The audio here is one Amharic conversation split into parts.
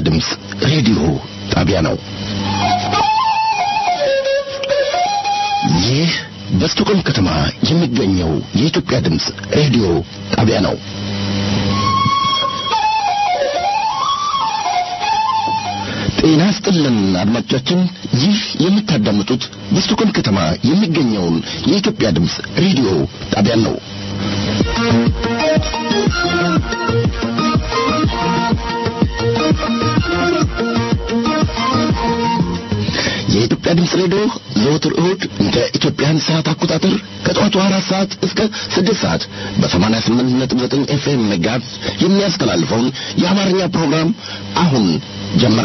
ድምጽ ሬዲዮ ጣቢያ ነው። ይህ በስቶክሆልም ከተማ የሚገኘው የኢትዮጵያ ድምጽ ሬዲዮ ጣቢያ ነው። ጤና ይስጥልን አድማጮቻችን፣ ይህ የምታዳምጡት በስቶክሆልም ከተማ የሚገኘውን የኢትዮጵያ ድምጽ ሬዲዮ ጣቢያ ነው። የኢትዮጵያ ድምጽ ሬዲዮ ዘወትር እሁድ እንደ ኢትዮጵያን ሰዓት አቆጣጠር ከጠዋቱ 4 ሰዓት እስከ 6 ሰዓት በ88.9 ኤፍኤም ሜጋሄርዝ የሚያስተላልፈውን የአማርኛ ፕሮግራም አሁን ጀመረ።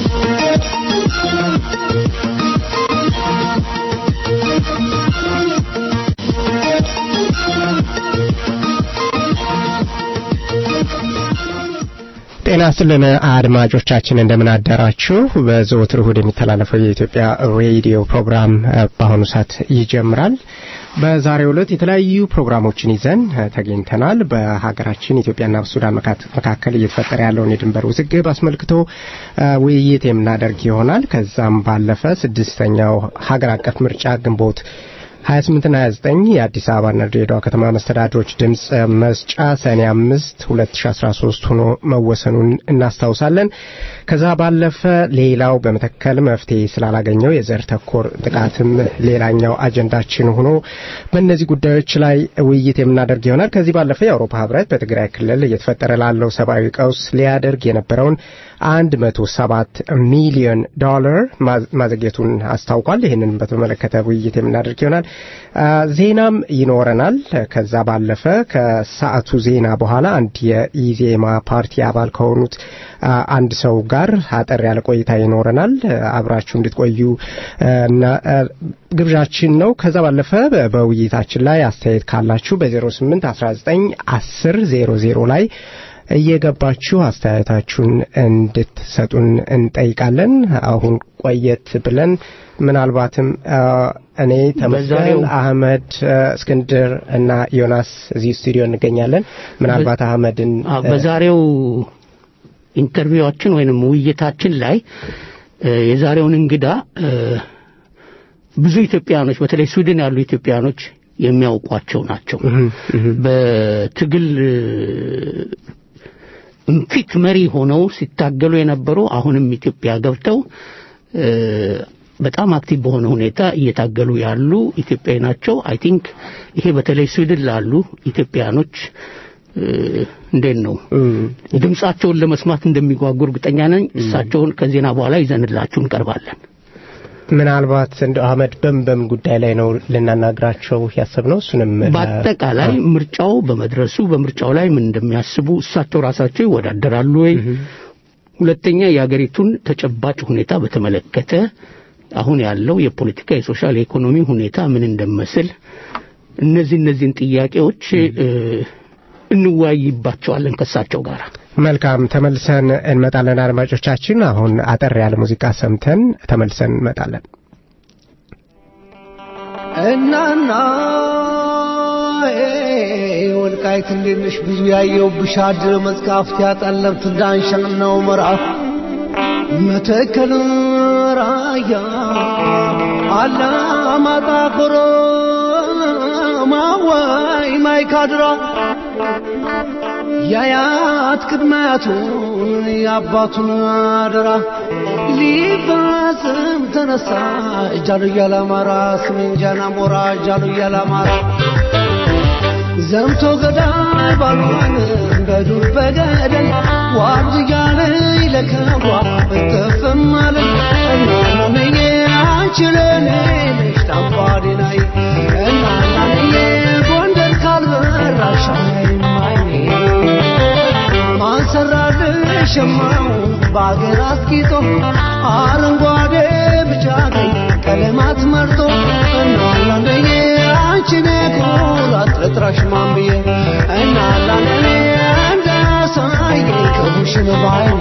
ጤና ይስጥልን አድማጮቻችን፣ እንደምን አደራችሁ። በዘወትር እሁድ የሚተላለፈው የኢትዮጵያ ሬዲዮ ፕሮግራም በአሁኑ ሰዓት ይጀምራል። በዛሬው ዕለት የተለያዩ ፕሮግራሞችን ይዘን ተገኝተናል። በሀገራችን ኢትዮጵያና በሱዳን መካከል እየተፈጠረ ያለውን የድንበር ውዝግብ አስመልክቶ ውይይት የምናደርግ ይሆናል። ከዛም ባለፈ ስድስተኛው ሀገር አቀፍ ምርጫ ግንቦት 28 እና 29 የአዲስ አበባና ድሬዳዋ ከተማ መስተዳድሮች ድምጽ መስጫ ሰኔ 5 2013 ሆኖ መወሰኑን እናስታውሳለን። ከዛ ባለፈ ሌላው በመተከል መፍትሄ ስላላገኘው የዘር ተኮር ጥቃትም ሌላኛው አጀንዳችን ሆኖ በእነዚህ ጉዳዮች ላይ ውይይት የምናደርግ ይሆናል። ከዚህ ባለፈ የአውሮፓ ህብረት በትግራይ ክልል እየተፈጠረ ላለው ሰብአዊ ቀውስ ሊያደርግ የነበረውን $107 ሚሊዮን ማዘግየቱን አስታውቋል። ይህንን በተመለከተ ውይይት የምናደርግ ይሆናል። ዜናም ይኖረናል። ከዛ ባለፈ ከሰዓቱ ዜና በኋላ አንድ የኢዜማ ፓርቲ አባል ከሆኑት አንድ ሰው ጋር አጠር ያለ ቆይታ ይኖረናል። አብራችሁ እንድትቆዩ እና ግብዣችን ነው። ከዛ ባለፈ በውይይታችን ላይ አስተያየት ካላችሁ በ08 19 10 00 ላይ እየገባችሁ አስተያየታችሁን እንድትሰጡን እንጠይቃለን። አሁን ቆየት ብለን ምናልባትም እኔ ተመስገን አህመድ፣ እስክንድር እና ዮናስ እዚህ ስቱዲዮ እንገኛለን። ምናልባት አህመድን በዛሬው ኢንተርቪዋችን ወይንም ውይይታችን ላይ የዛሬውን እንግዳ ብዙ ኢትዮጵያኖች በተለይ ስዊድን ያሉ ኢትዮጵያኖች የሚያውቋቸው ናቸው። በትግል እንፊት መሪ ሆነው ሲታገሉ የነበሩ አሁንም ኢትዮጵያ ገብተው በጣም አክቲቭ በሆነ ሁኔታ እየታገሉ ያሉ ኢትዮጵያዊ ናቸው። አይ ቲንክ ይሄ በተለይ ስዊድን ላሉ ኢትዮጵያኖች እንዴት ነው ድምጻቸውን ለመስማት እንደሚጓጉ እርግጠኛ ነኝ። እሳቸውን ከዜና በኋላ ይዘንላችሁ እንቀርባለን። ምናልባት እንደ አህመድ በምን ጉዳይ ላይ ነው ልናናግራቸው ያሰብነው? እሱንም በአጠቃላይ ምርጫው በመድረሱ በምርጫው ላይ ምን እንደሚያስቡ እሳቸው ራሳቸው ይወዳደራሉ ወይ፣ ሁለተኛ የሀገሪቱን ተጨባጭ ሁኔታ በተመለከተ አሁን ያለው የፖለቲካ የሶሻል የኢኮኖሚ ሁኔታ ምን እንደሚመስል እነዚህን ጥያቄዎች እንወያይባቸዋለን ከእሳቸው ጋር። መልካም፣ ተመልሰን እንመጣለን አድማጮቻችን። አሁን አጠር ያለ ሙዚቃ ሰምተን ተመልሰን እንመጣለን። እናና ወልቃይት እንደነሽ ብዙ ያየው ብሻድ መጽሐፍት ያጠለብት ዳንሻናው መራፍ መተከል ራያ አላማጣ ኮሮ ማዋይ ማይካድራ ያያት ቅድማቱን ያባቱን አደራ ሊፈጽም ተነሳ ጃሉ ያላማራ ስምንጃና ሞራ ጃሉ ያላማራ ዘምቶ ገዳይ ባሉን በዱር በገደል ዋርድ ያለ ይለከዋ ተፈማለ እናናኔ አንችለኔ ሽታምባዲናይ እናናኔ ጎንደር ካልበራሻይ ማይኔ ማንሰራልሽ ሸማው ባገር አስኪቶ አረንጓዴ ብቻ ቀይ ቀለማት መርጦ እናናኔ አንችኔ ኩራት ለጥራሽ ማምብዬ እናናኔ እንዳሳይ ከቡሽን ባይኔ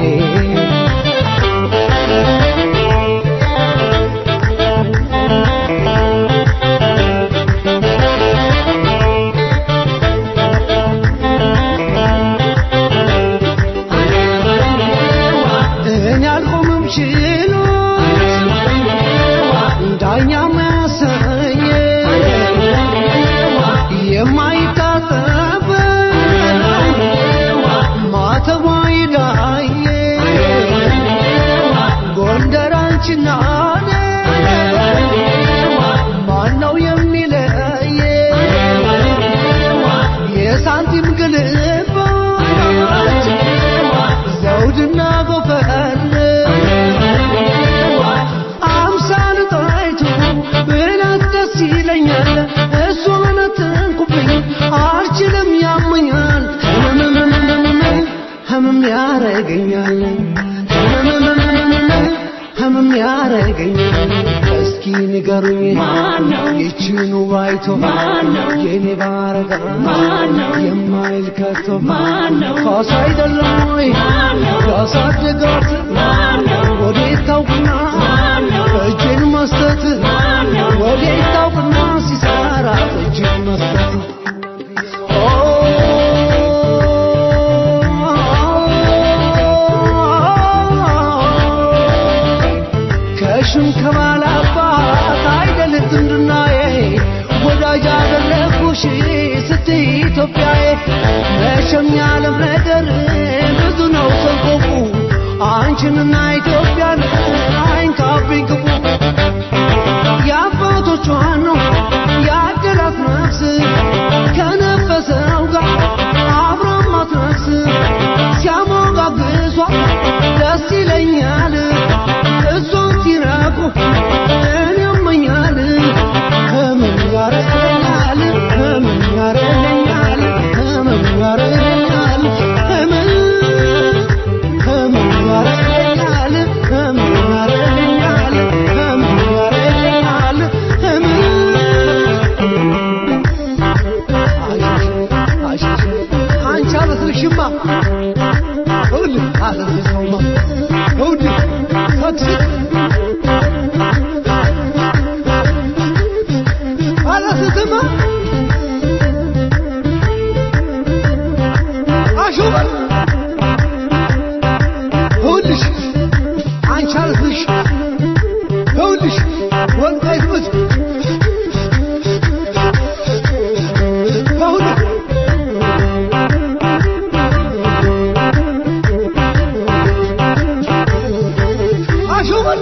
ይችኑ ባይቶ የኔ ባረጋ የማይል ከቶ ካሳ አይደለም ወይ ያሳደጋት ወዴት ታውቅና እጅን መስጠት ወዴት ታውቅና ሲሰራ እጅን መስጠት ከሽም ከማላባት አይደል ዝምድናዬ ወዳጅ አደረኩሽ ስትይ ኢትዮጵያዬ መቼም ያለም ነገር ብዙ ነው ሰንቆቁ አንቺንና ኢትዮጵያን አይንካብኝ ክፉ የአባቶቿን ነው ያደላት ነፍስ ከነፈሰው ጋር አብራማት ነፍስ ሲያሞጋግሷ ደስ ይለኛል እሷን ሲነኩ እኔ እመኛል ህመም ያረገኛል ህመም ያረገኛል ህመም ያረገኛል ህመም ያረገኛል ህመም ያረገኛል ህመም ያረገኛል ህመም አንቺ አለስልሽማ ሁሉ አለስልሽማ ሁሉ ፈትፍት አለስትማ አሹበር ሁልሽ አንቺ አለስልሽ ሁልሽ ወንቀይት ምት ሁሉ አሹበር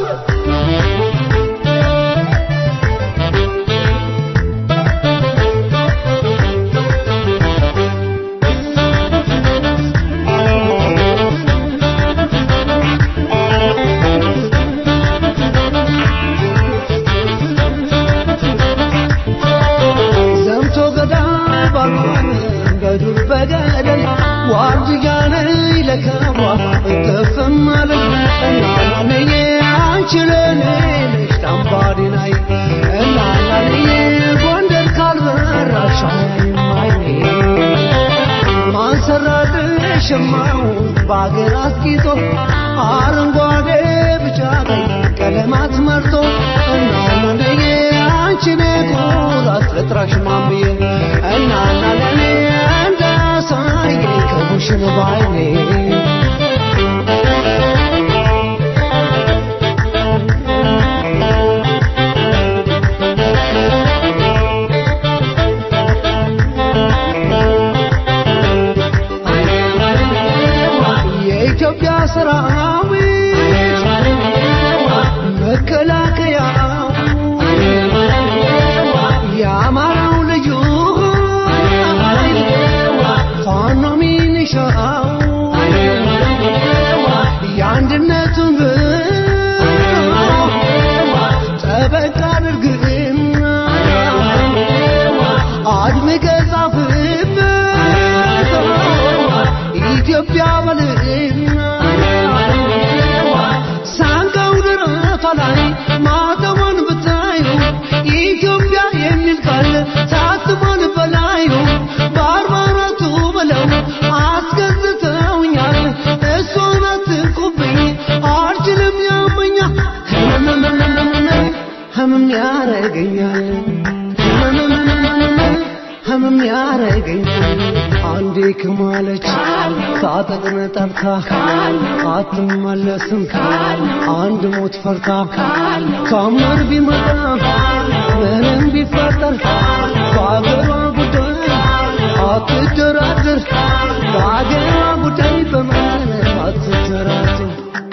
ዘምቶ ገዳይ ባልሆን በዱር በገደል ዋርድያነ ይለከቧ እተፍም ማለት እናናንዬ አንቺ ለኔ ነሽ ታምባዲናይ እናናንዬ ጎንደር ካልበራሽ አይኔ ማንሰራልሽ ማው ባገር አስጊጦ አረንጓዴ ቢጫ ቀይ ቀለማት መርጦ እናናንዬ አንቺ ነቁራት ለጥራሽ ማምዬ እናናንዬ እንዳሳይ ከቡሽን ባይኔ የኢትዮጵያ ሰራዊት መከላከያው የአማራው ልዩ ፋኖ ሚኒሻው የአንድነቱን ጠበቅ አድርግና አድምቀ ጻፍበት ኢትዮጵያ በልና ሳንጋው ደረቷ ላይ ማተሟን ብታዩ ኢትዮጵያ የሚል ቃል ታትሟን በላዩ በአርባራቱ ብለው አስገዝተውኛል እሷን አትንኩብኝ አልችልም ያመኛል ህመም ያረገኛል ህመም ያረገኛል አንዴ ከማለች ታጠቅነ ጠርታ አትመለስም አንድ ሞት ፈርታ ታምር ቢመጣ ምንም ቢፈጠር በአገሯ ጉዳይ አትደራደር በአገሯ ጉዳይ በምንም አትደራደር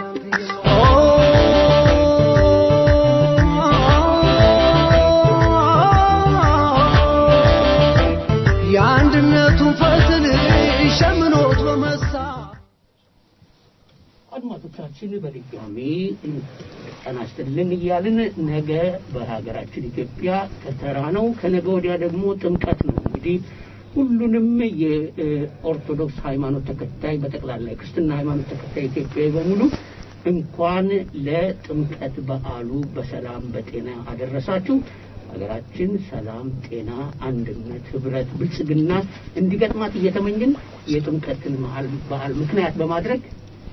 የአንድነቱን ፈትል ሸምኖት በመሳ አድማጮቻችን በድጋሚ ጤና ይስጥልን እያልን ነገ በሀገራችን ኢትዮጵያ ከተራ ነው ከነገ ወዲያ ደግሞ ጥምቀት ነው እንግዲህ ሁሉንም የኦርቶዶክስ ሃይማኖት ተከታይ በጠቅላላ ክርስትና ሃይማኖት ተከታይ ኢትዮጵያዊ በሙሉ እንኳን ለጥምቀት በዓሉ በሰላም በጤና አደረሳችሁ ሀገራችን ሰላም፣ ጤና፣ አንድነት፣ ህብረት፣ ብልጽግና እንዲገጥማት እየተመኘን የጥምቀትን በዓል ምክንያት በማድረግ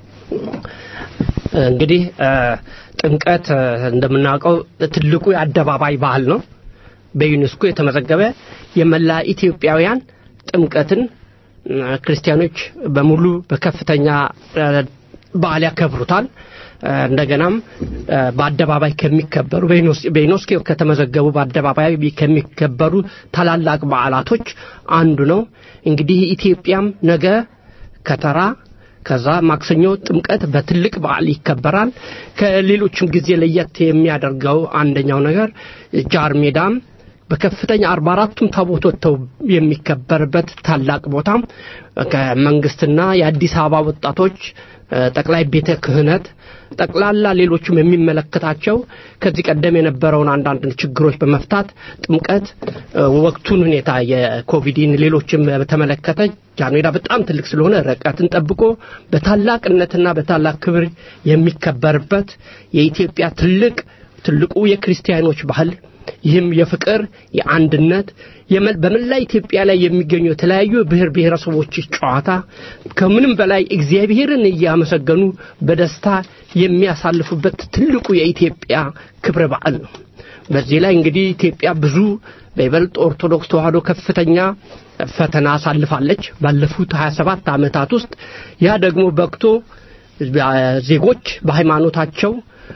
እንግዲህ ጥምቀት እንደምናውቀው ትልቁ የአደባባይ በዓል ነው። በዩኔስኮ የተመዘገበ የመላ ኢትዮጵያውያን ጥምቀትን ክርስቲያኖች በሙሉ በከፍተኛ በዓል ያከብሩታል። እንደገናም በአደባባይ ከሚከበሩ በዩኔስኮ ከተመዘገቡ በአደባባይ ከሚከበሩ ታላላቅ በዓላቶች አንዱ ነው። እንግዲህ ኢትዮጵያም ነገ ከተራ ከዛ ማክሰኞ ጥምቀት በትልቅ በዓል ይከበራል። ከሌሎችም ጊዜ ለየት የሚያደርገው አንደኛው ነገር ጃር ሜዳም በከፍተኛ 44ቱም ታቦት ወጥተው የሚከበርበት ታላቅ ቦታም ከመንግስትና የአዲስ አበባ ወጣቶች ጠቅላይ ቤተ ክህነት ጠቅላላ ሌሎችም የሚመለከታቸው ከዚህ ቀደም የነበረውን አንዳንድ ችግሮች በመፍታት ጥምቀት ወቅቱን ሁኔታ የኮቪድን ሌሎችም በተመለከተ ጃንሜዳ በጣም ትልቅ ስለሆነ ርቀትን ጠብቆ በታላቅነትና በታላቅ ክብር የሚከበርበት የኢትዮጵያ ትልቁ የክርስቲያኖች ባህል ይህም የፍቅር የአንድነት በመላ ኢትዮጵያ ላይ የሚገኙ የተለያዩ ብሔር ብሔረሰቦች ጨዋታ ከምንም በላይ እግዚአብሔርን ያመሰገኑ በደስታ የሚያሳልፉበት ትልቁ የኢትዮጵያ ክብረ በዓል ነው። በዚህ ላይ እንግዲህ ኢትዮጵያ ብዙ በይበልጥ ኦርቶዶክስ ተዋህዶ ከፍተኛ ፈተና አሳልፋለች ባለፉት 27 ዓመታት ውስጥ። ያ ደግሞ በቅቶ ዜጎች በሃይማኖታቸው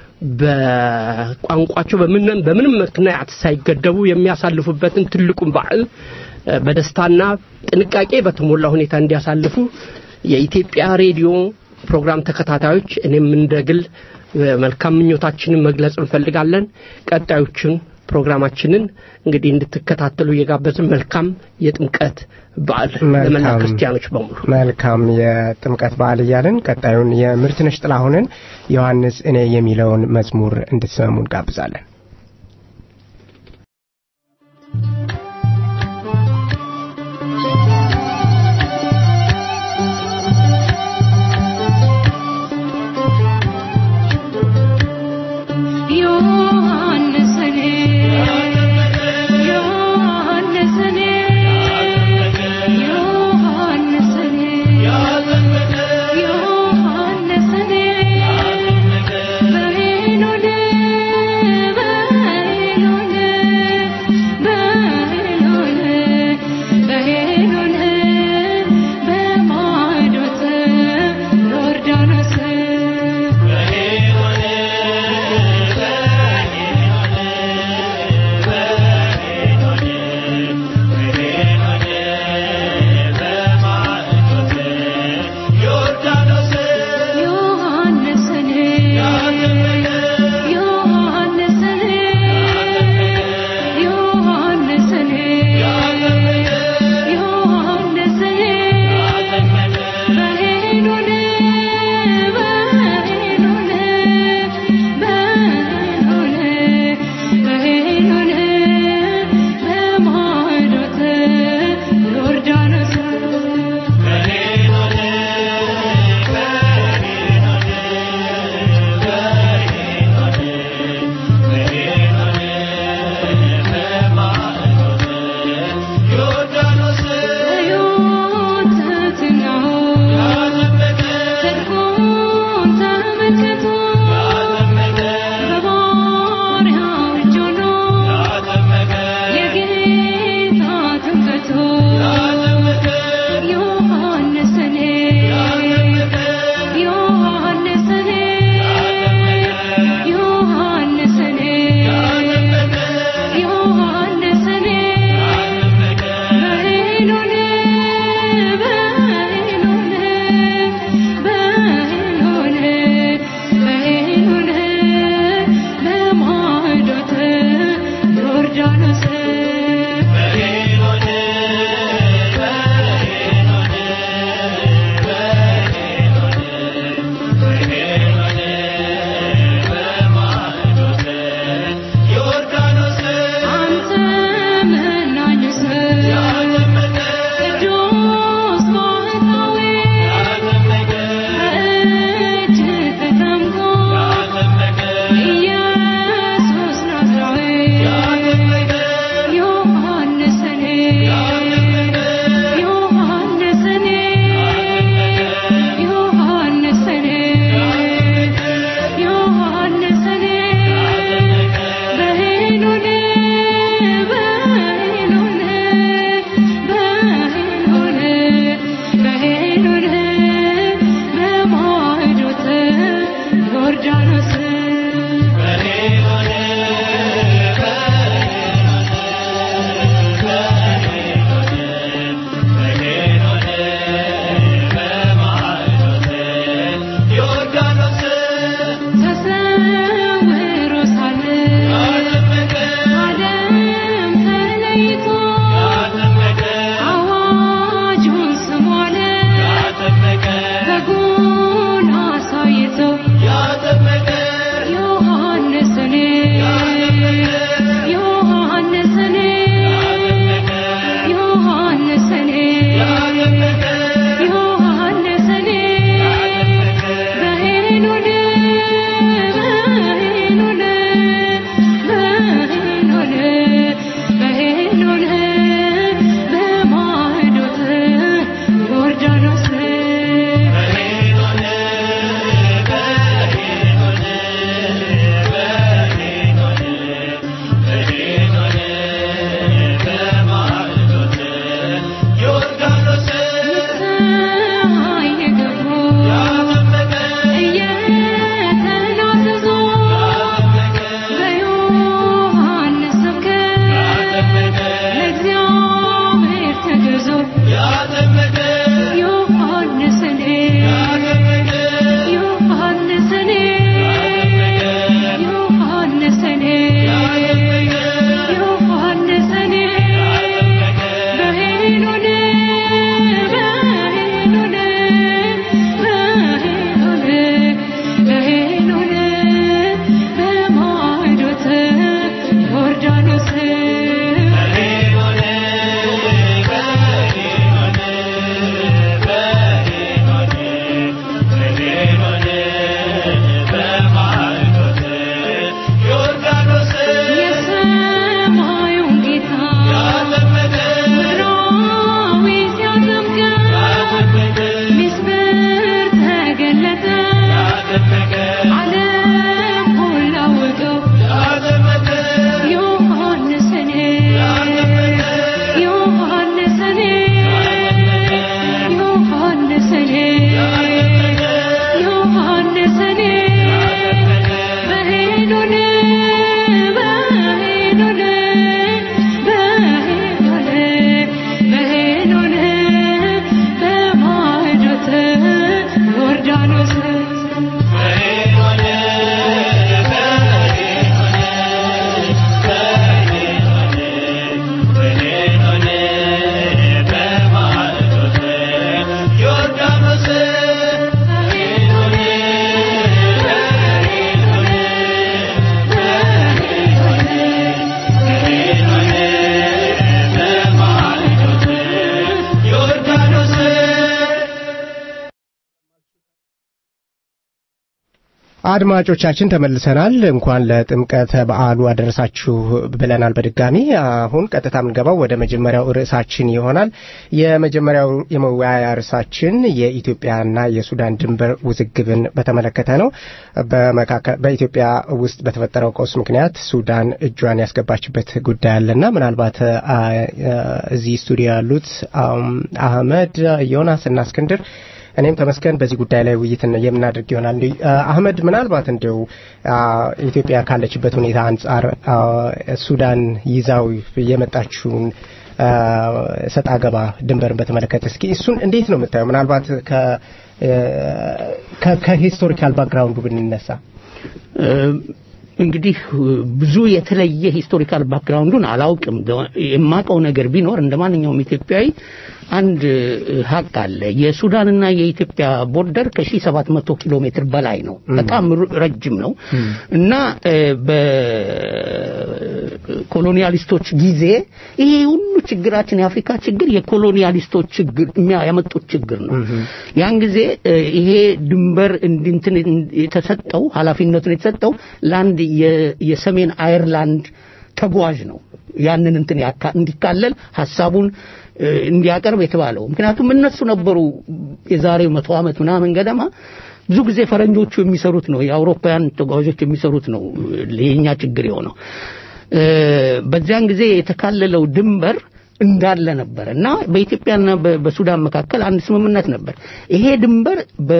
በቋንቋቸው በምንም ምክንያት ሳይገደቡ የሚያሳልፉበትን ትልቁን በዓል በደስታና ጥንቃቄ በተሞላ ሁኔታ እንዲያሳልፉ የኢትዮጵያ ሬዲዮ ፕሮግራም ተከታታዮች እኔም እንደግል መልካም ምኞታችንን መግለጽ እንፈልጋለን። ቀጣዮችን ፕሮግራማችንን እንግዲህ እንድትከታተሉ እየጋበዝን መልካም የጥምቀት በዓል ለመላ ክርስቲያኖች በሙሉ መልካም የጥምቀት በዓል እያልን ቀጣዩን የምርትነሽ ጥላሁንን ዮሐንስ እኔ የሚለውን መዝሙር እንድትሰሙ እንጋብዛለን። Bye. አድማጮቻችን ተመልሰናል እንኳን ለጥምቀተ በዓሉ አደረሳችሁ ብለናል በድጋሚ አሁን ቀጥታ ምንገባው ወደ መጀመሪያው ርዕሳችን ይሆናል የመጀመሪያው የመወያያ ርዕሳችን የኢትዮጵያና የሱዳን ድንበር ውዝግብን በተመለከተ ነው በኢትዮጵያ ውስጥ በተፈጠረው ቀውስ ምክንያት ሱዳን እጇን ያስገባችበት ጉዳይ አለና ምናልባት እዚህ ስቱዲዮ ያሉት አህመድ ዮናስ እና እስክንድር እኔም ተመስገን በዚህ ጉዳይ ላይ ውይይት የምናደርግ ይሆናል አህመድ ምናልባት እንደው ኢትዮጵያ ካለችበት ሁኔታ አንፃር ሱዳን ይዛው የመጣችውን ሰጣገባ ድንበርን በተመለከተ እስኪ እሱን እንዴት ነው የምታየው ምናልባት ከሂስቶሪካል ባክግራውንዱ ብንነሳ እንግዲህ ብዙ የተለየ ሂስቶሪካል ባክግራውንዱን አላውቅም የማቀው ነገር ቢኖር እንደማንኛውም ኢትዮጵያዊ አንድ ሀቅ አለ የሱዳንና የኢትዮጵያ ቦርደር ከ1700 ኪሎ ሜትር በላይ ነው በጣም ረጅም ነው እና በኮሎኒያሊስቶች ጊዜ ይሄ ሁሉ ችግራችን የአፍሪካ ችግር የኮሎኒያሊስቶች ችግር ያመጡት ችግር ነው ያን ጊዜ ይሄ ድንበር እንትን የተሰጠው ኃላፊነቱን የተሰጠው ላንድ የሰሜን አየርላንድ ተጓዥ ነው ያንን እንትን እንዲካለል ሐሳቡን እንዲያቀርብ የተባለው ምክንያቱም እነሱ ነበሩ የዛሬው 100 ዓመት ምናምን ገደማ ብዙ ጊዜ ፈረንጆቹ የሚሰሩት ነው የአውሮፓውያን ተጓዦች የሚሰሩት ነው ለኛ ችግር የሆነው በዚያን ጊዜ የተካለለው ድንበር እንዳለ ነበር እና በኢትዮጵያና በሱዳን መካከል አንድ ስምምነት ነበር ይሄ ድንበር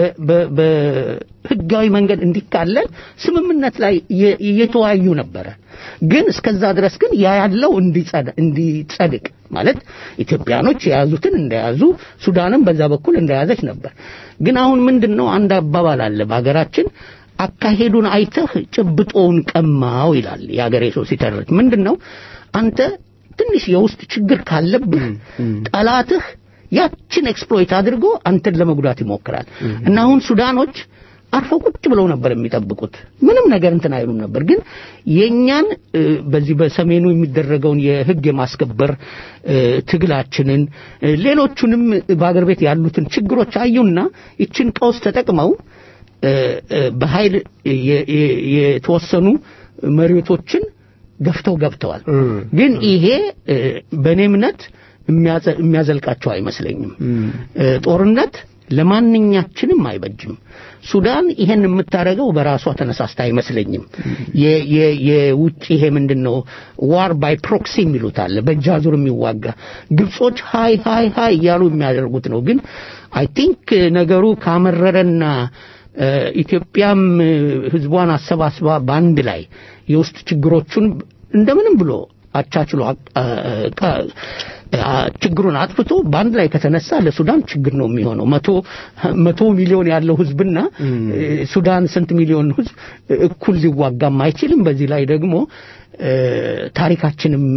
በህጋዊ መንገድ እንዲካለል ስምምነት ላይ እየተወያዩ ነበር ግን እስከዛ ድረስ ግን ያለው እንዲጸድቅ ማለት ኢትዮጵያኖች የያዙትን እንደያዙ ሱዳንም በዛ በኩል እንደያዘች ነበር ግን አሁን ምንድነው አንድ አባባል አለ በአገራችን አካሄዱን አይተህ ጭብጦውን ቀማው ይላል ያገሬ ሰው ሲተርክ ምንድነው አንተ ትንሽ የውስጥ ችግር ካለብህ ጠላትህ ያችን ኤክስፕሎይት አድርጎ አንተን ለመጉዳት ይሞክራል እና አሁን ሱዳኖች አርፈው ቁጭ ብለው ነበር የሚጠብቁት ምንም ነገር እንትን አይሉም ነበር ግን የኛን በዚህ በሰሜኑ የሚደረገውን የህግ የማስከበር ትግላችንን ሌሎቹንም በአገር ቤት ያሉትን ችግሮች አዩና እቺን ቀውስ ተጠቅመው በኃይል የተወሰኑ መሪዎችን ገፍተው ገብተዋል ግን ይሄ በኔ እምነት የሚያዘልቃቸው አይመስለኝም ጦርነት ለማንኛችንም አይበጅም ሱዳን ይሄን የምታረገው በራሷ ተነሳስታ አይመስለኝም የውጪ ይሄ ምንድነው ዋር ባይ ፕሮክሲ ይሉታል በጃዙር የሚዋጋ ግብጾች ሃይ ያሉ የሚያደርጉት ነው ግን አይ ቲንክ ነገሩ ካመረረና ኢትዮጵያም ህዝቧን አሰባስባ ባንድ ላይ የውስጥ ችግሮቹን እንደምንም ብሎ አቻችሎ ችግሩን አጥፍቶ ባንድ ላይ ከተነሳ ለሱዳን ችግር ነው የሚሆነው 100 ሚሊዮን ያለው ህዝብና ሱዳን ስንት ሚሊዮን ህዝብ እኩል ሊዋጋም አይችልም በዚህ ላይ ደግሞ ታሪካችንም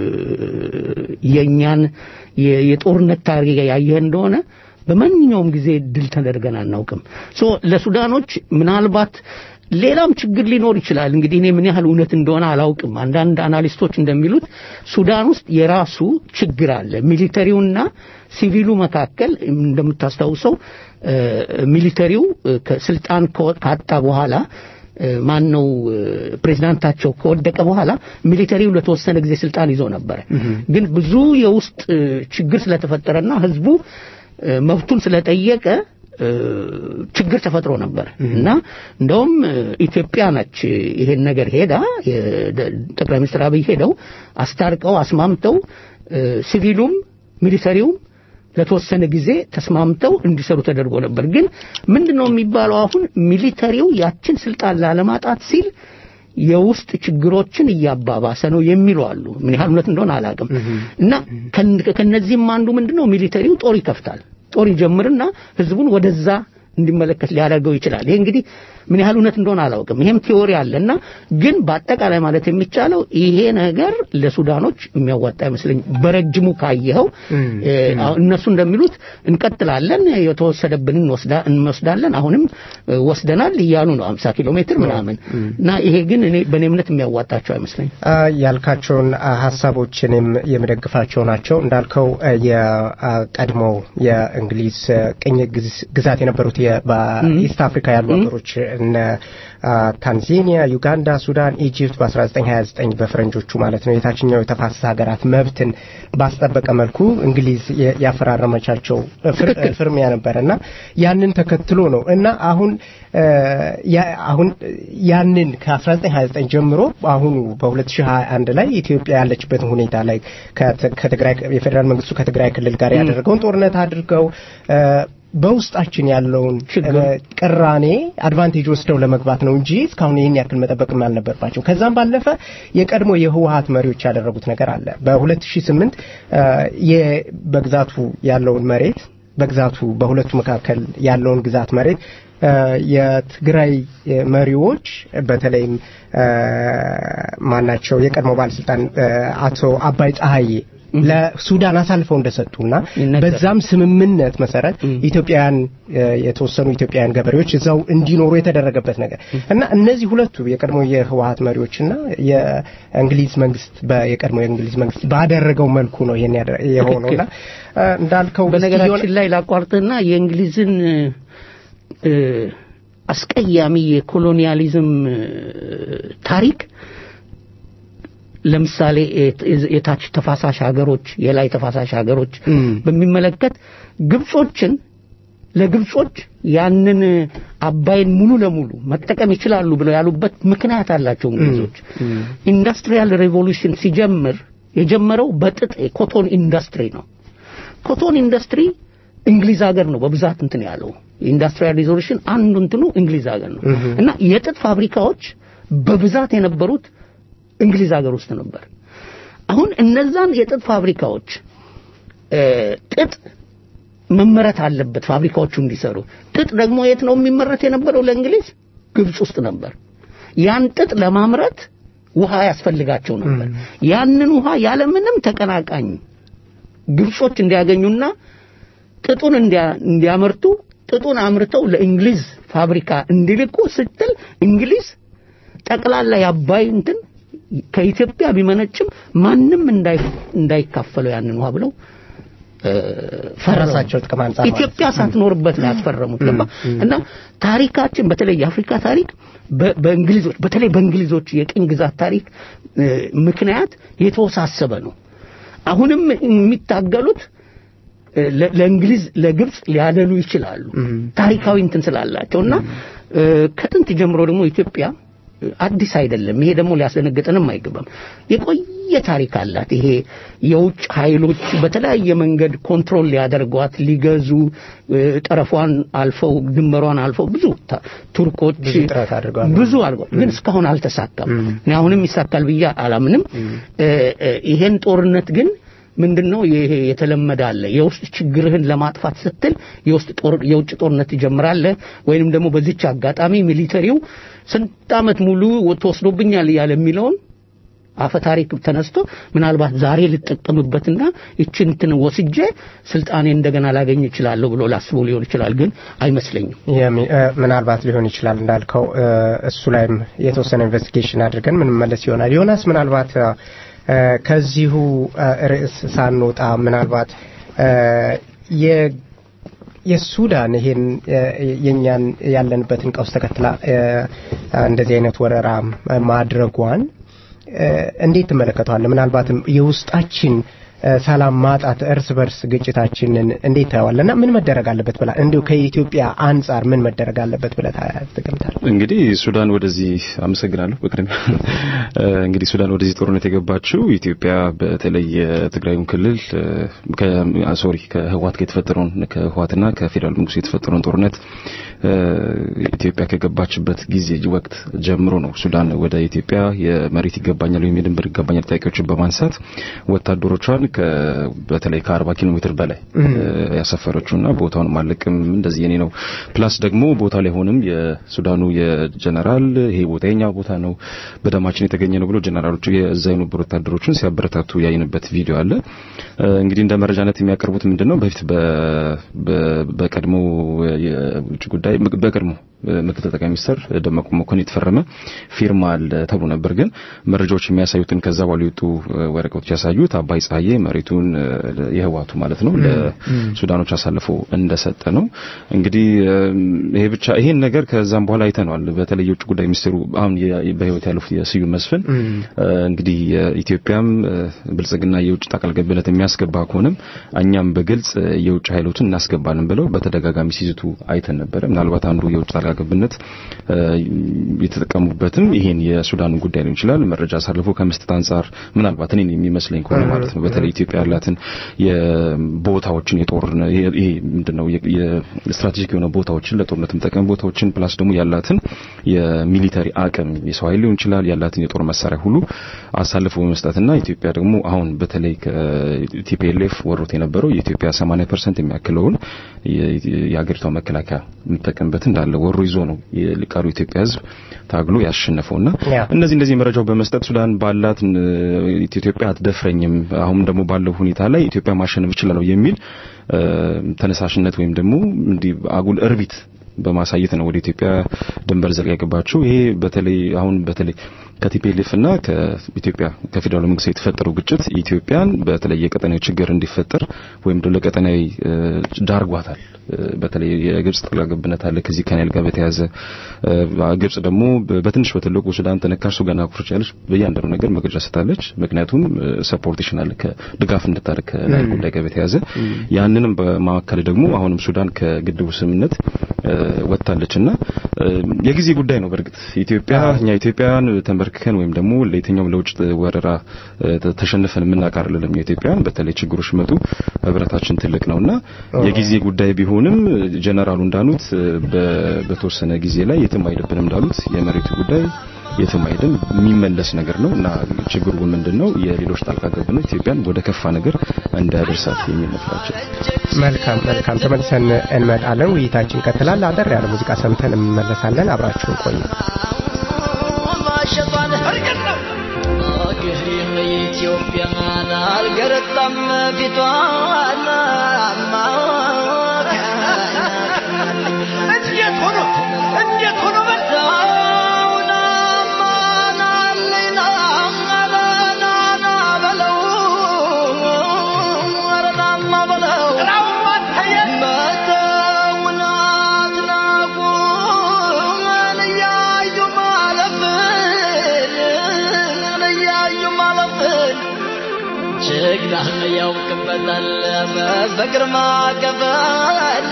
የኛን የጦርነት ታሪክ ያየ እንደሆነ በማንኛውም ጊዜ ድል ተደርገን አናውቅም ሶ ለሱዳኖች ምናልባት ሌላም ችግር ሊኖር ይችላል እንግዲህ እኔ ምን ያህል እውነት እንደሆነ አላውቅም አንዳንድ አናሊስቶች እንደሚሉት ሱዳን ውስጥ የራሱ ችግር አለ ሚሊተሪውና ሲቪሉ መካከል እንደምታስታውሰው ሚሊተሪው ከስልጣን ካጣ በኋላ ማነው ፕሬዝዳንታቸው ከወደቀ በኋላ ሚሊተሪው ለተወሰነ ጊዜ ስልጣን ይዞ ነበር ግን ብዙ የውስጥ ችግር ስለተፈጠረና ህዝቡ መብቱን ስለጠየቀ ችግር ተፈጥሮ ነበር እና እንደውም ኢትዮጵያ ነች ይሄን ነገር ሄዳ ጠቅላይ ሚኒስትር አብይ ሄደው አስታርቀው አስማምተው ሲቪሉም ሚሊተሪውም ለተወሰነ ጊዜ ተስማምተው እንዲሰሩ ተደርጎ ነበር ግን ምንድነው የሚባለው አሁን ሚሊተሪው ያችን ስልጣን ላለማጣት ሲል የውስጥ ችግሮችን ያባባሰ ነው የሚሉ አሉ ምን ያህል እውነት እንደሆነ አላውቅም እና ከነዚህም አንዱ ምንድነው ሚሊተሪው ጦር ይከፍታል ጦር ይጀምርና ህዝቡን ወደዛ እንዲመለከት ሊያደርገው ይችላል ይሄ እንግዲህ ምን ያህል እውነት እንደሆነ አላውቅም ይሄም ቲዮሪ አለና ግን በአጠቃላይ ማለት የሚቻለው ይሄ ነገር ለሱዳኖች የሚያዋጣ አይመስለኝ በረጅሙ ካየው እነሱ እንደሚሉት እንቀጥላለን የተወሰደብንን እንወስዳለን አሁንም ወስደናል ይያሉ ነው 50 ኪሎ ሜትር ምናምን እና ይሄ ግን እኔ በኔ እምነት የሚያዋጣቸው አይመስለኝ ያልካቸውን ሐሳቦችንም የምደግፋቸው ናቸው እንዳልከው የቀድሞ የእንግሊዝ ቅኝ ግዛት የነበሩት በኢስት አፍሪካ ያሉ ሀገሮች እነ ታንዛኒያ ዩጋንዳ ሱዳን ኢጂፕት በ1929 በፈረንጆቹ ማለት ነው የታችኛው የተፋሰስ ሀገራት መብትን ባስጠበቀ መልኩ እንግሊዝ ያፈራረመቻቸው ፍርሚያ ነበርና ያንን ተከትሎ ነው እና አሁን ያንን ከ1929 ጀምሮ አሁን በ2021 ላይ ኢትዮጵያ ያለችበት ሁኔታ ላይ ከትግራይ የፌደራል መንግስቱ ከትግራይ ክልል ጋር ያደረገውን ጦርነት አድርገው በውስጣችን ያለውን ቅራኔ አድቫንቴጅ ወስደው ለመግባት ነው እንጂ እስካሁን ይሄን ያክል መጠበቅም አልነበረባቸው ከዛም ባለፈ የቀድሞ የህወሓት መሪዎች ያደረጉት ነገር አለ በ2008 በግዛቱ ያለውን መሬት በግዛቱ በሁለቱ መካከል ያለውን ግዛት መሬት የትግራይ መሪዎች በተለይም ማናቸው የቀድሞ ባለስልጣን አቶ አባይ ፀሐዬ ለሱዳን አሳልፈው እንደሰጡና በዛም ስምምነት መሰረት ኢትዮጵያን የተወሰኑ ኢትዮጵያን ገበሬዎች እዛው እንዲኖሩ የተደረገበት ነገር እና እነዚህ ሁለቱ የቀድሞ የህወሓት መሪዎችና የእንግሊዝ መንግስት የቀድሞ የእንግሊዝ መንግስት ባደረገው መልኩ ነው ይሄን የሆነውና እንዳልከው በነገራችን ላይ ላቋርጥና የእንግሊዝን አስቀያሚ የኮሎኒያሊዝም ታሪክ ለምሳሌ የታች ተፋሳሽ ሀገሮች የላይ ተፋሳሽ ሀገሮች በሚመለከት ግብጾችን ለግብጾች ያንን አባይን ሙሉ ለሙሉ መጠቀም ይችላሉ ብለው ያሉበት ምክንያት አላቸው እንግሊዞች ኢንዱስትሪያል ሬቮሉሽን ሲጀምር የጀመረው በጥጥ ኮቶን ኢንዱስትሪ ነው ኮቶን ኢንዱስትሪ እንግሊዝ ሀገር ነው በብዛት እንትን ያለው ኢንዱስትሪያል ሬቮሉሽን አንዱ እንትኑ እንግሊዝ ሀገር ነው እና የጥጥ ፋብሪካዎች በብዛት የነበሩት እንግሊዝ ሀገር ውስጥ ነበር አሁን እነዛን የጥጥ ፋብሪካዎች ጥጥ መመረት አለበት ፋብሪካዎቹ እንዲሰሩ ጥጥ ደግሞ የት ነው የሚመረት የነበረው ለእንግሊዝ ግብጽ ውስጥ ነበር ያን ጥጥ ለማምረት ውሃ ያስፈልጋቸው ነበር ያንን ውሃ ያለ ምንም ተቀናቃኝ ግብጾች እንዲያገኙና ጥጡን እንዲያመርቱ ጥጡን አምርተው ለእንግሊዝ ፋብሪካ እንዲልኩ ስትል እንግሊዝ ጠቅላላ ያባይ እንትን ከኢትዮጵያ ቢመነጭም ማንንም እንዳይካፈለው ያንን ውሃ ብለው ፈረሳቸው ጥቅም አንፃር ኢትዮጵያ ሳትኖርበት ነው ያስፈረሙት እና ታሪካችን በተለይ የአፍሪካ ታሪክ በእንግሊዞች በተለይ በእንግሊዞች የቅኝ ግዛት ታሪክ ምክንያት የተወሳሰበ ነው አሁንም የሚታገሉት ለእንግሊዝ ለግብጽ ሊያደሉ ይችላሉ ታሪካዊ እንትን ስላላቸውና ከጥንት ጀምሮ ደግሞ ኢትዮጵያ አዲስ አይደለም ይሄ ደግሞ ሊያስደነግጠንም አይገባም የቆየ ታሪክ አላት ይሄ የውጭ ኃይሎች በተለያየ መንገድ ኮንትሮል ሊያደርጓት ሊገዙ ጠረፏን አልፈው ድንበሯን አልፈው ብዙ ቱርኮች ብዙ አልገው ግን እስካሁን አልተሳካም እኔ አሁንም ይሳካል ብዬ አላምንም ይሄን ጦርነት ግን ምንድነው ይሄ የተለመደ አለ የውስጥ ችግርህን ለማጥፋት ስትል የውጭ ጦርነት ይጀምራል ወይንም ደግሞ በዚች አጋጣሚ ሚሊተሪው ስንት አመት ሙሉ ተወስዶብኛል ያለ የሚለውን አፈ ታሪክ ተነስቶ ምናልባት ዛሬ ልጠቀምበትና እቺን ወስጄ ስልጣኔ እንደገና ላገኝ ይችላል ብሎ ላስቦ ሊሆን ይችላል ግን አይመስለኝም ምናልባት ሊሆን ይችላል እንዳልከው እሱ ላይም የተወሰነ ኢንቨስቲጌሽን አድርገን ምን መለስ ይሆናል ዮናስ ምናልባት ከዚሁ ርዕስ ሳንወጣ ምናልባት የሱዳን ይሄን የኛን ያለንበትን ቀውስ ተከትላ እንደዚህ አይነት ወረራ ማድረጓን እንዴት ተመለከቷል ምናልባትም የውስጣችን ሰላም ማጣት እርስ በርስ ግጭታችንን እንዴት ታያዋለና ምን መደረግ አለበት ብላ እንዴው ከኢትዮጵያ አንፃር ምን መደረግ አለበት ብለ ተገምታል እንግዲህ ሱዳን ወደዚህ አመሰግናለሁ በቅድሚያ እንግዲህ ሱዳን ወደዚህ ጦርነት የገባችው ኢትዮጵያ በተለይ የትግራይን ክልል ከህወሓት ጋር የተፈጠረውን ከህወሓትና ከፌደራል መንግስቱ የተፈጠረውን ጦርነት ኢትዮጵያ ከገባችበት ጊዜ ወቅት ጀምሮ ነው ሱዳን ወደ ኢትዮጵያ የመሬት ይገባኛል ወይም የድንበር ይገባኛል ጥያቄዎችን በማንሳት ወታደሮቿን በተለይ ከ40 ኪሎ ሜትር በላይ ያሰፈረችውና ቦታውን ማለቅም እንደዚህ የኔ ነው ፕላስ ደግሞ ቦታ ላይ ሆነም የሱዳኑ የጀነራል ይሄ ቦታኛ ቦታ ነው በደማችን የተገኘ ነው ብሎ ጀነራሎቹ የዛው የነበሩ ወታደሮችን ሲያበረታቱ ያይንበት ቪዲዮ አለ እንግዲህ እንደ መረጃነት የሚያቀርቡት ምንድነው በፊት በቀድሞ የውጭ ጉዳይ በቀድሞ ምክትል ጠቅላይ ሚኒስትር ደመቁ መኮንን የተፈረመ ፊርማ አለ ተብሎ ነበር ግን መረጃዎች የሚያሳዩትን ከዛ በኋላ የወጡ ወረቀቶች ያሳዩት አባይ ፀሐዬ መሬቱን የህዋቱ ማለት ነው ለሱዳኖች አሳልፎ እንደሰጠ ነው እንግዲህ ይሄ ብቻ ይሄን ነገር ከዛም በኋላ አይተናል በተለይ የውጭ ጉዳይ ሚኒስትሩ አሁን በህይወት ያሉት የስዩም መስፍን እንግዲህ የኢትዮጵያም ብልጽግና የውጭ ጣልቃ ገብነት የሚያስገባ ከሆነም እኛም በግልጽ የውጭ ኃይሎችን እናስገባለን ብለው በተደጋጋሚ ሲዝቱ አይተን ነበር ምናልባት አንዱ የውጭ ጣልቃ ገብነት የተጠቀሙበትም ይሄን የሱዳን ጉዳይ ነው ይችላል መረጃ አሳልፎ ከመስጠት አንፃር ምናልባት እኔ የሚመስለኝ ከሆነ ማለት ነው በተለይ ኢትዮጵያ ያላትን የቦታዎችን የጦር ይሄ ምንድነው የስትራቴጂክ የሆነ ቦታዎችን ለጦርነት ተጠቅመው ቦታዎችን ፕላስ ደግሞ ያላትን የሚሊተሪ አቅም የሰው ኃይል ሊሆን ይችላል ያላትን የጦር መሳሪያ ሁሉ አሳልፎ በመስጠትና ኢትዮጵያ ደግሞ አሁን በተለይ ከቲፒኤልኤፍ ወሮት የነበረው የኢትዮጵያ 80% የሚያክለውን የሀገሪቷ መከላከያ የሚጠቀምበት እንዳለ ወሮ ይዞ ነው የሊቃሩ ኢትዮጵያ ህዝብ ታግሎ ያሸነፈውና እነዚህ መረጃው በመስጠት ሱዳን ባላት ኢትዮጵያ አትደፍረኝም አሁን ደግሞ ባለው ሁኔታ ላይ ኢትዮጵያ ማሸነፍ ይችላል የሚል ተነሳሽነት ወይም ደግሞ እንዲ አጉል እርቢት በማሳየት ነው ወደ ኢትዮጵያ ድንበር ዘልቃ የገባችው ይሄ በተለይ ከቲፒኤልኤፍ እና ከኢትዮጵያ ከፌደራል መንግስት የተፈጠረው ግጭት ኢትዮጵያን በተለይ የቀጠናዊ ችግር እንዲፈጠር ወይም ደግሞ ለቀጠናዊ ዳርጓታል በተለይ የግብጽ ጣልቃ ገብነት አለ ከዚህ ከናይል ጋር በተያያዘ ግብጽ ደግሞ በትንሽ በትልቁ ሱዳን ተነካርሱ ገና ኩርቻለች በእያንዳንዱ ነገር መግለጫ ሰጣለች ምክንያቱም ሰፖርቴሽን አለ ከድጋፍ እንድታደርግ ከናይል ጉዳይ ጋር በተያያዘ ያንንም በማከለ ደግሞ አሁንም ሱዳን ከግድቡ ስምምነት ወጣለችና የጊዜ ጉዳይ ነው በርግጥ ኢትዮጵያን ተንበርክከን ወይም ደግሞ ለየትኛውም ለውጭ ወረራ ተሸንፈን የምናቀርልለም የኢትዮጵያን በተለይ ችግሮች መጡ ህብረታችን ትልቅ ነውና የጊዜ ጉዳይ ቢሆንም ጀነራሉ እንዳሉት በተወሰነ ጊዜ ላይ የትም አይደብንም እንዳሉት የመሬቱ ጉዳይ የትም አይደም የሚመለስ ነገር ነውና ችግሩ ምንድነው የሌሎች ጣልቃ ገብነት ኢትዮጵያን ወደ ከፋ ነገር እንዳያደርሳት የሚነፍራቸው መልካም ተመልሰን እንመጣለን ውይይታችን ቀጥላል አደር ያለ ሙዚቃ ሰምተን እንመለሳለን አብራችሁን ቆዩ ሸጣን አርቀናው አገሬም ኢትዮጵያ አልገረጣም ፊቷና እንዴት ሆኖ በዛውና ማናለና አራና በለው አራና በለው ጀግናህ ያውቅበታል በግርማ ገበና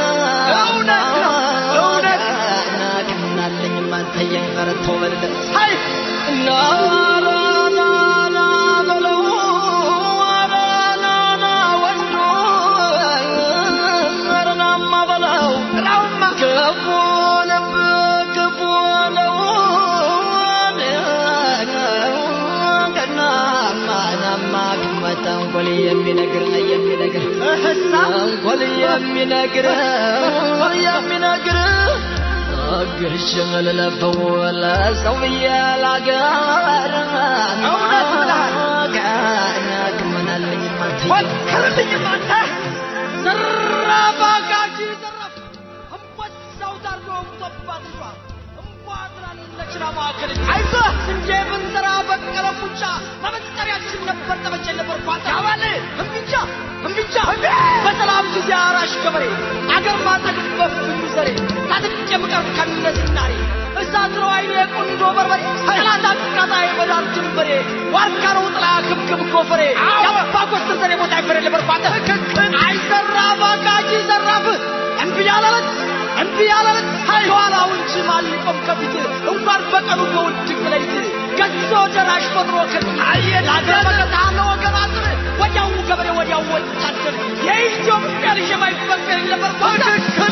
እውነት ከናለኝ ማንተየኝ ፈረተው በልለት ሃይ ናራና በለው አራና ወንዶ አራናማ በለው ራውማ ከቦለው አንቆል የሚነግር አንቆል የሚነግር ግርሽም ለለፈው ለሰውዬ ላገር እውነት ብለሃል ከናግመናልኝ ማንተ ወከልልኝ ማንተ ዘራባ ጋጂ ዘራፍ አንበሳው ዳርጎ ተባጥሯ እንኳን ለችራ ማከል አይዞህ እንደ ብንዘራ በቀለ ቡጫ በመጠሪያችን ነበር ተበጀ ነበር ቋንጣ አባለ እምቢቻ በሰላም ጊዜ አራሽ ገበሬ አገር ማጠግብ በፍኙ ዘሬ ታጥቄ ምቀር ከነዝናሬ እሳት ነው አይኔ ቆንጆ በርበሬ ሰላታ ቅጣይ በዳር ጅንበሬ ዋርካ ነው ጥላ ክብክብ ጎፈሬ ያባ ጎስተ ዘሬ ቦታ ይፈረ ነበር ቋንጣ አይሰራ ባጋጂ ዘራፍ እንቢያለት ሃይዋላው እንጂ ማልቆም ከፊት እንኳን በቀኑ በውድቅ ለይት ገጾ ደራሽ ፈጥሮ ከአየላ ገበታ ነው ገባጥር ወዲያው ገበሬ ወዲያው ወጣት የኢትዮጵያ ልጅ የማይፈቀር ነበር ቋንቋ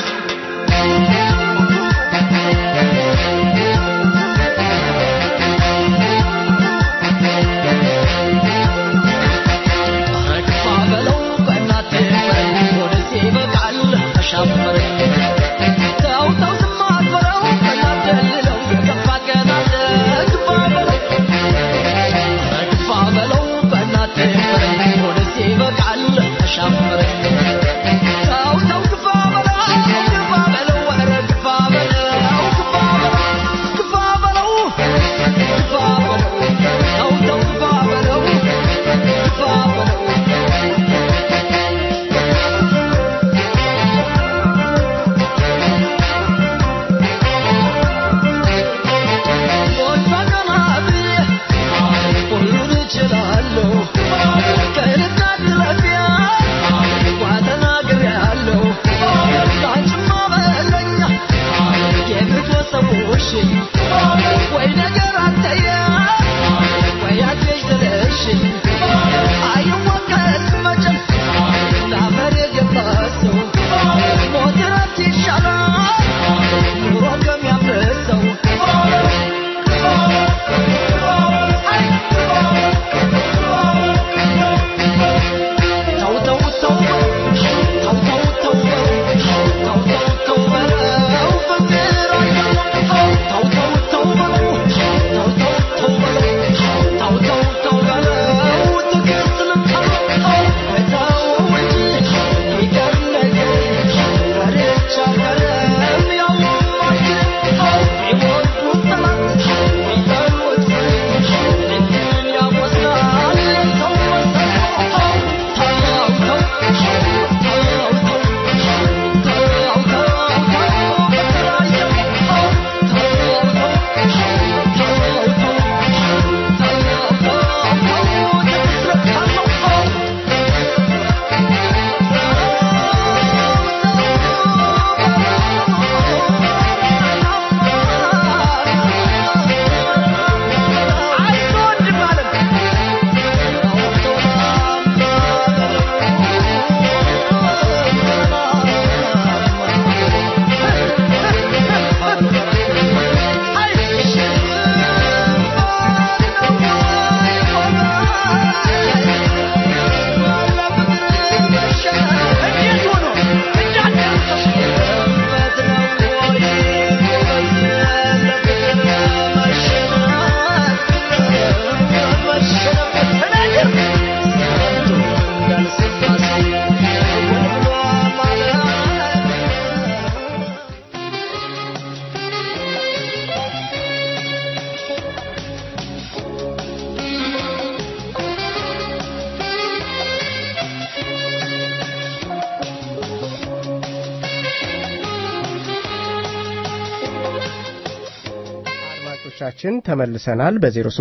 አድማጮቻችን ተመልሰናል።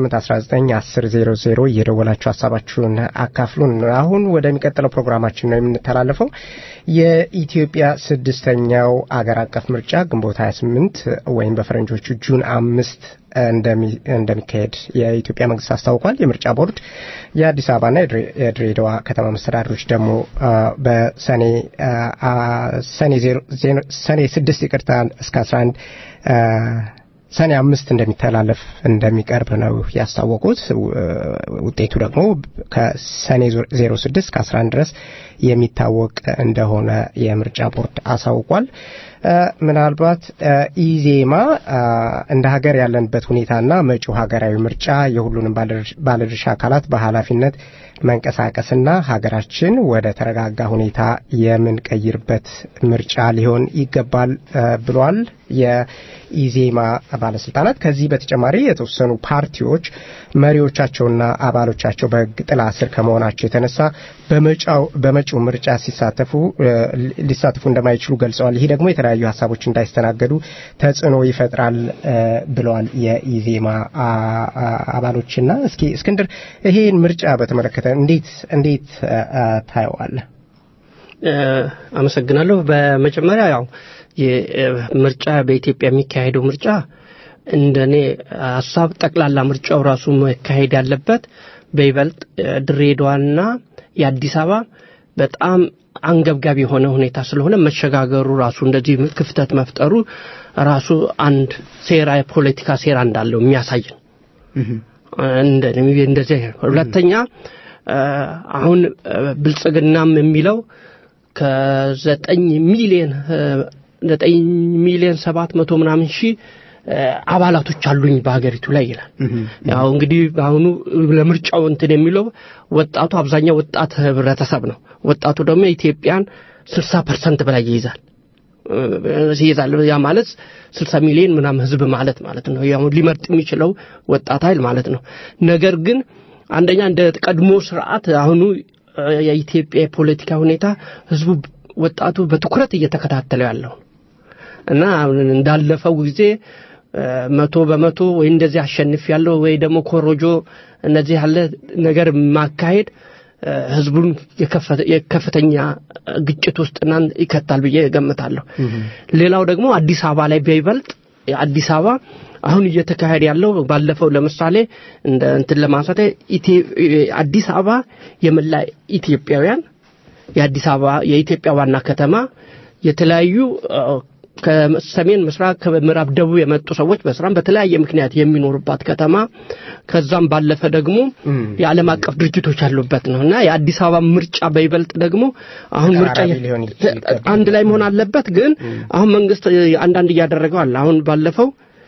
በ08191000 እየደወላችሁ ሐሳባችሁን አካፍሉን። አሁን ወደሚቀጥለው ፕሮግራማችን ነው የምንተላለፈው። የኢትዮጵያ ስድስተኛው አገር አቀፍ ምርጫ ግንቦት 28 ወይም በፈረንጆቹ ጁን 5 እንደሚካሄድ የኢትዮጵያ መንግስት አስታውቋል። የምርጫ ቦርድ የአዲስ አበባና የድሬዳዋ ከተማ መስተዳድሮች ደግሞ በሰኔ 6 ይቅርታ እስከ 11 ሰኔ 5 እንደሚተላለፍ እንደሚቀርብ ነው ያስታወቁት። ውጤቱ ደግሞ ከሰኔ 06 እስከ 11 ድረስ የሚታወቅ እንደሆነ የምርጫ ቦርድ አሳውቋል። ምናልባት ኢዜማ እንደ ሀገር ያለንበት ሁኔታና መጪው ሀገራዊ ምርጫ የሁሉንም ባለድርሻ አካላት በኃላፊነት መንቀሳቀስና ሀገራችን ወደ ተረጋጋ ሁኔታ የምንቀይርበት ምርጫ ሊሆን ይገባል ብሏል የኢዜማ ባለስልጣናት። ከዚህ በተጨማሪ የተወሰኑ ፓርቲዎች መሪዎቻቸውና አባሎቻቸው በሕግ ጥላ ስር ከመሆናቸው የተነሳ በመጪው ምርጫ ሊሳተፉ እንደማይችሉ ገልጸዋል። ይህ ደግሞ የተለያዩ ሀሳቦች እንዳይስተናገዱ ተጽዕኖ ይፈጥራል ብለዋል የኢዜማ አባሎችና። እስኪ እስክንድር ይሄን ምርጫ በተመለከተ እንዴት ታየዋለህ? አመሰግናለሁ። በመጀመሪያ ያው የምርጫ በኢትዮጵያ የሚካሄደው ምርጫ እንደኔ ሐሳብ ጠቅላላ ምርጫው ራሱ መካሄድ ያለበት በይበልጥ ድሬዳዋና የአዲስ አበባ በጣም አንገብጋቢ የሆነ ሁኔታ ስለሆነ መሸጋገሩ ራሱ እንደዚህ ክፍተት መፍጠሩ ራሱ አንድ ሴራ የፖለቲካ ሴራ እንዳለው የሚያሳይ ነው። እንደዚህ ሁለተኛ አሁን ብልጽግናም የሚለው ከ9 ሚሊዮን 700 ምናምን ሺህ አባላቶች አሉኝ በአገሪቱ ላይ ይላል። ያው እንግዲህ አሁን ለምርጫው እንትን የሚለው ወጣቱ አብዛኛው ወጣት ህብረተሰብ ነው። ወጣቱ ደግሞ ኢትዮጵያን 60% በላይ ይይዛል። ያ ማለት 60 ሚሊዮን ምናምን ህዝብ ማለት ነው። ያው ሊመርጥ የሚችለው ወጣት ኃይል ማለት ነው። ነገር ግን አንደኛ እንደ ቀድሞ ስርዓት አሁን የኢትዮጵያ የፖለቲካ ሁኔታ ህዝቡ ወጣቱ በትኩረት እየተከታተለው ያለው እና እንዳለፈው ጊዜ 100% ወይ እንደዚህ አሸንፍ ያለው ወይ ደግሞ ኮሮጆ እነዚህ ያለ ነገር ማካሄድ ህዝቡን የከፍተኛ ግጭት ውስጥና ይከታል ብዬ ገምታለሁ። ሌላው ደግሞ አዲስ አበባ ላይ በይበልጥ አዲስ አበባ አሁን እየተካሄደ ያለው ባለፈው ለምሳሌ እንትን ለማንሳት አዲስ አበባ የመላ ኢትዮጵያውያን የአዲስ አበባ የኢትዮጵያ ዋና ከተማ የተለያዩ ከሰሜን ምስራቅ ከምዕራብ ደቡብ የመጡ ሰዎች በስራም በተለያየ ምክንያት የሚኖሩባት ከተማ ከዛም ባለፈ ደግሞ የዓለም አቀፍ ድርጅቶች ያሉበት ነውና የአዲስ አበባ ምርጫ በይበልጥ ደግሞ አሁን ምርጫ አንድ ላይ መሆን አለበት። ግን አሁን መንግስት አንዳንድ እያደረገው አለ። አሁን ባለፈው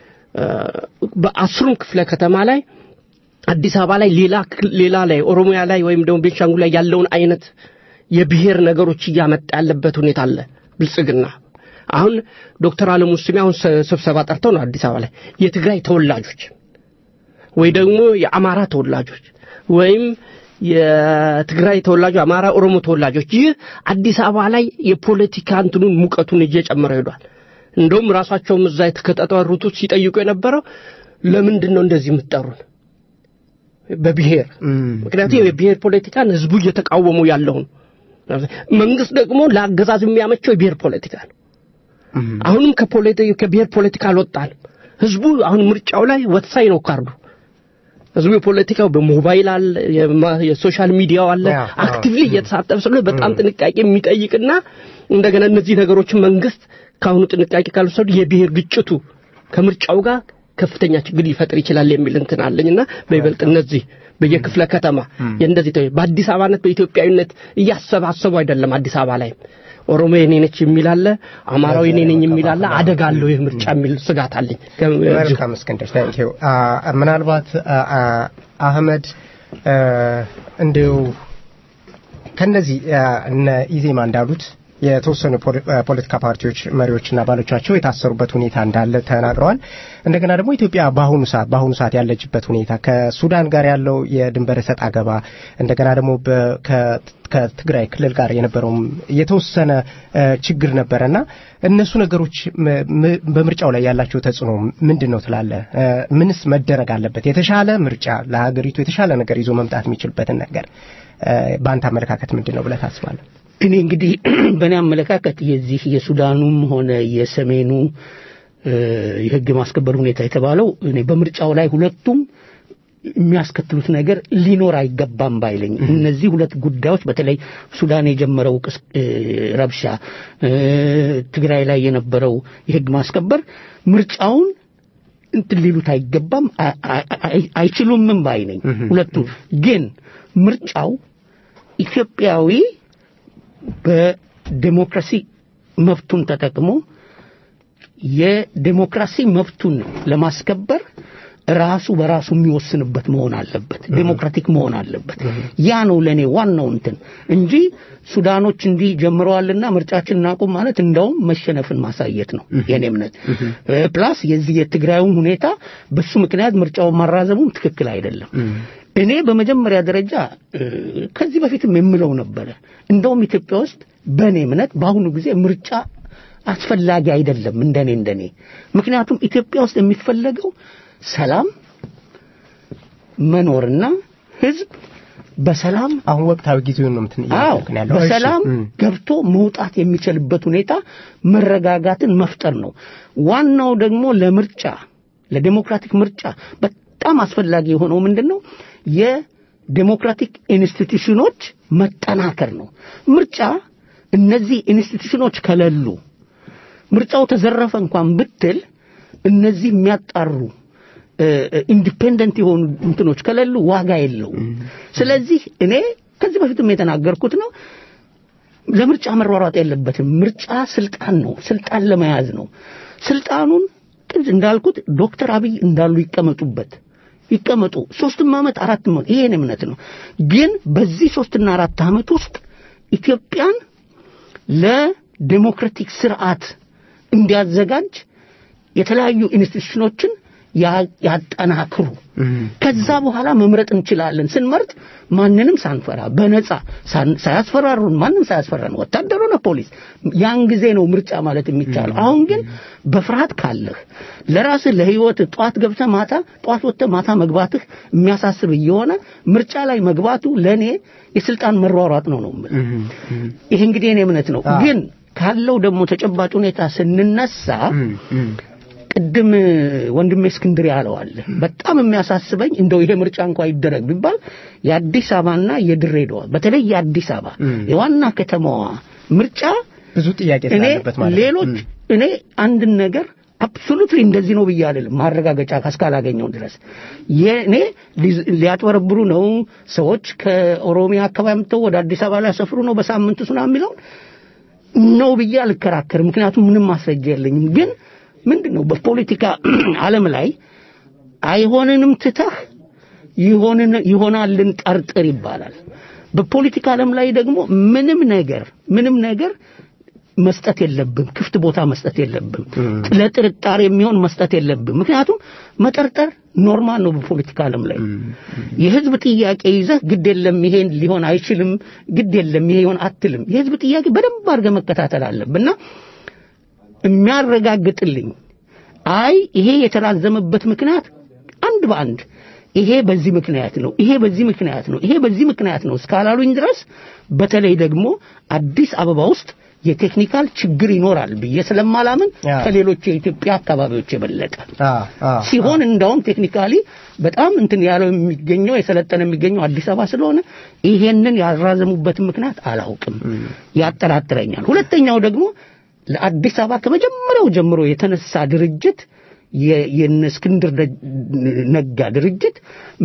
በአስሩም ክፍለ ከተማ ላይ አዲስ አበባ ላይ ሌላ ላይ ኦሮሚያ ላይ ወይም ደግሞ ቤንሻንጉል ላይ ያለውን አይነት የብሔር ነገሮች እያመጣ ያለበት ሁኔታ አለ ብልጽግና። አሁን ዶክተር አለሙ ስሜ አሁን ስብሰባ ጠርተው ነው አዲስ አበባ ላይ የትግራይ ተወላጆች ወይ ደግሞ የአማራ ተወላጆች ወይም የትግራይ ተወላጆች አማራ ኦሮሞ ተወላጆች ይህ አዲስ አበባ ላይ የፖለቲካ እንትኑን ሙቀቱን እየጨመረ ሄዷል። እንደውም ራሳቸው እዛ የተከታተሩት ሲጠይቁ የነበረው ለምንድን ነው እንደዚህ የምትጠሩን በብሔር? ምክንያቱም የብሔር ፖለቲካን ህዝቡ እየተቃወሙ ያለው መንግስት ደግሞ ለአገዛዝ የሚያመቸው የብሔር ፖለቲካ ነው። አሁንም ከብሔር ፖለቲካ አልወጣንም። ህዝቡ አሁን ምርጫው ላይ ወሳኝ ነው ካርዱ። ህዝቡ የፖለቲካው በሞባይል አለ የሶሻል ሚዲያው አለ አክቲቭሊ እየተሳተፈ ስለሆነ በጣም ጥንቃቄ የሚጠይቅና እንደገና እነዚህ ነገሮችን መንግስት ካሁኑ ጥንቃቄ ካልወሰዱ የብሔር ግጭቱ ከምርጫው ጋር ከፍተኛ ችግር ሊፈጥር ይችላል የሚል እንትን አለኝና በይበልጥ እነዚህ በየክፍለ ከተማ የእንደዚህ በአዲስ አበባነት በኢትዮጵያዊነት እያሰባሰቡ አይደለም። አዲስ አበባ ላይ ኦሮሞ የኔ ነች የሚል አለ፣ አማራው የኔ ነኝ የሚል አለ። አደጋለው ይህ ምርጫ የሚል ስጋት አለኝ። መልካም እስክንድር ታንክ ዩ። ምናልባት አህመድ እንደው ከነዚህ እነ ኢዜማ እንዳሉት የተወሰኑ ፖለቲካ ፓርቲዎች መሪዎችና አባሎቻቸው የታሰሩበት ሁኔታ እንዳለ ተናግረዋል። እንደገና ደግሞ ኢትዮጵያ በአሁኑ ሰዓት ያለችበት ሁኔታ ከሱዳን ጋር ያለው የድንበር ሰጣ ገባ እንደገና ደግሞ ከትግራይ ክልል ጋር የነበረው የተወሰነ ችግር ነበርና እነሱ ነገሮች በምርጫው ላይ ያላቸው ተጽዕኖ ምንድነው ትላለህ? ምንስ መደረግ አለበት? የተሻለ ምርጫ ለሀገሪቱ የተሻለ ነገር ይዞ መምጣት የሚችልበትን ነገር በአንተ አመለካከት ምንድነው ብለህ ታስባለህ? እኔ እንግዲህ በእኔ አመለካከት የዚህ የሱዳኑም ሆነ የሰሜኑ የህግ ማስከበር ሁኔታ የተባለው እኔ በምርጫው ላይ ሁለቱም የሚያስከትሉት ነገር ሊኖር አይገባም ባይለኝ። እነዚህ ሁለት ጉዳዮች በተለይ ሱዳን የጀመረው ረብሻ፣ ትግራይ ላይ የነበረው የህግ ማስከበር ምርጫውን እንትን ሊሉት አይገባም፣ አይችሉምም ባይነኝ። ሁለቱም ግን ምርጫው ኢትዮጵያዊ በዲሞክራሲ መብቱን ተጠቅሞ የዲሞክራሲ መብቱን ለማስከበር ራሱ በራሱ የሚወስንበት መሆን አለበት ዲሞክራቲክ መሆን አለበት ያ ነው ለኔ ዋናው እንትን እንጂ ሱዳኖች እንዲህ ጀምረዋልና ምርጫችን እናቁም ማለት እንደውም መሸነፍን ማሳየት ነው የኔ እምነት ፕላስ የዚህ የትግራዩን ሁኔታ በሱ ምክንያት ምርጫውን ማራዘሙም ትክክል አይደለም እኔ በመጀመሪያ ደረጃ ከዚህ በፊትም የምለው ነበር እንደውም ኢትዮጵያ ውስጥ በኔ እምነት በአሁኑ ጊዜ ምርጫ አስፈላጊ አይደለም እንደኔ ምክንያቱም ኢትዮጵያ ውስጥ የሚፈለገው ሰላም መኖርና ህዝብ በሰላም አሁን ወቅታዊ ጊዜውን ነው ምትንያለው በሰላም ገብቶ መውጣት የሚችልበት ሁኔታ መረጋጋትን መፍጠር ነው ዋናው ደግሞ ለምርጫ ለዲሞክራቲክ ምርጫ በጣም አስፈላጊ የሆነው ምንድነው የዲሞክራቲክ ኢንስቲትዩሽኖች መጠናከር ነው ምርጫ እነዚህ ኢንስቲትዩሽኖች ከሌሉ ምርጫው ተዘረፈ እንኳን ብትል እነዚህ የሚያጣሩ ኢንዲፔንደንት የሆኑ እንትኖች ከሌሉ ዋጋ የለውም ስለዚህ እኔ ከዚህ በፊትም የተናገርኩት ነው ለምርጫ መሯሯጥ የለበትም ምርጫ ስልጣን ነው ስልጣን ለመያዝ ነው ስልጣኑን እንዳልኩት ዶክተር አብይ እንዳሉ ይቀመጡ 3 አመት 4 አመት ይሄን እምነት ነው ግን በዚህ 3 እና 4 አመት ውስጥ ኢትዮጵያን ለዲሞክራቲክ ስርዓት እንዲያዘጋጅ የተለያዩ ኢንስቲትዩሽኖችን ያጠናክሩ ከዛ በኋላ መምረጥ እንችላለን ስንመርጥ ማንንም ሳንፈራ በነፃ ሳያስፈራሩን ማንንም ሳያስፈራን ወታደሩና ፖሊስ ያን ጊዜ ነው ምርጫ ማለት የሚቻለው አሁን ግን በፍርሃት ካለህ ለራስ ለህይወት ጧት ገብተህ ጧት ወጥተህ ማታ መግባትህ የሚያሳስብ ይሆነ ምርጫ ላይ መግባቱ ለኔ የስልጣን መሯሯጥ ነው ይሄ እንግዲህ እኔ እምነት ነው ግን ካለው ደግሞ ተጨባጭ ሁኔታ ስንነሳ ቅድም ወንድሜ እስክንድር ያለው አለ በጣም የሚያሳስበኝ እንደው ይሄ ምርጫ እንኳን ይደረግ ቢባል የአዲስ አበባና የድሬዳዋ በተለይ የአዲስ አበባ የዋና ከተማዋ ምርጫ ብዙ ጥያቄ ተነሳበት ማለት ሌሎች እኔ አንድ ነገር አብሶሉትሊ እንደዚህ ነው ብያለሁ ማረጋገጫ ካስካላገኘው ድረስ የኔ ሊያጥወረብሩ ነው ሰዎች ከኦሮሚያ አካባቢ መጥተው ወደ አዲስ አበባ ላይ ያሰፍሩ ነው በሳምንት ሱና የሚለው ነው ብያል ከራከር ምክንያቱም ምንም ማስረጃ የለኝም ግን ምንድነው በፖለቲካ ዓለም ላይ አይሆንንም ትተህ ይሆናልን ጠርጥር ይባላል በፖለቲካ ዓለም ላይ ደግሞ ምንም ነገር መስጠት የለብም ክፍት ቦታ መስጠት የለብም ለጥርጣሬ የሚሆን መስጠት የለብም ምክንያቱም መጠርጠር ኖርማል ነው በፖለቲካ ዓለም ላይ የህዝብ ጥያቄ ይዘህ ግድ የለም ይሄን ሊሆን አይችልም ግድ የለም ይሄ ይሆን አትልም የህዝብ ጥያቄ በደንብ አድርገህ መከታተል አለብህና የሚያረጋግጥልኝ አይ ይሄ የተራዘመበት ምክንያት አንድ በአንድ ይሄ በዚህ ምክንያት ነው ይሄ በዚህ ምክንያት ነው እስካላሉኝ ድረስ በተለይ ደግሞ አዲስ አበባ ውስጥ የቴክኒካል ችግር ይኖራል ብዬ ስለማላምን ከሌሎች የኢትዮጵያ አካባቢዎች የበለጠ ሲሆን እንደውም ቴክኒካሊ በጣም እንትን ያለው የሚገኘው የሰለጠነ የሚገኘው አዲስ አበባ ስለሆነ ይሄንን ያራዘሙበት ምክንያት አላውቅም ያጠራጥረኛል ሁለተኛው ደግሞ ለአዲስ አበባ ከመጀመሪያው ጀምሮ የተነሳ ድርጅት የእስክንድር ነጋ ድርጅት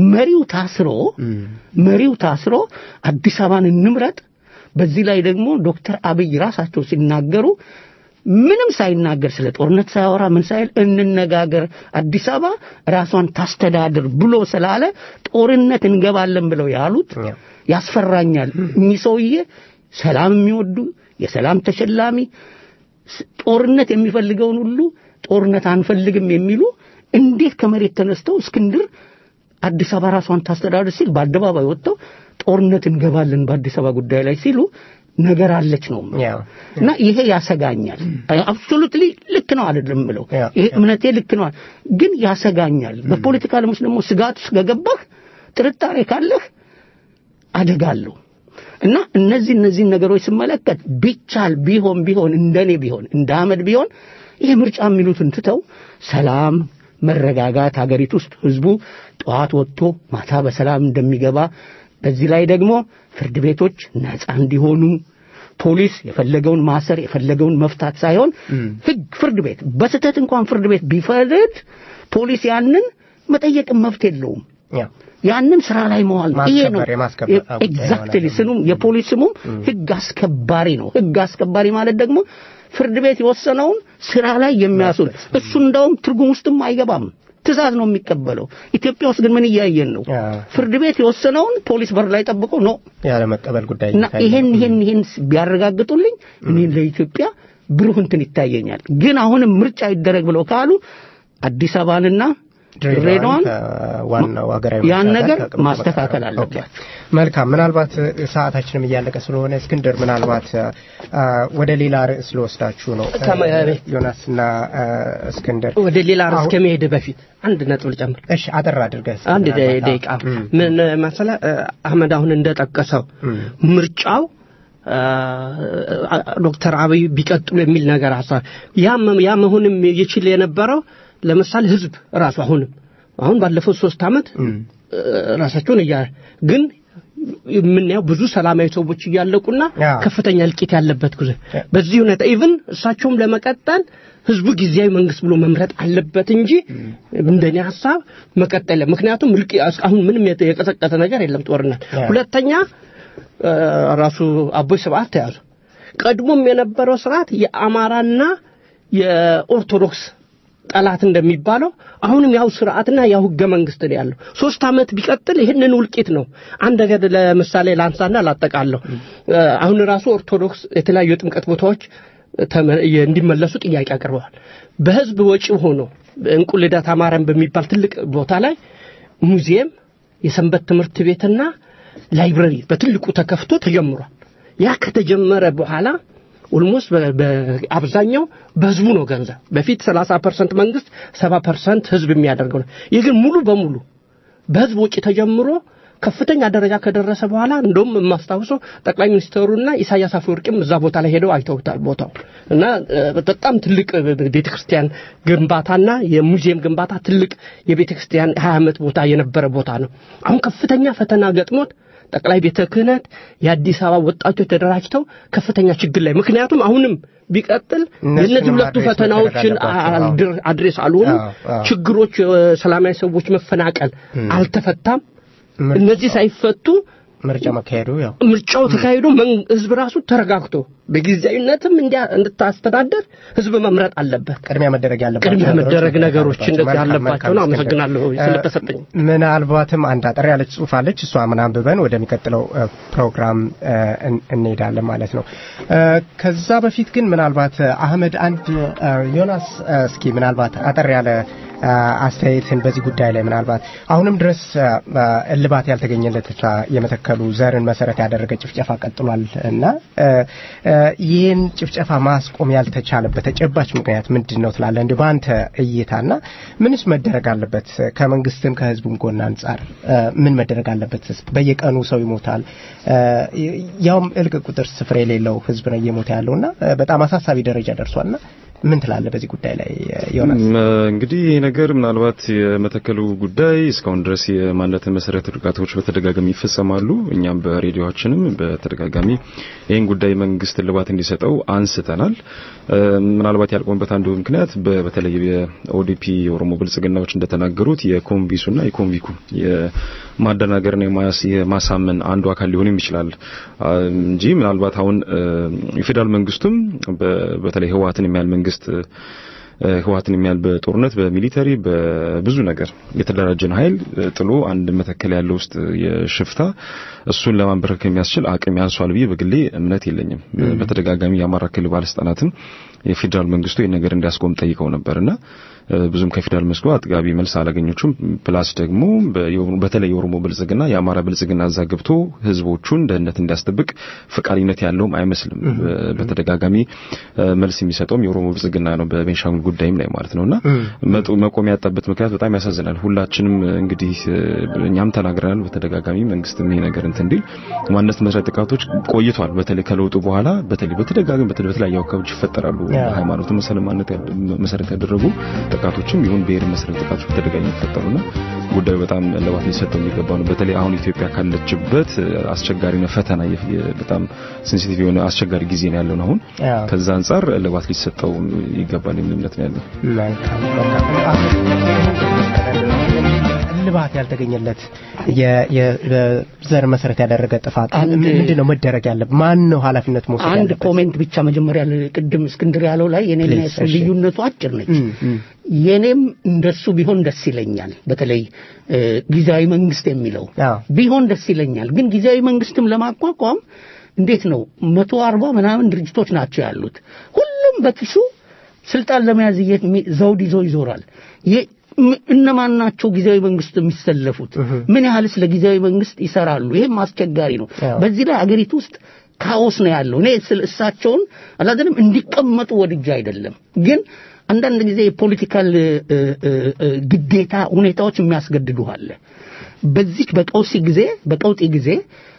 መሪው ታስሮ አዲስ አበባን እንምረጥ በዚህ ላይ ደግሞ ዶክተር አብይ ራሳቸው ሲናገሩ ምንም ሳይናገር ስለ ጦርነት ሳይወራ ምን ሳይል እንነጋገር አዲስ አበባ ራሷን ታስተዳድር ብሎ ስላለ ጦርነት እንገባለን ብለው ያሉት ያስፈራኛል እኒሰውዬ ሰላም የሚወዱ የሰላም ተሸላሚ ጦርነት የሚፈልገውን ሁሉ ጦርነት አንፈልግም የሚሉ እንዴት ከመሬት ተነስተው እስክንድር አዲስ አበባ ራሷን ታስተዳድር ሲል በአደባባይ ወጥተው ጦርነት እንገባለን በአዲስ አበባ ጉዳይ ላይ ሲሉ ነገር አለች ነው እና ይሄ ያሰጋኛል አብሶሉትሊ ልክ ነው አይደለም ብለው ይሄ እምነቴ ልክ ነው ግን ያሰጋኛል በፖለቲካ ዓለም ውስጥ ደግሞ ስጋት ውስጥ ገባህ ጥርጣሬ ካለህ አደጋለሁ እና እነዚህ ነገሮች ስመለከት ቢቻል ቢሆን እንደኔ ቢሆን እንደ አህመድ ቢሆን ይሄ ምርጫ የሚሉትን ትተው ሰላም መረጋጋት ሀገሪቱ ውስጥ ህዝቡ ጧት ወጥቶ ማታ በሰላም እንደሚገባ በዚህ ላይ ደግሞ ፍርድ ቤቶች ነፃ እንዲሆኑ ፖሊስ የፈለገውን ማሰር የፈለገውን መፍታት ሳይሆን ህግ ፍርድ ቤት በስተት እንኳን ፍርድ ቤት ቢፈርድ ፖሊስ ያንን መጠየቅ መብት የለውም ያንን ስራ ላይ መዋል ነው ይሄ ነው ማስከበር ኤግዛክትሊ ስኑም የፖሊስሙም ህግ አስከባሪ ነው ህግ አስከባሪ ማለት ደግሞ ፍርድ ቤት የወሰነውን ስራ ላይ የሚያስውል እሱ እንደውም ትርጉም ውስጥም አይገባም ትእዛዝ ነው የሚቀበለው ኢትዮጵያ ውስጥ ግን ምን እያየን ነው ፍርድ ቤት የወሰነውን ፖሊስ በር ላይ ጠብቆ ነው ያለ መቀበል ጉዳይ እና ይሄን ቢያረጋግጡልኝ እኔ ለኢትዮጵያ ብሩህ እንትን ይታየኛል ግን አሁንም ምርጫ ይደረግ ብለው ካሉ አዲስ አበባንና ድሬዳዋን ዋናው ሀገራዊ ያን ነገር ማስተካከል አለበት መልካም ምናልባት ሰዓታችንም እያለቀ ስለሆነ እስክንድር ምናልባት ወደ ሌላ ርዕስ ልወስዳችሁ ነው ዮናስና እስክንድር ወደ ሌላ ርዕስ ከመሄድ በፊት አንድ ነጥብ ልጨምር እሺ አጠር አድርገህ አንድ ደቂቃ ምን መሰለ አህመድ አሁን እንደጠቀሰው ምርጫው ዶክተር አብይ ቢቀጥሉ የሚል ነገር ሐሳብ ያ መሆንም ይችል የነበረው ለምሳሌ ህዝብ ራሱ አሁን ባለፈው 3 አመት ራሳቸውን ግን ምንያው ብዙ ሰላማዊ ሰዎች ያለቁና ከፍተኛ እልቂት ያለበት ጉዞ በዚህ ሁኔታ ኢቭን እሳቸውም ለመቀጠል ህዝቡ ጊዜያዊ መንግስት ብሎ መምረጥ አለበት እንጂ እንደኔ ሐሳብ መቀጠል ምክንያቱም አሁን ምንም የቀሰቀሰ ነገር የለም ጦርነት ሁለተኛ ራሱ አቦይ ስብዓት ተያዙ ቀድሞም የነበረው ስርዓት የአማራና የኦርቶዶክስ ጠላት እንደሚባለው አሁንም ያው ስርዓትና ያው ህገ መንግስት ነው ያለው 3 አመት ቢቀጥል ይሄንን ውልቂት ነው አንድ ነገር ለምሳሌ ላንሳና ላጠቃለው አሁን ራሱ ኦርቶዶክስ የተለያዩ ጥምቀት ቦታዎች እንዲመለሱ ጥያቄ አቀርበዋል በህዝብ ወጪ ሆኖ እንቁልዳታ ማርያም በሚባል ትልቅ ቦታ ላይ ሙዚየም የሰንበት ትምህርት ቤትና ላይብረሪ በትልቁ ተከፍቶ ተጀምሯል ያ ከተጀመረ በኋላ ኦልሞስት በአብዛኛው በህዝቡ ነው ገንዘብ በፊት 30% መንግስት 70% ህዝብ የሚያደርገው ነው ይሄ ግን ሙሉ በሙሉ በህዝብ ወጪ ተጀምሮ ከፍተኛ ደረጃ ከደረሰ በኋላ እንደውም ማስተዋወሱ ጠቅላይ ሚኒስትሩና ኢሳያስ አፈወርቂም እዛ ቦታ ላይ ሄደው አይተውታል ቦታው እና በጣም ትልቅ ቤተክርስቲያን ግንባታና የሙዚየም ግንባታ ትልቅ የቤተክርስቲያን 20 አመት ቦታ የነበረ ቦታ ነው አሁን ከፍተኛ ፈተና ገጥሞት ጠቅላይ ቤተ ክህነት የአዲስ አበባ ወጣቶች ተደራጅተው ከፍተኛ ችግር ላይ ምክንያቱም አሁንም ቢቀጥል እነዚህ ሁለቱ ፈተናዎችን አድሬስ አልሆኑ ችግሮች ሰላማዊ ሰዎች መፈናቀል አልተፈታም እነዚህ ሳይፈቱ ምርጫ መካሄዱ ያው ምርጫው ተካሄዶ ህዝብ ራሱ ተረጋግቶ በጊዜያዊነትም እንድታስተዳደር ህዝብ መምረጥ አለበት ቅድሚያ መደረግ ነገሮች እንደዚህ ያለባቸው ነው አመሰግናለሁ ስለተሰጠኝ ምናልባትም አንድ አጠር ያለች ጽሁፍ አለች እሷ ምናንብበን ወደሚቀጥለው ፕሮግራም እንሄዳለን ማለት ነው ከዛ በፊት ግን ምናልባት አህመድ አንድ ዮናስ እስኪ ምናልባት አጠር ያለ አስተያየትን በዚህ ጉዳይ ላይ ምናልባት አሁንም ድረስ እልባት ያልተገኘለት የመተከሉ ዘርን መሰረት ያደረገ ጭፍጨፋ ቀጥሏል እና ይህን ጭፍጨፋ ማስቆም ያልተቻለበት ተጨባጭ ምክንያት ምንድነው ትላለህ እንዴ ባንተ እይታና ምንስ መደረግ አለበት ከመንግስትም ከህዝቡም ጎን አንፃር ምን መደረግ አለበት በየቀኑ ሰው ይሞታል ያውም እልቅ ቁጥር ስፍር የሌለው ህዝብ ነው እየሞተ ያለውና በጣም አሳሳቢ ደረጃ ደርሷልና ምን ትላለህ በዚህ ጉዳይ ላይ ዮናስ እንግዲህ ይሄ ነገር ምናልባት የመተከሉ ጉዳይ እስካሁን ድረስ የማንነት መሰረት ጥቃቶች በተደጋጋሚ ይፈጸማሉ እኛም በሬዲዮአችንም በተደጋጋሚ ይሄን ጉዳይ መንግስት ልባት እንዲሰጠው አንስተናል ምናልባት ያልቆምበት አንዱ ምክንያት በተለይ የኦዲፒ ኦሮሞ ብልጽግናዎች እንደተናገሩት የኮምቢሱና የኮንቪኩ የማደናገርና የማሳመን አንዱ አካል ሊሆን ይችላል እንጂ ምናልባት አሁን የፌደራል መንግስቱም በተለይ ህወሓትን የሚያል መንግስት ህወሓትን የሚያል በጦርነት በሚሊተሪ በብዙ ነገር የተደራጀን ኃይል ጥሎ አንድ መተከል ያለው ውስጥ የሽፍታ እሱን ለማንበረከክ የሚያስችል አቅም ያንሷል ብዬ በግሌ እምነት የለኝም በተደጋጋሚ የአማራ ክልል ባለስልጣናትም የፌደራል መንግስቱ ይሄን ነገር እንዲያስቆም ጠይቀው ነበርና ብዙም ከፌደራል መስኮ አጥጋቢ መልስ አላገኙችም ፕላስ ደግሞ በተለይ የኦሮሞ ብልጽግና የአማራ ብልጽግና አዛግብቶ ህዝቦቹን ደህንነት እንዲያስጠብቅ ፈቃደኝነት ያለውም አይመስልም በተደጋጋሚ መልስ የሚሰጠውም የኦሮሞ ብልጽግና ነው በቤንሻንጉል ጉዳይም ላይ ማለት ነውና መቆም ያጣበት ምክንያት በጣም ያሳዝናል ሁላችንም እንግዲህ እኛም ተናግረናል በተደጋጋሚ መንግስትም ይሄ ነገር እንዲል ማንነት መሰረት ጥቃቶች ቆይቷል በተለይ ከለውጡ በኋላ በተደጋጋሚ በተለያዩ አካባቢዎች ይፈጠራሉ ሃይማኖት መሰረት ያደረጉ ጥቃቶችም ይሁን ብሔር መሰረት ጥቃቶች በተደጋጋሚ ይፈጠሩና ጉዳዩ በጣም ለባት ሊሰጠው የሚገባው ነው በተለይ አሁን ኢትዮጵያ ካለችበት አስቸጋሪና ፈተና በጣም ሴንሲቲቭ የሆነ አስቸጋሪ ጊዜ ነው ያለው አሁን ከዛ አንፃር ለባት ሊሰጠው ይገባል የሚል እምነት ነው ያለው እልባት ያልተገኘለት የዘር መሰረት ያደረገ ጥፋት ምንድነው መደረግ ያለበት? ማን ነው ኃላፊነት መውሰድ ያለበት? አንድ ኮሜንት ብቻ መጀመሪያ ቅድም እስክንድር ያለው ላይ የኔና የሱ ልዩነቱ አጭር ነች። የኔም እንደሱ ቢሆን ደስ ይለኛል። በተለይ ጊዜያዊ መንግስት የሚለው ቢሆን ደስ ይለኛል። ግን ጊዜያዊ መንግስትም ለማቋቋም እንዴት ነው 140 ምናምን ድርጅቶች ናቸው ያሉት። ሁሉም በኪሱ ስልጣን ለመያዝ ዘውድ ይዞ ይዞራል። እነማን ናቸው ጊዜያዊ መንግስት የሚሰለፉት? ምን ያህልስ ለጊዜያዊ መንግስት ይሰራሉ? ይሄም አስቸጋሪ ነው። በዚህ ላይ አገሪቱ ውስጥ ካኦስ ነው ያለው። እኔ እሳቸውን አላደለም እንዲቀመጡ ወድጄ አይደለም፣ ግን አንዳንድ ጊዜ የፖለቲካል ግዴታ ሁኔታዎች የሚያስገድዱሃል። በዚህ በቀውጢ ጊዜ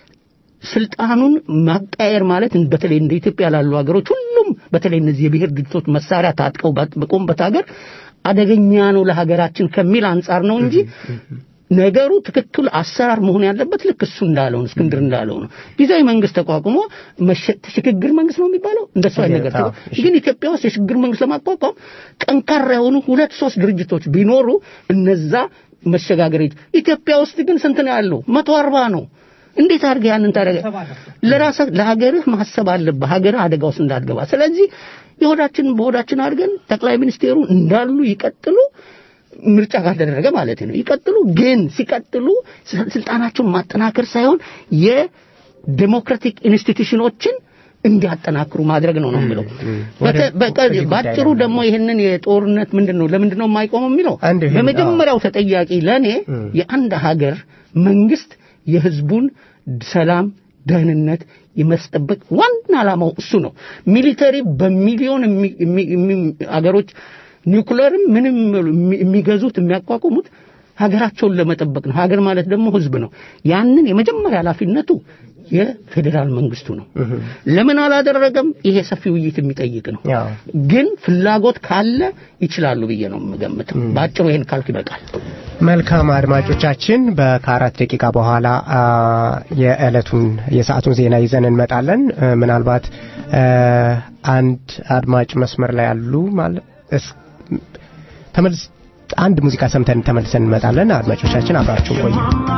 ስልጣኑን ማቃየር ማለት በተለይ እንደ ኢትዮጵያ ላሉ ሀገሮች ሁሉም በተለይ እነዚህ የብሔር ድርጅቶች መሳሪያ ታጥቀው በቆምበት ሀገር አደገኛ ነው ለሀገራችን ከሚል አንጻር ነው እንጂ ነገሩ ትክክል አሰራር መሆን ያለበት ልክ እሱ እንዳለው እስክንድር እንዳለው ነው። ጊዜያዊ መንግስት ተቋቁሞ ሽግግር መንግስት ነው የሚባለው እንደሱ አይነት ነገር ነው። ግን ኢትዮጵያ ውስጥ የሽግግር መንግስት ለማቋቋም ጠንካራ የሆኑ 2-3 ድርጅቶች ቢኖሩ እነዛ መሸጋገር ኢትዮጵያ ውስጥ ግን ስንት ነው ያለው? 140 ነው። እንዴት አድርገህ ያንን ታደርገ? ለሀገርህ ማሰብ አለብህ፣ ሀገር አደጋ ውስጥ እንዳትገባ። ስለዚህ በሆዳችን አድርገን ጠቅላይ ሚኒስቴሩ እንዳሉ ይቀጥሉ፣ ምርጫ ካልተደረገ ማለት ነው ይቀጥሉ። ግን ሲቀጥሉ ስልጣናቸውን ማጠናከር ሳይሆን የዴሞክራቲክ ኢንስቲትዩሽኖችን እንዲያጠናክሩ ማድረግ ነው የምለው። ባጭሩ ደግሞ ይሄንን የጦርነት ለምንድነው የማይቆመው የሚለው በመጀመሪያው ተጠያቂ ለኔ የአንድ ሀገር መንግስት የህዝቡን ሰላም ደህንነት የመስጠበቅ ዋና ዓላማው እሱ ነው። ሚሊተሪ በሚሊዮን አገሮች ኒውክሌርም ምንም የሚገዙት የሚያቋቁሙት ሀገራቸውን ለመጠበቅ ነው። ሀገር ማለት ደግሞ ህዝብ ነው። ያንን የመጀመሪያ ኃላፊነቱ የፌደራል መንግስቱ ነው። ለምን አላደረገም? ይሄ ሰፊ ውይይት የሚጠይቅ ነው። ግን ፍላጎት ካለ ይችላሉ ብዬ ነው የምገምተው። ባጭሩ ይሄን ካልኩ ይበቃል። መልካም አድማጮቻችን፣ በ4 ደቂቃ በኋላ የሰዓቱን ዜና ይዘን እንመጣለን። ምናልባት አንድ አድማጭ መስመር ላይ ያሉ ማለት አንድ ሙዚቃ ሰምተን ተመልሰን እንመጣለን። አድማጮቻችን አብራችሁ ቆዩ።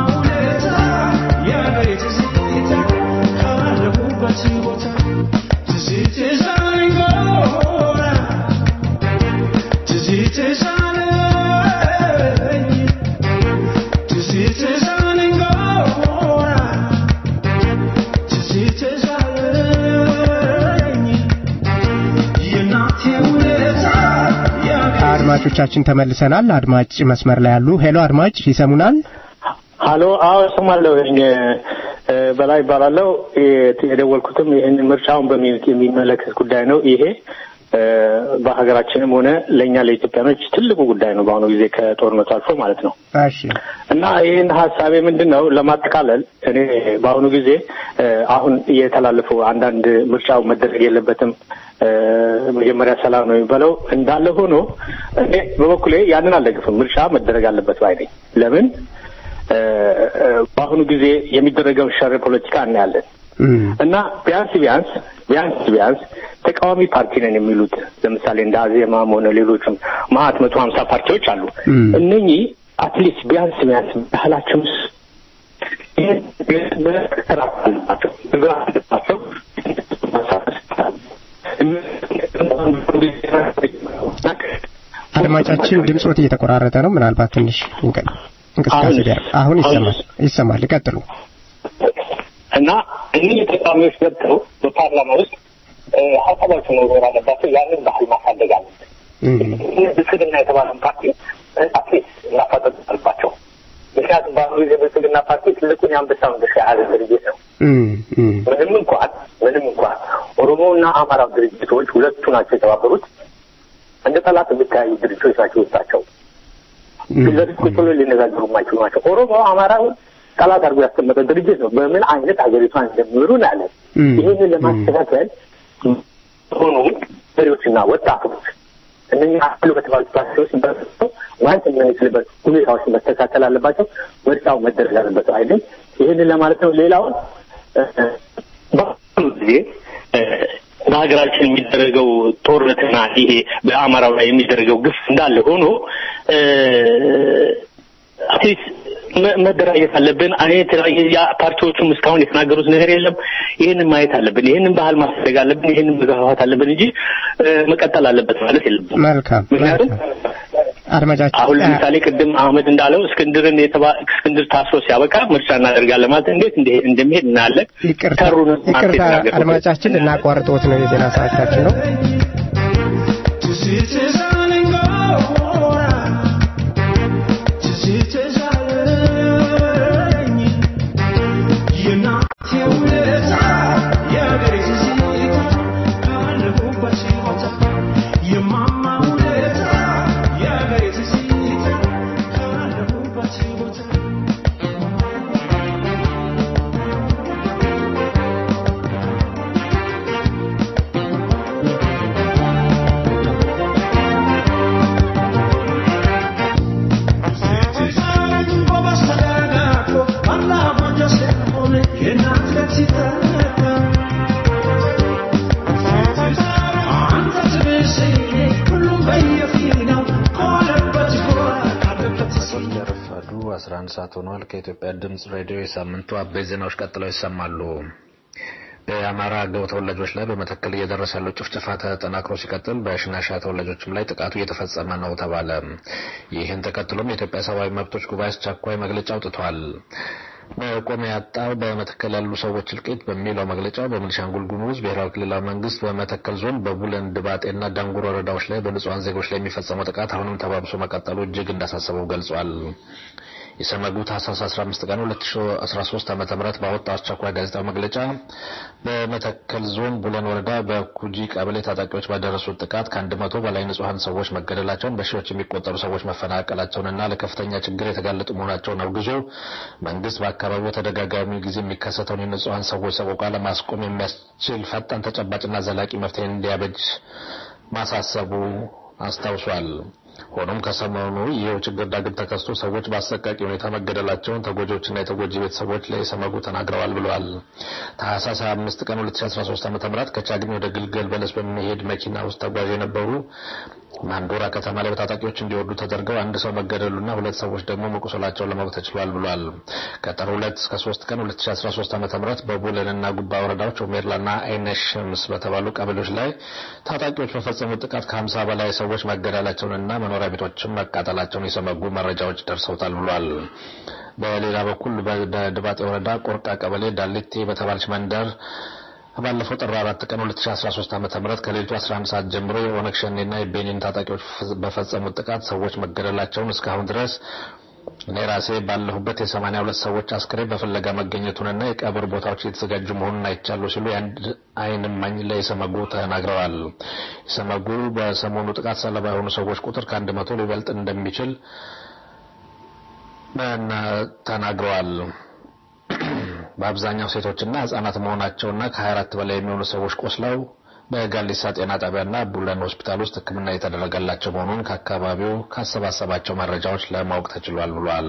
አድማጮቻችን ተመልሰናል። አድማጭ መስመር ላይ ያሉ ሄሎ አድማጭ ይሰሙናል? ሃሎ አዎ ሰማለሁ። በላይ ባላለው የደወልኩትም ይሄን ምርጫውን የሚመለከት ጉዳይ ነው። ይሄ በሀገራችንም ሆነ ለኛ ለኢትዮጵያኖች ትልቁ ጉዳይ ነው በአሁኑ ጊዜ ከጦርነቱ አልፎ ማለት ነው። እሺ እና ይሄን ሐሳቤ ምንድነው ለማጠቃለል እኔ በአሁኑ ጊዜ አሁን የተላለፈው አንዳንድ ምርጫው መደረግ የለበትም መጀመሪያ ሰላም ነው የሚባለው እንዳለ ሆኖ እኔ በበኩሌ ያንን አልደግፍም። ምርጫ መደረግ አለበት ባይ ነኝ። ለምን በአሁኑ ጊዜ የሚደረገው ሸር ፖለቲካ እናያለን እና ቢያንስ ተቃዋሚ ፓርቲ ነን የሚሉት ለምሳሌ እንደ አዜማም ሆነ ሌሎችም 150 ፓርቲዎች አሉ። እነኚህ አትሊስት ቢያንስ ባህላቸውስ አድማጫችን ድምጽዎት እየተቆራረጠ ነው። ምናልባት ትንሽ እንቅስቃሴ አሁን ይሰማል። ይቀጥሉ። እና እነዚህ ተቃዋሚዎች ገብተው በፓርላማ ውስጥ ሀሳባቸውን መወር አለባቸው። ያንን ባህል ማሳደግ አለበት። ብልጽግና የተባለው ፓርቲ አትሊስት ማፋጠጥ አለባቸው። ምክንያቱም በአሁኑ ጊዜ ብልጽግና ፓርቲ ትልቁን የአንበሳውን ድርሻ የያዘ ድርጅት ነው። ምንም እንኳን ኦሮሞና አማራ ድርጅቶች ሁለቱ ናቸው የተባበሩት እንደ ጠላት የሚታዩ ድርጅቶች ናቸው ውስጣቸው። ስለዚህ ቁጭ ብሎ ሊነጋገሩ የማይችሉ ናቸው። ኦሮሞ አማራውን ጠላት አድርጎ ያስቀመጠ ድርጅት ነው። በምን አይነት ሀገሪቷን እንደሚመሩ እናያለን። ይህንን ለማስተካከል ሆኖ መሪዎችና ወጣቶች እነኛ አሉ በተባሉት ፓርቲዎች በተሰው ማለት የሚችልበት ሁኔታዎች መስተካከል አለባቸው። ምርጫው መደረግ አለበት አይደል? ይህንን ለማለት ነው። ሌላውን በአሁኑ ጊዜ በሀገራችን የሚደረገው ጦርነትና ይሄ በአማራው ላይ የሚደረገው ግፍ እንዳለ ሆኖ አትሊስት መደራጀት አለብን። ያ ፓርቲዎቹም እስካሁን የተናገሩት ነገር የለም። ይሄንን ማየት አለብን። ይሄንን ባህል ማስተዳደር አለብን። ይሄንን መገፋፋት አለብን እንጂ መቀጠል አለበት ማለት የለም። መልካም ምክንያቱም አድማጫችን አሁን ለምሳሌ ቅድም አህመድ እንዳለው እስክንድር ታስሮ ሲያበቃ ምርጫ እናደርጋለን ማለት እንዴት እንደሚሄድ እናያለን። ይቅርታ አድማጫችን ልናቋርጦት ነው። የዜና ሰዓታችን ነው። ሰዓት ሆኗል። ከኢትዮጵያ ድምጽ ሬዲዮ የሳምንቱ አበይት ዜናዎች ቀጥለው ይሰማሉ። በአማራ አገው ተወላጆች ላይ በመተከል እየደረሰ ያለው ጭፍጨፋ ተጠናክሮ ሲቀጥል በሽናሻ ተወላጆችም ላይ ጥቃቱ እየተፈጸመ ነው ተባለ። ይህን ተከትሎም የኢትዮጵያ ሰብአዊ መብቶች ጉባኤ አስቸኳይ መግለጫ አውጥቷል። መቆሚያ ያጣው በመተከል ያሉ ሰዎች እልቂት በሚለው መግለጫው በቤኒሻንጉል ጉሙዝ ብሔራዊ ክልላዊ መንግስት በመተከል ዞን በቡለን ድባጤና ዳንጉር ወረዳዎች ላይ በንጹሃን ዜጎች ላይ የሚፈጸመው ጥቃት አሁንም ተባብሶ መቀጠሉ እጅግ እንዳሳሰበው ገልጿል። የሰመጉ ታህሳስ 15 ቀን 2013 ዓ.ም ባወጣው አስቸኳይ ጋዜጣዊ መግለጫ በመተከል ዞን ቡለን ወረዳ በኩጂ ቀበሌ ታጣቂዎች ባደረሱት ጥቃት ከ100 በላይ ንጹሃን ሰዎች መገደላቸውን በሺዎች የሚቆጠሩ ሰዎች መፈናቀላቸውንና ለከፍተኛ ችግር የተጋለጡ መሆናቸውን አውግዞ መንግስት በአካባቢው ተደጋጋሚ ጊዜ የሚከሰተውን የንጹሃን ሰዎች ሰቆቃ ለማስቆም የሚያስችል ፈጣን ተጨባጭና ዘላቂ መፍትሄ እንዲያበጅ ማሳሰቡ አስታውሷል። ሆኖም ከሰሞኑ ይሄው ችግር ዳግም ተከስቶ ሰዎች በአሰቃቂ ሁኔታ መገደላቸውን ተጎጂዎችና የተጎጂ ቤተሰቦች ለሰመጉ ተናግረዋል ብለዋል። ታህሳስ 25 ቀን 2013 ዓ.ም ከቻግኒ ወደ ግልገል በለስ በሚሄድ መኪና ውስጥ ተጓዥ የነበሩ ማንዶራ ከተማ ላይ በታጣቂዎች እንዲወርዱ ተደርገው አንድ ሰው መገደሉና ሁለት ሰዎች ደግሞ መቁሰላቸውን ለማወቅ ተችሏል ብሏል። ከጥር 2 እስከ 3 ቀን 2013 ዓ.ም በቡለንና ጉባ ወረዳዎች ኦሜርላና አይነሽምስ በተባሉ ቀበሌዎች ላይ ታጣቂዎች በፈጸሙት ጥቃት ከ50 በላይ ሰዎች መገደላቸውንና መኖሪያ ቤቶችም መቃጠላቸውን የሰመጉ መረጃዎች ደርሰውታል ብሏል። በሌላ በኩል በድባጤ ወረዳ ቆርቃ ቀበሌ ዳሊቴ በተባለች መንደር ባለፈው ጥር 4 ቀን 2013 ዓ.ም ከሌሊቱ 11 ሰዓት ጀምሮ የኦነግ ሸኔና የቤኒን ታጣቂዎች በፈጸሙት ጥቃት ሰዎች መገደላቸውን እስካሁን ድረስ እኔ ራሴ ባለሁበት የ82 ሰዎች አስክሬን በፍለጋ መገኘቱንና የቀብር ቦታዎች እየተዘጋጁ መሆኑን አይቻሉ ሲሉ የአንድ አይን እማኝ ለሰመጉ ተናግረዋል። ሰመጉ በሰሞኑ ጥቃት ሰለባ የሆኑ ሰዎች ቁጥር ከ100 ሊበልጥ እንደሚችል ተናግረዋል። በአብዛኛው ሴቶችና ህጻናት መሆናቸውና ከ24 በላይ የሚሆኑ ሰዎች ቆስለው በጋሊሳ ጤና ጣቢያና ቡለን ሆስፒታል ውስጥ ሕክምና የተደረገላቸው መሆኑን ከአካባቢው ካሰባሰባቸው መረጃዎች ለማወቅ ተችሏል ብሏል።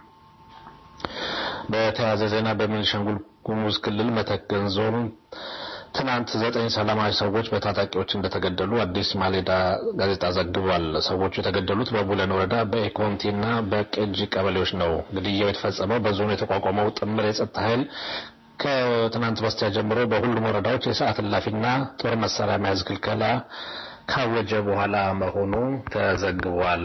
በተያያዘ ዜና በቤኒሻንጉል ጉሙዝ ክልል መተከል ዞን ትናንት 9 ሰላማዊ ሰዎች በታጣቂዎች እንደተገደሉ አዲስ ማሌዳ ጋዜጣ ዘግቧል። ሰዎቹ የተገደሉት በቡለን ወረዳ በኢኮንቲና በቄጂ ቀበሌዎች ነው። ግድያው የተፈጸመው በዞኑ የተቋቋመው ጥምር የጸጥታ ኃይል ከትናንት በስቲያ ጀምሮ በሁሉም ወረዳዎች የሰዓት እላፊና ጦር መሳሪያ መያዝ ክልከላ ካወጀ በኋላ መሆኑ ተዘግቧል።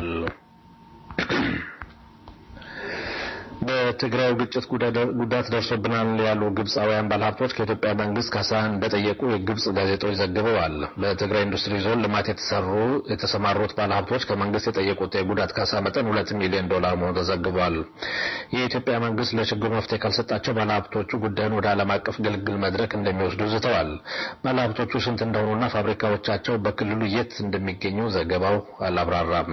በትግራይ ግጭት ጉዳት ደርሶብናል ያሉ ግብጻውያን ባለሀብቶች ከኢትዮጵያ መንግስት ካሳ እንደጠየቁ የግብጽ ጋዜጦች ዘግበዋል። በትግራይ ኢንዱስትሪ ዞን ልማት የተሰማሩት ባለሀብቶች ከመንግስት የጠየቁት የጉዳት ካሳ መጠን $2 ሚሊዮን መሆኑ ተዘግቧል። የኢትዮጵያ መንግስት ለችግሩ መፍትሄ ካልሰጣቸው ባለሀብቶቹ ጉዳዩን ወደ ዓለም አቀፍ ግልግል መድረክ እንደሚወስዱ ዝተዋል። ባለሀብቶቹ ስንት እንደሆኑና ፋብሪካዎቻቸው በክልሉ የት እንደሚገኙ ዘገባው አላብራራም።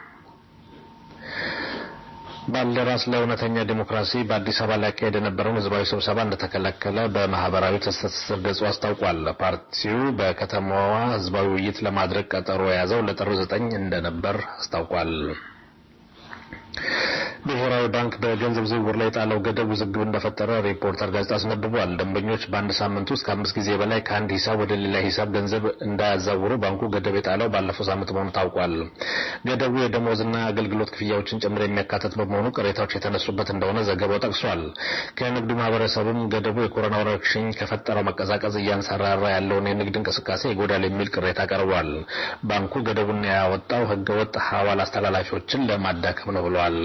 ባልደራስ ለእውነተኛ ዲሞክራሲ በአዲስ አበባ ላይ ያካሄደ የነበረውን ህዝባዊ ስብሰባ እንደተከለከለ በማህበራዊ ትስስር ገጹ አስታውቋል። ፓርቲው በከተማዋ ህዝባዊ ውይይት ለማድረግ ቀጠሮ የያዘው ለጥር 9 እንደነበር አስታውቋል። ብሔራዊ ባንክ በገንዘብ ዝውውር ላይ ጣለው ገደብ ውዝግብ እንደፈጠረ ሪፖርተር ጋዜጣ አስነብቧል። ደንበኞች በአንድ ሳምንት ውስጥ ከ5 ጊዜ በላይ ከአንድ ሂሳብ ወደ ሌላ ሂሳብ ገንዘብ እንዳያዛውሩ ባንኩ ገደብ የጣለው ባለፈው ሳምንት መሆኑ ታውቋል። ገደቡ የደሞዝና አገልግሎት ክፍያዎችን ጭምር የሚያካትት በመሆኑ ቅሬታዎች የተነሱበት እንደሆነ ዘገባው ጠቅሷል። ከንግዱ ማህበረሰብም ገደቡ የኮሮና ወረርሽኝ ከፈጠረው መቀዛቀዝ እያንሰራራ ያለውን የንግድ እንቅስቃሴ ይጎዳል የሚል ቅሬታ ቀርቧል። ባንኩ ገደቡን ያወጣው ህገወጥ ሐዋላ አስተላላፊዎችን ለማዳከም ነው ብሏል።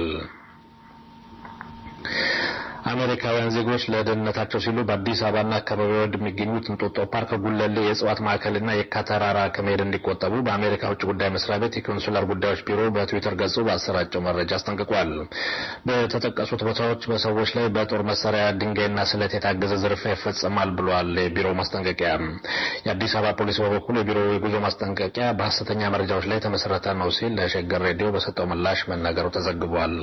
አሜሪካውያን ዜጎች ለደህንነታቸው ሲሉ በአዲስ አበባና አካባቢው ወደሚገኙት እንጦጦ ፓርክ፣ ጉለሌ የእጽዋት ማዕከልና የካተራራ ከመሄድ እንዲቆጠቡ በአሜሪካ ውጭ ጉዳይ መስሪያ ቤት የኮንሱላር ጉዳዮች ቢሮ በትዊተር ገጹ ባሰራጨው መረጃ አስጠንቅቋል። በተጠቀሱት ቦታዎች በሰዎች ላይ በጦር መሳሪያ ድንጋይና ስለት የታገዘ ዝርፊያ ይፈጸማል ብሏል የቢሮው ማስጠንቀቂያ። የአዲስ አበባ ፖሊስ በበኩሉ የቢሮው የጉዞ ማስጠንቀቂያ በሐሰተኛ መረጃዎች ላይ የተመሰረተ ነው ሲል ለሸገር ሬዲዮ በሰጠው ምላሽ መናገሩ ተዘግቧል።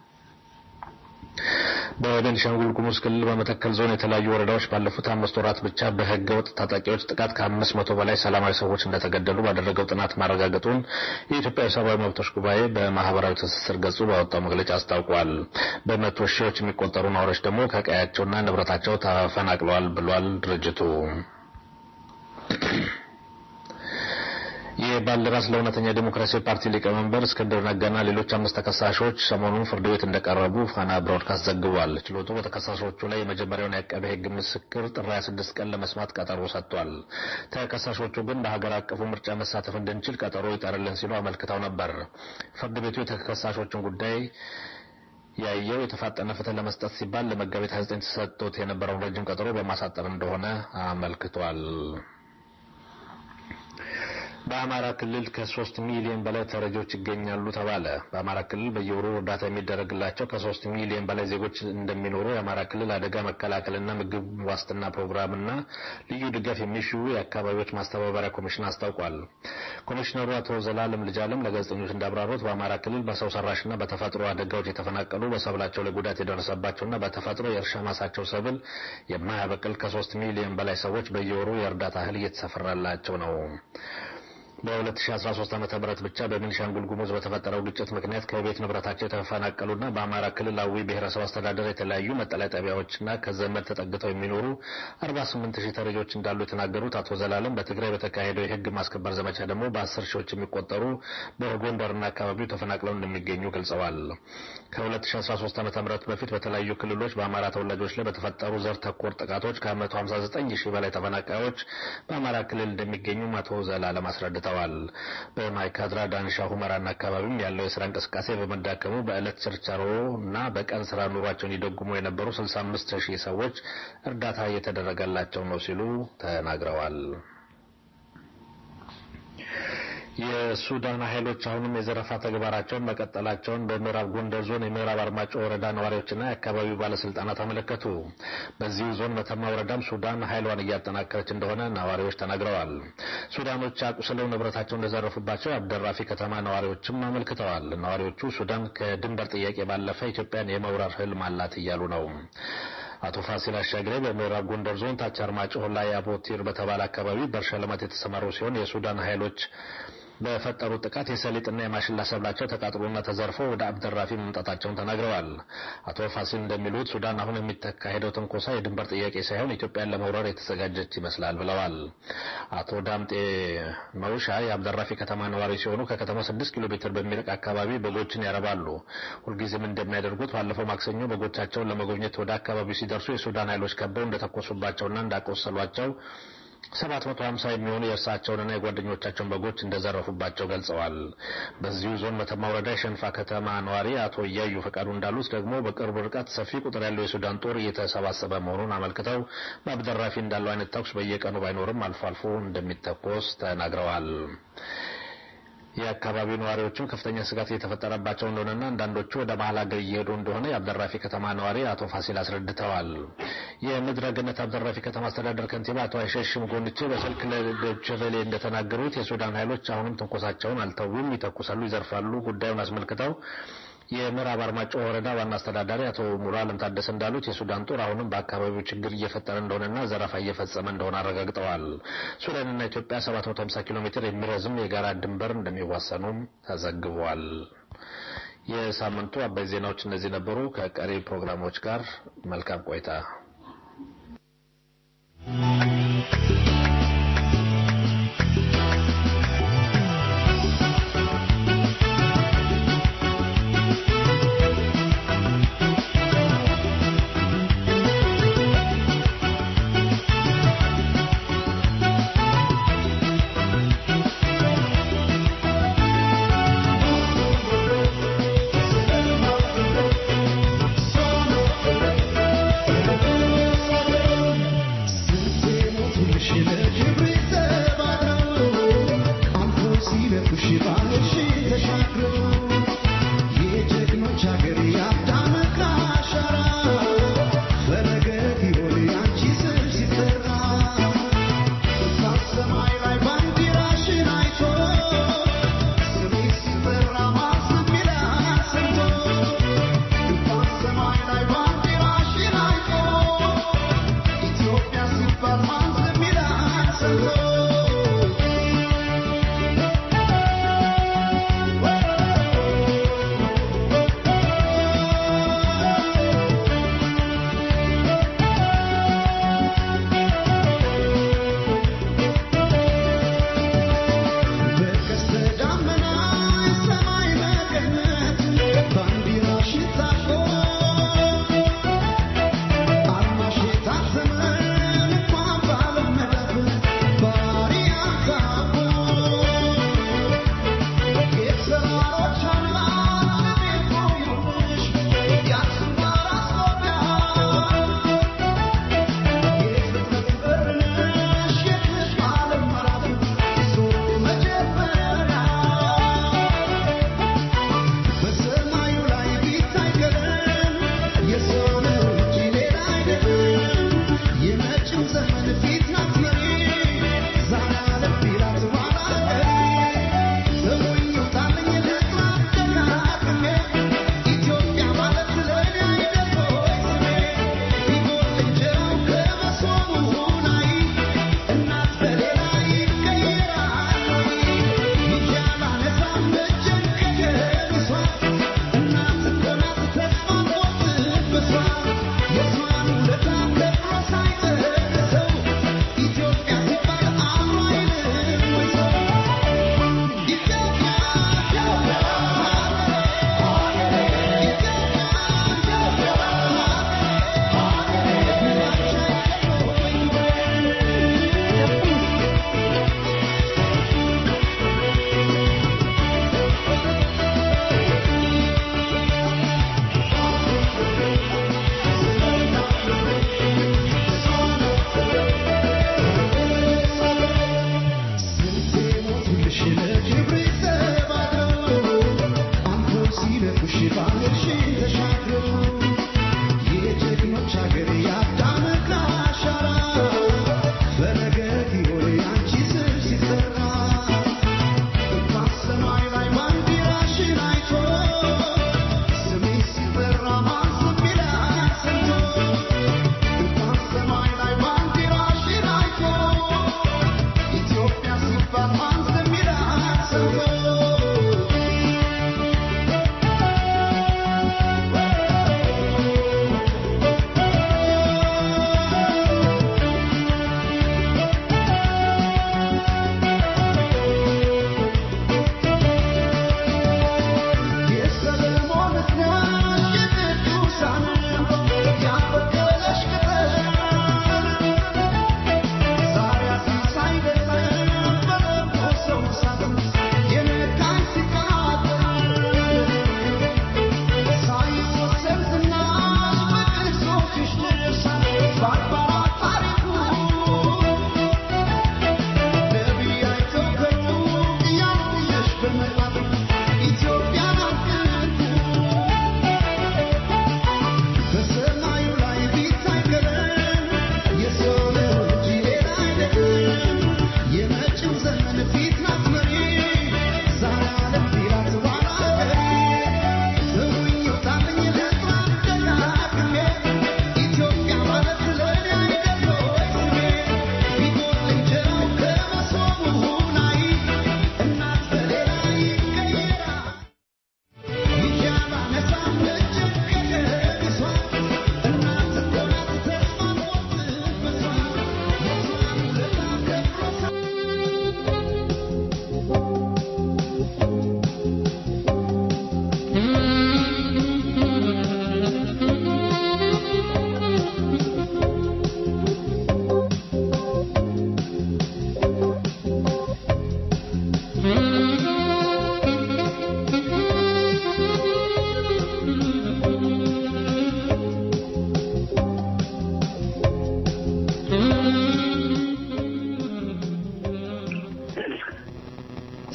በቤንሻንጉል ጉሙዝ ክልል በመተከል ዞን የተለያዩ ወረዳዎች ባለፉት 5 ወራት ብቻ በህገወጥ ታጣቂዎች ጥቃት ከ500 በላይ ሰላማዊ ሰዎች እንደተገደሉ ባደረገው ጥናት ማረጋገጡን የኢትዮጵያ ሰብአዊ መብቶች ጉባኤ በማህበራዊ ትስስር ገጹ ባወጣው መግለጫ አስታውቋል። በመቶ ሺዎች የሚቆጠሩ ነዋሪዎች ደግሞ ከቀያቸውና ንብረታቸው ተፈናቅለዋል ብሏል ድርጅቱ። የባልደራስ ለእውነተኛ ዲሞክራሲ ፓርቲ ሊቀመንበር እስክንድር ነጋና ሌሎች 5 ተከሳሾች ሰሞኑን ፍርድ ቤት እንደቀረቡ ፋና ብሮድካስት ዘግቧል። ችሎቱ በተከሳሾቹ ላይ የመጀመሪያውን የአቃቤ ሕግ ምስክር ጥር 26 ቀን ለመስማት ቀጠሮ ሰጥቷል። ተከሳሾቹ ግን በሀገር አቀፉ ምርጫ መሳተፍ እንድንችል ቀጠሮ ይጠርልን ሲሉ አመልክተው ነበር። ፍርድ ቤቱ የተከሳሾቹን ጉዳይ ያየው የተፋጠነ ፍትህ ለመስጠት ሲባል ለመጋቢት 29 ተሰጥቶት የነበረውን ረጅም ቀጠሮ በማሳጠር እንደሆነ አመልክቷል። በአማራ ክልል ከ3 ሚሊዮን በላይ ተረጂዎች ይገኛሉ ተባለ። በአማራ ክልል በየወሩ እርዳታ የሚደረግላቸው ከ3 ሚሊዮን በላይ ዜጎች እንደሚኖሩ የአማራ ክልል አደጋ መከላከልና ምግብ ዋስትና ፕሮግራምና ልዩ ድጋፍ የሚሹ የአካባቢዎች ማስተባበሪያ ኮሚሽን አስታውቋል። ኮሚሽነሩ አቶ ዘላለም ልጃለም ለጋዜጠኞች እንዳብራሩት በአማራ ክልል በሰው ሰራሽና በተፈጥሮ አደጋዎች የተፈናቀሉ በሰብላቸው ላይ ጉዳት የደረሰባቸውና በተፈጥሮ የእርሻ ማሳቸው ሰብል የማያበቅል ከ3 ሚሊዮን በላይ ሰዎች በየወሩ የእርዳታ እህል እየተሰፈራላቸው ነው። በ2013 ዓ.ም ብቻ በቤንሻንጉል ጉሙዝ በተፈጠረው ግጭት ምክንያት ከቤት ንብረታቸው የተፈናቀሉና በአማራ ክልል አዊ ብሔረሰብ አስተዳደር የተለያዩ መጠለያ ጣቢያዎችና ከዘመድ ተጠግተው የሚኖሩ 48000 ተረጂዎች እንዳሉ የተናገሩት አቶ ዘላለም በትግራይ በተካሄደው የሕግ ማስከበር ዘመቻ ደግሞ በ10 ሺዎች የሚቆጠሩ በጎንደርና አካባቢው ተፈናቅለው እንደሚገኙ ገልጸዋል። ከ2013 ዓ.ም በፊት በተለያዩ ክልሎች በአማራ ተወላጆች ላይ በተፈጠሩ ዘር ተኮር ጥቃቶች ከ159000 በላይ ተፈናቃዮች በአማራ ክልል እንደሚገኙ አቶ ዘላለም አስረድተዋል። በማይካድራ ዳንሻ ሁመራና አካባቢም ያለው የስራ እንቅስቃሴ በመዳከሙ በእለት ችርቻሮና በቀን ስራ ኑሯቸውን ይደጉሙ የነበሩ 65000 ሰዎች እርዳታ እየተደረገላቸው ነው ሲሉ ተናግረዋል። የሱዳን ኃይሎች አሁንም የዘረፋ ተግባራቸውን መቀጠላቸውን በምዕራብ ጎንደር ዞን የምዕራብ አርማጮ ወረዳ ነዋሪዎችና የአካባቢው ባለስልጣናት አመለከቱ። በዚሁ ዞን መተማ ወረዳም ሱዳን ኃይሏን እያጠናከረች እንደሆነ ነዋሪዎች ተናግረዋል። ሱዳኖች አቁስለው ንብረታቸውን እንደዘረፉባቸው አብደራፊ ከተማ ነዋሪዎችም አመልክተዋል። ነዋሪዎቹ ሱዳን ከድንበር ጥያቄ ባለፈ ኢትዮጵያን የመውረር ህልም አላት እያሉ ነው። አቶ ፋሲል አሻግሬ በምዕራብ ጎንደር ዞን ታች አርማጭሆ ላይ አቦቲር በተባለ አካባቢ በእርሻ ልማት የተሰማሩ ሲሆን የሱዳን ኃይሎች በፈጠሩ ጥቃት የሰሊጥና የማሽላ ሰብላቸው ተቃጥሎና ተዘርፎ ወደ አብደራፊ መምጣታቸውን ተናግረዋል። አቶ ፋሲል እንደሚሉት ሱዳን አሁን የሚተካሄደው ትንኮሳ የድንበር ጥያቄ ሳይሆን ኢትዮጵያን ለመውረር የተዘጋጀች ይመስላል ብለዋል። አቶ ዳምጤ መውሻ የአብደራፊ ከተማ ነዋሪ ሲሆኑ ከከተማው 6 ኪሎ ሜትር በሚርቅ አካባቢ በጎችን ያረባሉ። ሁልጊዜም እንደሚያደርጉት ባለፈው ማክሰኞ በጎቻቸውን ለመጎብኘት ወደ አካባቢው ሲደርሱ የሱዳን ኃይሎች ከበው እንደተኮሱባቸውና እንዳቆሰሏቸው 750 የሚሆኑ የእርሳቸውንና የጓደኞቻቸውን በጎች እንደዘረፉባቸው ገልጸዋል። በዚሁ ዞን መተማ ወረዳ የሸንፋ ከተማ ነዋሪ አቶ ያዩ ፈቃዱ እንዳሉት ደግሞ በቅርብ ርቀት ሰፊ ቁጥር ያለው የሱዳን ጦር እየተሰባሰበ መሆኑን አመልክተው በአብደራፊ እንዳለው አይነት ተኩስ በየቀኑ ባይኖርም አልፎ አልፎ እንደሚተኮስ ተናግረዋል። የአካባቢው ነዋሪዎችም ከፍተኛ ስጋት እየተፈጠረባቸው እንደሆነና አንዳንዶቹ ወደ መሀል ሀገር እየሄዱ እንደሆነ የአብደራፊ ከተማ ነዋሪ አቶ ፋሲል አስረድተዋል። የምድረ ገነት አብደራፊ ከተማ አስተዳደር ከንቲባ አቶ አይሸሽም ጎንቼ በስልክ ለዶይቼ ቬለ እንደተናገሩት የሱዳን ኃይሎች አሁንም ትንኮሳቸውን አልተውም፣ ይተኩሳሉ፣ ይዘርፋሉ። ጉዳዩን አስመልክተው የምዕራብ አርማጭሆ ወረዳ ዋና አስተዳዳሪ አቶ ሙሉ አለም ታደሰ እንዳሉት የሱዳን ጦር አሁንም በአካባቢው ችግር እየፈጠረ እንደሆነና ዘረፋ እየፈጸመ እንደሆነ አረጋግጠዋል። ሱዳንና ኢትዮጵያ 750 ኪሎ ሜትር የሚረዝም የጋራ ድንበር እንደሚዋሰኑም ተዘግቧል። የሳምንቱ አበይ ዜናዎች እነዚህ ነበሩ። ከቀሪ ፕሮግራሞች ጋር መልካም ቆይታ። Bye.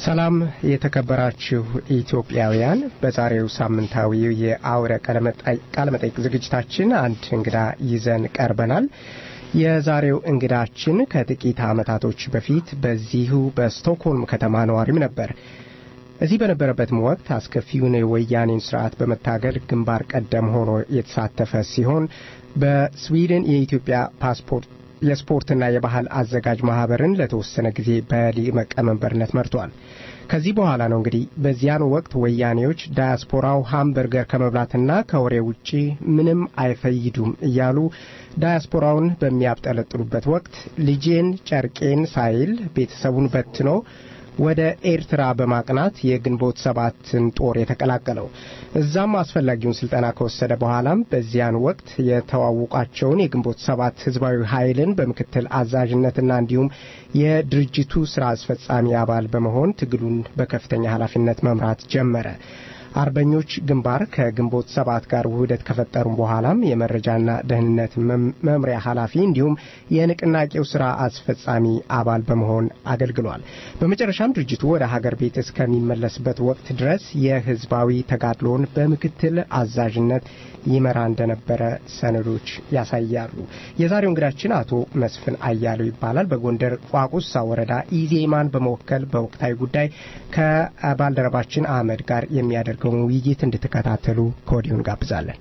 ሰላም የተከበራችሁ ኢትዮጵያውያን በዛሬው ሳምንታዊው የአውረ ቃለመጠይቅ ዝግጅታችን አንድ እንግዳ ይዘን ቀርበናል። የዛሬው እንግዳችን ከጥቂት ዓመታቶች በፊት በዚሁ በስቶክሆልም ከተማ ነዋሪም ነበር። እዚህ በነበረበትም ወቅት አስከፊውን የወያኔን ስርዓት በመታገል ግንባር ቀደም ሆኖ የተሳተፈ ሲሆን በስዊድን የኢትዮጵያ ፓስፖርት የስፖርትና የባህል አዘጋጅ ማህበርን ለተወሰነ ጊዜ በሊቀመንበርነት መርቷል። ከዚህ በኋላ ነው እንግዲህ በዚያን ወቅት ወያኔዎች ዳያስፖራው ሃምበርገር ከመብላትና ከወሬ ውጪ ምንም አይፈይዱም እያሉ ዳያስፖራውን በሚያብጠለጥሉበት ወቅት ልጄን ጨርቄን ሳይል ቤተሰቡን በትኖ ወደ ኤርትራ በማቅናት የግንቦት ሰባትን ጦር የተቀላቀለው። እዛም አስፈላጊውን ስልጠና ከወሰደ በኋላም በዚያን ወቅት የተዋወቃቸውን የግንቦት ሰባት ህዝባዊ ኃይልን በምክትል አዛዥነትና እንዲሁም የድርጅቱ ስራ አስፈጻሚ አባል በመሆን ትግሉን በከፍተኛ ኃላፊነት መምራት ጀመረ። አርበኞች ግንባር ከግንቦት ሰባት ጋር ውህደት ከፈጠሩ በኋላም የመረጃና ደህንነት መምሪያ ኃላፊ እንዲሁም የንቅናቄው ስራ አስፈጻሚ አባል በመሆን አገልግሏል። በመጨረሻም ድርጅቱ ወደ ሀገር ቤት እስከሚመለስበት ወቅት ድረስ የህዝባዊ ተጋድሎን በምክትል አዛዥነት ይመራ እንደነበረ ሰነዶች ያሳያሉ። የዛሬው እንግዳችን አቶ መስፍን አያሌው ይባላል። በጎንደር ቋቁሳ ወረዳ ኢዜማን በመወከል በወቅታዊ ጉዳይ ከባልደረባችን አህመድ ጋር የሚያደርገውን ውይይት እንድትከታተሉ ከወዲሁ እንጋብዛለን።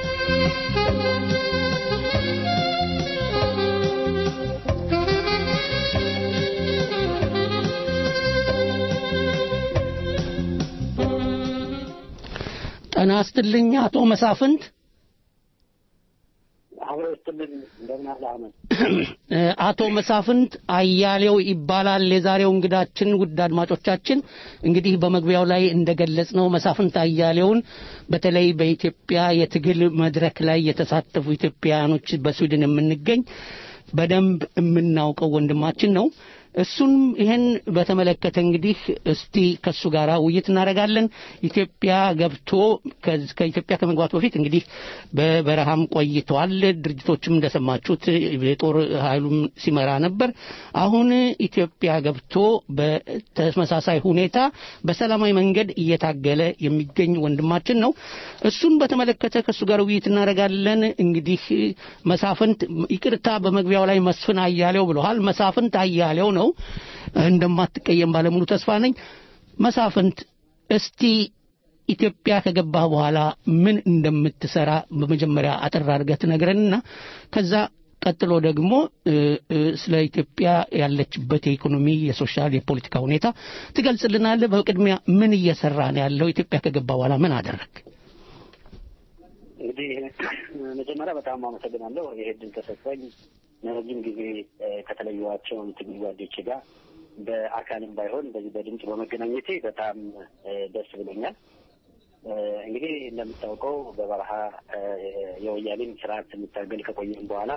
ጤና ይስጥልኝ አቶ መሳፍንት። አቶ መሳፍንት አያሌው ይባላል የዛሬው እንግዳችን። ውድ አድማጮቻችን እንግዲህ በመግቢያው ላይ እንደገለጽነው መሳፍንት አያሌውን በተለይ በኢትዮጵያ የትግል መድረክ ላይ የተሳተፉ ኢትዮጵያኖች በስዊድን የምንገኝ በደንብ የምናውቀው ወንድማችን ነው። እሱን ይሄን በተመለከተ እንግዲህ እስቲ ከሱ ጋር ውይይት እናደርጋለን። ኢትዮጵያ ገብቶ ከኢትዮጵያ ከመግባቱ በፊት እንግዲህ በበረሃም ቆይቷል። ድርጅቶችም እንደሰማችሁት የጦር ኃይሉም ሲመራ ነበር። አሁን ኢትዮጵያ ገብቶ በተመሳሳይ ሁኔታ በሰላማዊ መንገድ እየታገለ የሚገኝ ወንድማችን ነው። እሱን በተመለከተ ከሱ ጋር ውይይት እናደርጋለን። እንግዲህ መሳፍንት ይቅርታ በመግቢያው ላይ መስፍን አያሌው ብለዋል። መሳፍንት አያሌው ነው። እንደማትቀየም ባለሙሉ ተስፋ ነኝ። መሳፍንት እስቲ ኢትዮጵያ ከገባህ በኋላ ምን እንደምትሰራ በመጀመሪያ አጠር አድርገህ ትነግረንና ከዛ ቀጥሎ ደግሞ ስለ ኢትዮጵያ ያለችበት የኢኮኖሚ፣ የሶሻል፣ የፖለቲካ ሁኔታ ትገልጽልናለህ። በቅድሚያ ምን እየሰራ ነው ያለው? ኢትዮጵያ ከገባህ በኋላ ምን አደረግ? እንግዲህ መጀመሪያ በጣም አመሰግናለሁ። ይሄ ድል ተሰጥቶኝ ረጅም ጊዜ ከተለዩዋቸው ትግል ጓዶቼ ጋር በአካልም ባይሆን በዚህ በድምጽ በመገናኘቴ በጣም ደስ ብሎኛል። እንግዲህ እንደምታውቀው በበረሃ የወያኔን ስርዓት ስንታገል ከቆየን በኋላ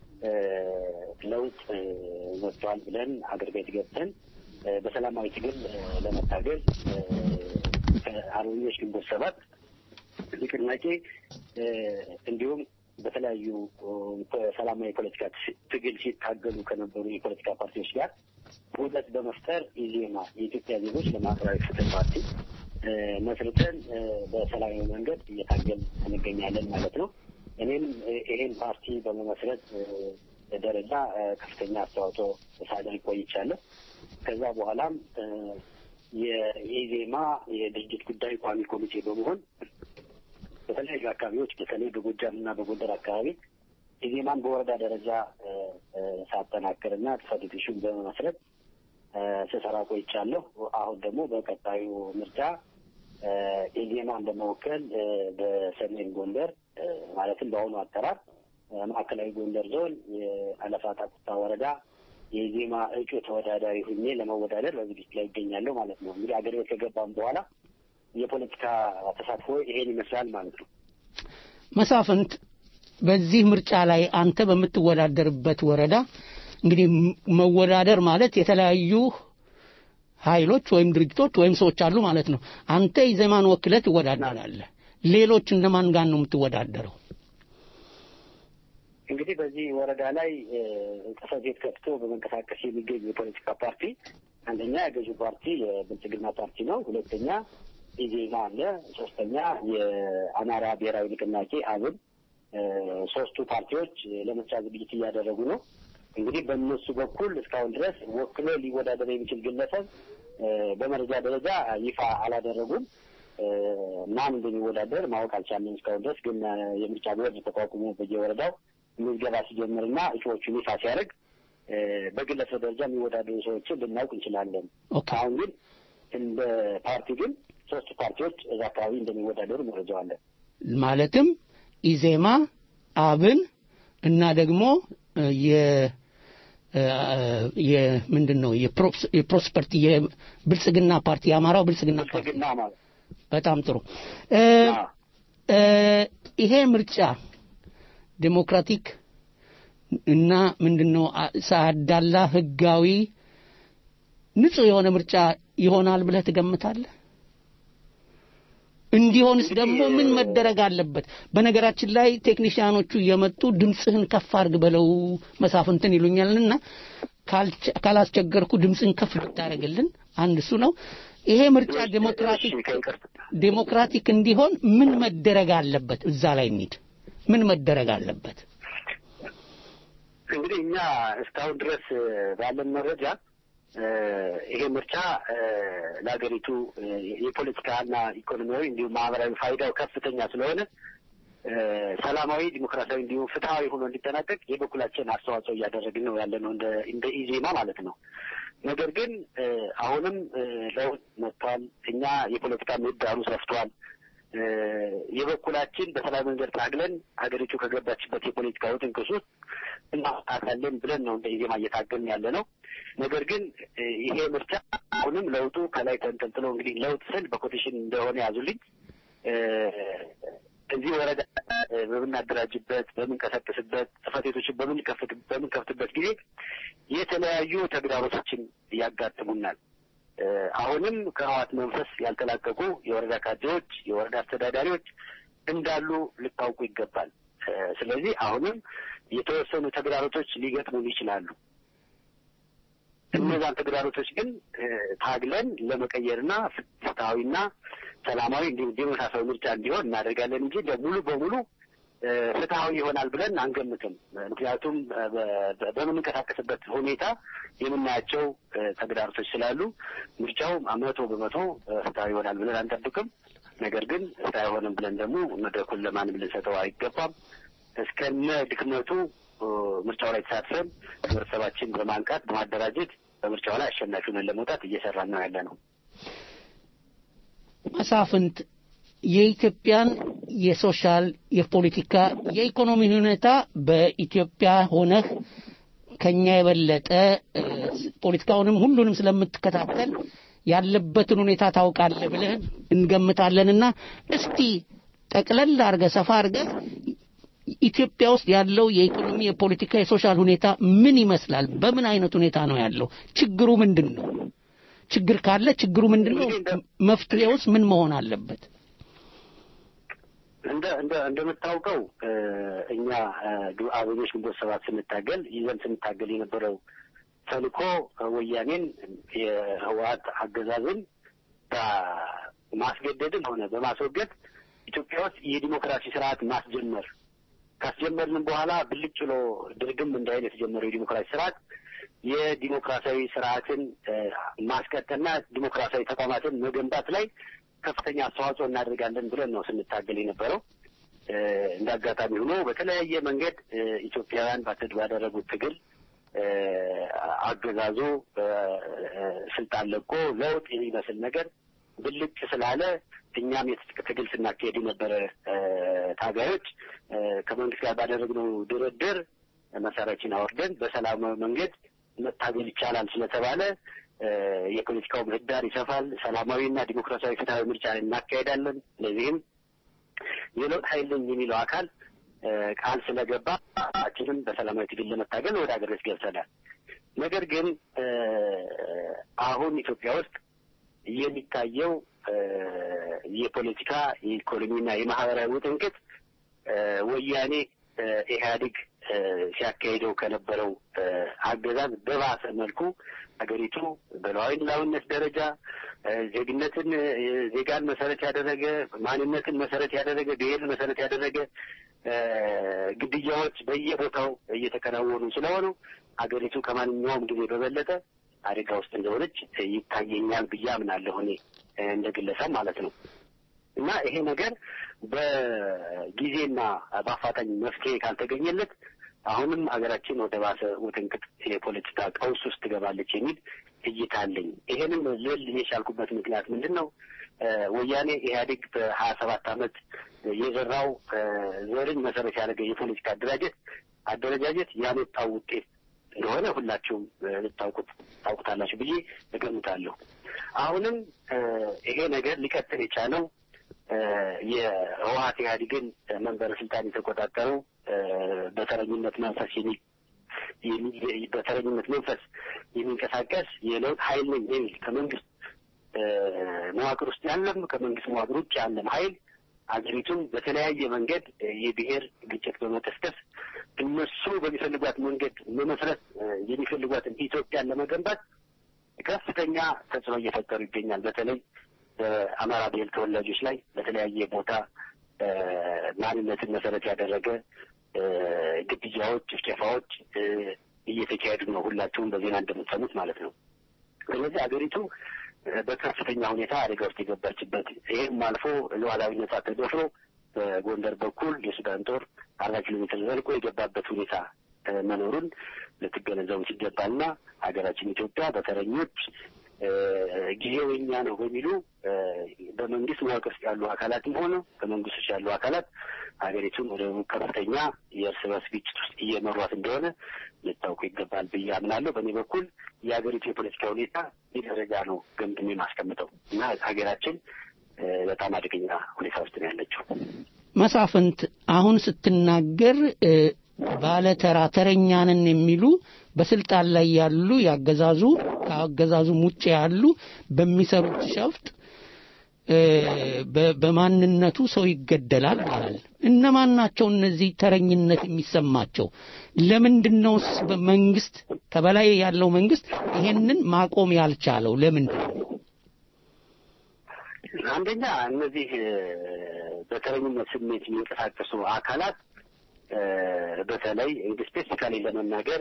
ለውጥ መጥቷል ብለን አገር ቤት ገብተን በሰላማዊ ትግል ለመታገል ከአርበኞች ግንቦት ሰባት ንቅናቄ እንዲሁም በተለያዩ ሰላማዊ የፖለቲካ ትግል ሲታገሉ ከነበሩ የፖለቲካ ፓርቲዎች ጋር ውህደት በመፍጠር ኢዜማ የኢትዮጵያ ዜጎች ለማህበራዊ ፍትህ ፓርቲ መስርተን በሰላማዊ መንገድ እየታገል እንገኛለን ማለት ነው። እኔም ይሄን ፓርቲ በመመስረት ደረጃ ከፍተኛ አስተዋጽኦ ሳደርግ ቆይቻለሁ። ከዛ በኋላም የኢዜማ የድርጅት ጉዳይ ቋሚ ኮሚቴ በመሆን በተለያዩ አካባቢዎች በተለይ በጎጃምና በጎንደር አካባቢ ኢዜማን በወረዳ ደረጃ ሳጠናክርና ጽሕፈት ቤቱን በመመስረት ስሰራ ቆይቻለሁ። አሁን ደግሞ በቀጣዩ ምርጫ ኢዜማን በመወከል በሰሜን ጎንደር ማለትም በአሁኑ አጠራር ማዕከላዊ ጎንደር ዞን የአለፋ ጣቁሳ ወረዳ የኢዜማ እጩ ተወዳዳሪ ሆኜ ለመወዳደር በዝግጅት ላይ ይገኛለሁ ማለት ነው። እንግዲህ አገር ቤት ከገባም በኋላ የፖለቲካ ተሳትፎ ይሄን ይመስላል ማለት ነው። መሳፍንት በዚህ ምርጫ ላይ አንተ በምትወዳደርበት ወረዳ እንግዲህ መወዳደር ማለት የተለያዩ ኃይሎች ወይም ድርጅቶች ወይም ሰዎች አሉ ማለት ነው። አንተ ኢዜማን ወክለህ ትወዳደራለህ። ሌሎች እነማን ጋር ነው የምትወዳደረው? እንግዲህ በዚህ ወረዳ ላይ ጽሕፈት ቤት ከፍቶ በመንቀሳቀስ የሚገኝ የፖለቲካ ፓርቲ አንደኛ የገዢው ፓርቲ የብልጽግና ፓርቲ ነው። ሁለተኛ ኢዜማ አለ። ሶስተኛ የአማራ ብሔራዊ ንቅናቄ አብን። ሶስቱ ፓርቲዎች ለምርጫ ዝግጅት እያደረጉ ነው። እንግዲህ በእነሱ በኩል እስካሁን ድረስ ወክሎ ሊወዳደር የሚችል ግለሰብ በመረጃ ደረጃ ይፋ አላደረጉም። ማን እንደሚወዳደር ማወቅ አልቻለም እስካሁን ድረስ። ግን የምርጫ ቦርድ ተቋቁሞ በየወረዳው ምዝገባ ሲጀምርና እጩዎቹን ይፋ ሲያደርግ በግለሰብ ደረጃ የሚወዳደሩ ሰዎችን ልናውቅ እንችላለን። አሁን ግን እንደ ፓርቲ ግን ሶስት ፓርቲዎች እዛ አካባቢ እንደሚወዳደሩ መረጃው አለ። ማለትም ኢዜማ፣ አብን እና ደግሞ ምንድነው የፕሮስፐርቲ የብልጽግና ፓርቲ የአማራው ብልጽግና ፓርቲ ማለት። በጣም ጥሩ። ይሄ ምርጫ ዴሞክራቲክ እና ምንድነው ሳዳላ ህጋዊ ንጹህ የሆነ ምርጫ ይሆናል ብለህ ትገምታለህ? እንዲሆንስ ደግሞ ምን መደረግ አለበት? በነገራችን ላይ ቴክኒሻኖቹ የመጡ ድምጽህን ከፍ አድርግ በለው መሳፍንትን ይሉኛልና ካላስቸገርኩ ድምጽን ከፍ ልታደርግልን አንድ እሱ ነው። ይሄ ምርጫ ዴሞክራቲክ እንዲሆን ምን መደረግ አለበት? እዛ ላይ እንሂድ። ምን መደረግ አለበት? እንግዲህ እኛ እስካሁን ድረስ ባለን መረጃ ይሄ ምርጫ ለሀገሪቱ የፖለቲካና ኢኮኖሚያዊ እንዲሁም ማህበራዊ ፋይዳው ከፍተኛ ስለሆነ ሰላማዊ፣ ዲሞክራሲያዊ እንዲሁም ፍትሃዊ ሆኖ እንዲጠናቀቅ የበኩላችን አስተዋጽኦ እያደረግን ነው ያለነው እንደ ኢዜማ ማለት ነው። ነገር ግን አሁንም ለውጥ መጥቷል። እኛ የፖለቲካ ምህዳሩ ሰፍቷል። የበኩላችን በሰላም መንገድ ታግለን ሀገሪቱ ከገባችበት የፖለቲካ ውጥንቅጥ ውስጥ እናወጣታለን ብለን ነው እንደ ኢዜማ እየታገልን ያለ ነው። ነገር ግን ይሄ ምርጫ አሁንም ለውጡ ከላይ ተንጠልጥሎ እንግዲህ ለውጥ ስል በኮቴሽን እንደሆነ ያዙልኝ እዚህ ወረዳ በምናደራጅበት በምንቀሳቀስበት ጽሕፈት ቤቶችን በምንከፍትበት ጊዜ የተለያዩ ተግዳሮቶችን ያጋጥሙናል። አሁንም ከህወሓት መንፈስ ያልተላቀቁ የወረዳ ካድሬዎች፣ የወረዳ አስተዳዳሪዎች እንዳሉ ልታውቁ ይገባል። ስለዚህ አሁንም የተወሰኑ ተግዳሮቶች ሊገጥሙን ይችላሉ። እነዛን ተግዳሮቶች ግን ታግለን ለመቀየርና ፍትሃዊና ሰላማዊ እንዲሁም ዴሞክራሲያዊ ምርጫ እንዲሆን እናደርጋለን እንጂ ሙሉ በሙሉ ፍትሃዊ ይሆናል ብለን አንገምትም። ምክንያቱም በምንንቀሳቀስበት ሁኔታ የምናያቸው ተግዳሮቶች ስላሉ ምርጫው 100% ፍትሃዊ ይሆናል ብለን አንጠብቅም። ነገር ግን ፍትሃዊ አይሆንም ብለን ደግሞ መድረኩን ለማንም ልንሰጠው አይገባም። እስከነ ድክመቱ ምርጫው ላይ ተሳትፈን ህብረተሰባችን በማንቃት በማደራጀት በምርጫው ላይ አሸናፊ ሆነን ለመውጣት እየሰራን ነው ያለ ነው። መሳፍንት የኢትዮጵያን የሶሻል የፖለቲካ የኢኮኖሚ ሁኔታ በኢትዮጵያ ሆነህ ከኛ የበለጠ ፖለቲካውንም ሁሉንም ስለምትከታተል ያለበትን ሁኔታ ታውቃለህ ብለን እንገምታለንና እስቲ ጠቅለል አድርገህ ሰፋ አድርገህ ኢትዮጵያ ውስጥ ያለው የኢኮኖሚ የፖለቲካ የሶሻል ሁኔታ ምን ይመስላል? በምን አይነት ሁኔታ ነው ያለው? ችግሩ ምንድነው? ችግር ካለ ችግሩ ምንድነው? መፍትሄውስ ምን መሆን አለበት? እንደምታውቀው እኛ አበቦች ግንቦት ሰባት ስንታገል የነበረው ተልእኮ ወያኔን የህወሓት አገዛዝን በማስገደድም ሆነ በማስወገድ ኢትዮጵያ ውስጥ የዲሞክራሲ ስርዓት ማስጀመር ካስጀመርን በኋላ ብልጭ ብሎ ድርግም እንዳይል የተጀመረው የዲሞክራሲ ስርዓት የዲሞክራሲያዊ ስርዓትን ማስቀጠልና ዲሞክራሲያዊ ተቋማትን መገንባት ላይ ከፍተኛ አስተዋጽኦ እናደርጋለን ብለን ነው ስንታገል የነበረው። እንዳጋጣሚ ሆኖ በተለያየ መንገድ ኢትዮጵያውያን ባደረጉት ትግል አገዛዙ ስልጣን ለቆ ለውጥ የሚመስል ነገር ብልጭ ስላለ እኛም የትጥቅ ትግል ስናካሄድ የነበረ ታጋዮች ከመንግስት ጋር ባደረግነው ድርድር መሳሪያችን አወርደን በሰላማዊ መንገድ መታገል ይቻላል ስለተባለ የፖለቲካው ምህዳር ይሰፋል፣ ሰላማዊና ዲሞክራሲያዊ ፍትሃዊ ምርጫ እናካሄዳለን። ለዚህም የለውጥ ኃይል የሚለው አካል ቃል ስለገባ አችንም በሰላማዊ ትግል ለመታገል ወደ ሀገር ቤት ገብተናል። ነገር ግን አሁን ኢትዮጵያ ውስጥ የሚታየው የፖለቲካ የኢኮኖሚና የማህበራዊ ውጥንቅጥ ወያኔ ኢህአዴግ ሲያካሂደው ከነበረው አገዛዝ በባሰ መልኩ ሀገሪቱ በሉዓላዊነት ደረጃ ዜጋን መሰረት ያደረገ ማንነትን መሰረት ያደረገ ብሔርን መሰረት ያደረገ ግድያዎች በየቦታው እየተከናወኑ ስለሆኑ ሀገሪቱ ከማንኛውም ጊዜ በበለጠ አደጋ ውስጥ እንደሆነች ይታየኛል ብዬ አምናለሁ እኔ እንደ ግለሰብ ማለት ነው። እና ይሄ ነገር በጊዜና በአፋጣኝ መፍትሄ ካልተገኘለት አሁንም ሀገራችን ወደ ባሰ ውጥንቅጥ የፖለቲካ ቀውስ ውስጥ ትገባለች የሚል እይታ አለኝ። ይሄንን ልል የቻልኩበት ምክንያት ምንድን ነው? ወያኔ ኢህአዴግ በ27 ዓመት የዘራው ዘርን መሰረት ያደረገ የፖለቲካ አደረጃጀት ያመጣው ውጤት እንደሆነ ሁላችሁም ታውቁታላችሁ ብዬ እገምታለሁ። አሁንም ይሄ ነገር ሊቀጥል የቻለው የህወሓት ኢህአዴግን መንበረ ስልጣን የተቆጣጠረው በተረኝነት መንፈስ የሚንቀሳቀስ የለውጥ ኃይል ነኝ የሚል ከመንግስት መዋቅር ውስጥ ያለም ከመንግስት መዋቅር ውጭ ያለም ኃይል አገሪቱን በተለያየ መንገድ የብሔር ግጭት በመቀስቀስ እነሱ በሚፈልጓት መንገድ መመስረት የሚፈልጓትን ኢትዮጵያን ለመገንባት ከፍተኛ ተጽዕኖ እየፈጠሩ ይገኛል። በተለይ በአማራ ብሔር ተወላጆች ላይ በተለያየ ቦታ ማንነትን መሰረት ያደረገ ግድያዎች፣ ጭፍጨፋዎች እየተካሄዱ ነው። ሁላችሁም በዜና እንደምትሰሙት ማለት ነው። ስለዚህ አገሪቱ በከፍተኛ ሁኔታ አደጋ ውስጥ የገባችበት ይህም አልፎ ሉዓላዊነቷ ተደፍሮ በጎንደር በኩል የሱዳን ጦር 40 ኪሎ ሜትር ዘልቆ የገባበት ሁኔታ መኖሩን ልትገነዘቡት ይገባልና ሀገራችን ኢትዮጵያ በተረኞች ጊዜው የኛ ነው በሚሉ በመንግስት መዋቅር ውስጥ ያሉ አካላትም ሆነ በመንግስት ውስጥ ያሉ አካላት ሀገሪቱን ወደ ከፍተኛ የእርስ በርስ ግጭት ውስጥ እየመሯት እንደሆነ ልታውቁ ይገባል ብዬ አምናለሁ። በእኔ በኩል የሀገሪቱ የፖለቲካ ሁኔታ ይህ ደረጃ ነው ገምግሜ የማስቀምጠው እና ሀገራችን በጣም አደገኛ ሁኔታ ውስጥ ነው ያለችው። መሳፍንት አሁን ስትናገር ባለተራተረኛ ነን የሚሉ በስልጣን ላይ ያሉ ያገዛዙ ከአገዛዙ ውጭ ያሉ በሚሰሩት ሸፍጥ በማንነቱ ሰው ይገደላል ማለት እነማን ናቸው እነዚህ ተረኝነት የሚሰማቸው? ለምንድነውስ በመንግስት ከበላይ ያለው መንግስት ይሄንን ማቆም ያልቻለው ለምንድን ነው? አንደኛ እነዚህ በተረኝነት ስሜት የሚንቀሳቀሱ አካላት በተለይ ስፔሲፊካሊ ለመናገር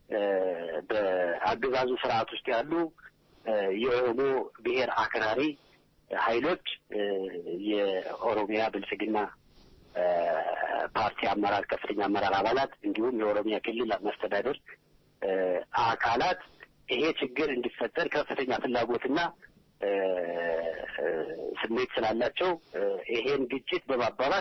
በአገዛዙ ስርዓት ውስጥ ያሉ የኦሮሞ ብሔር አክራሪ ኃይሎች የኦሮሚያ ብልጽግና ፓርቲ አመራር ከፍተኛ አመራር አባላት እንዲሁም የኦሮሚያ ክልል መስተዳደር አካላት ይሄ ችግር እንዲፈጠር ከፍተኛ ፍላጎትና ስሜት ስላላቸው ይሄን ግጭት በማባባስ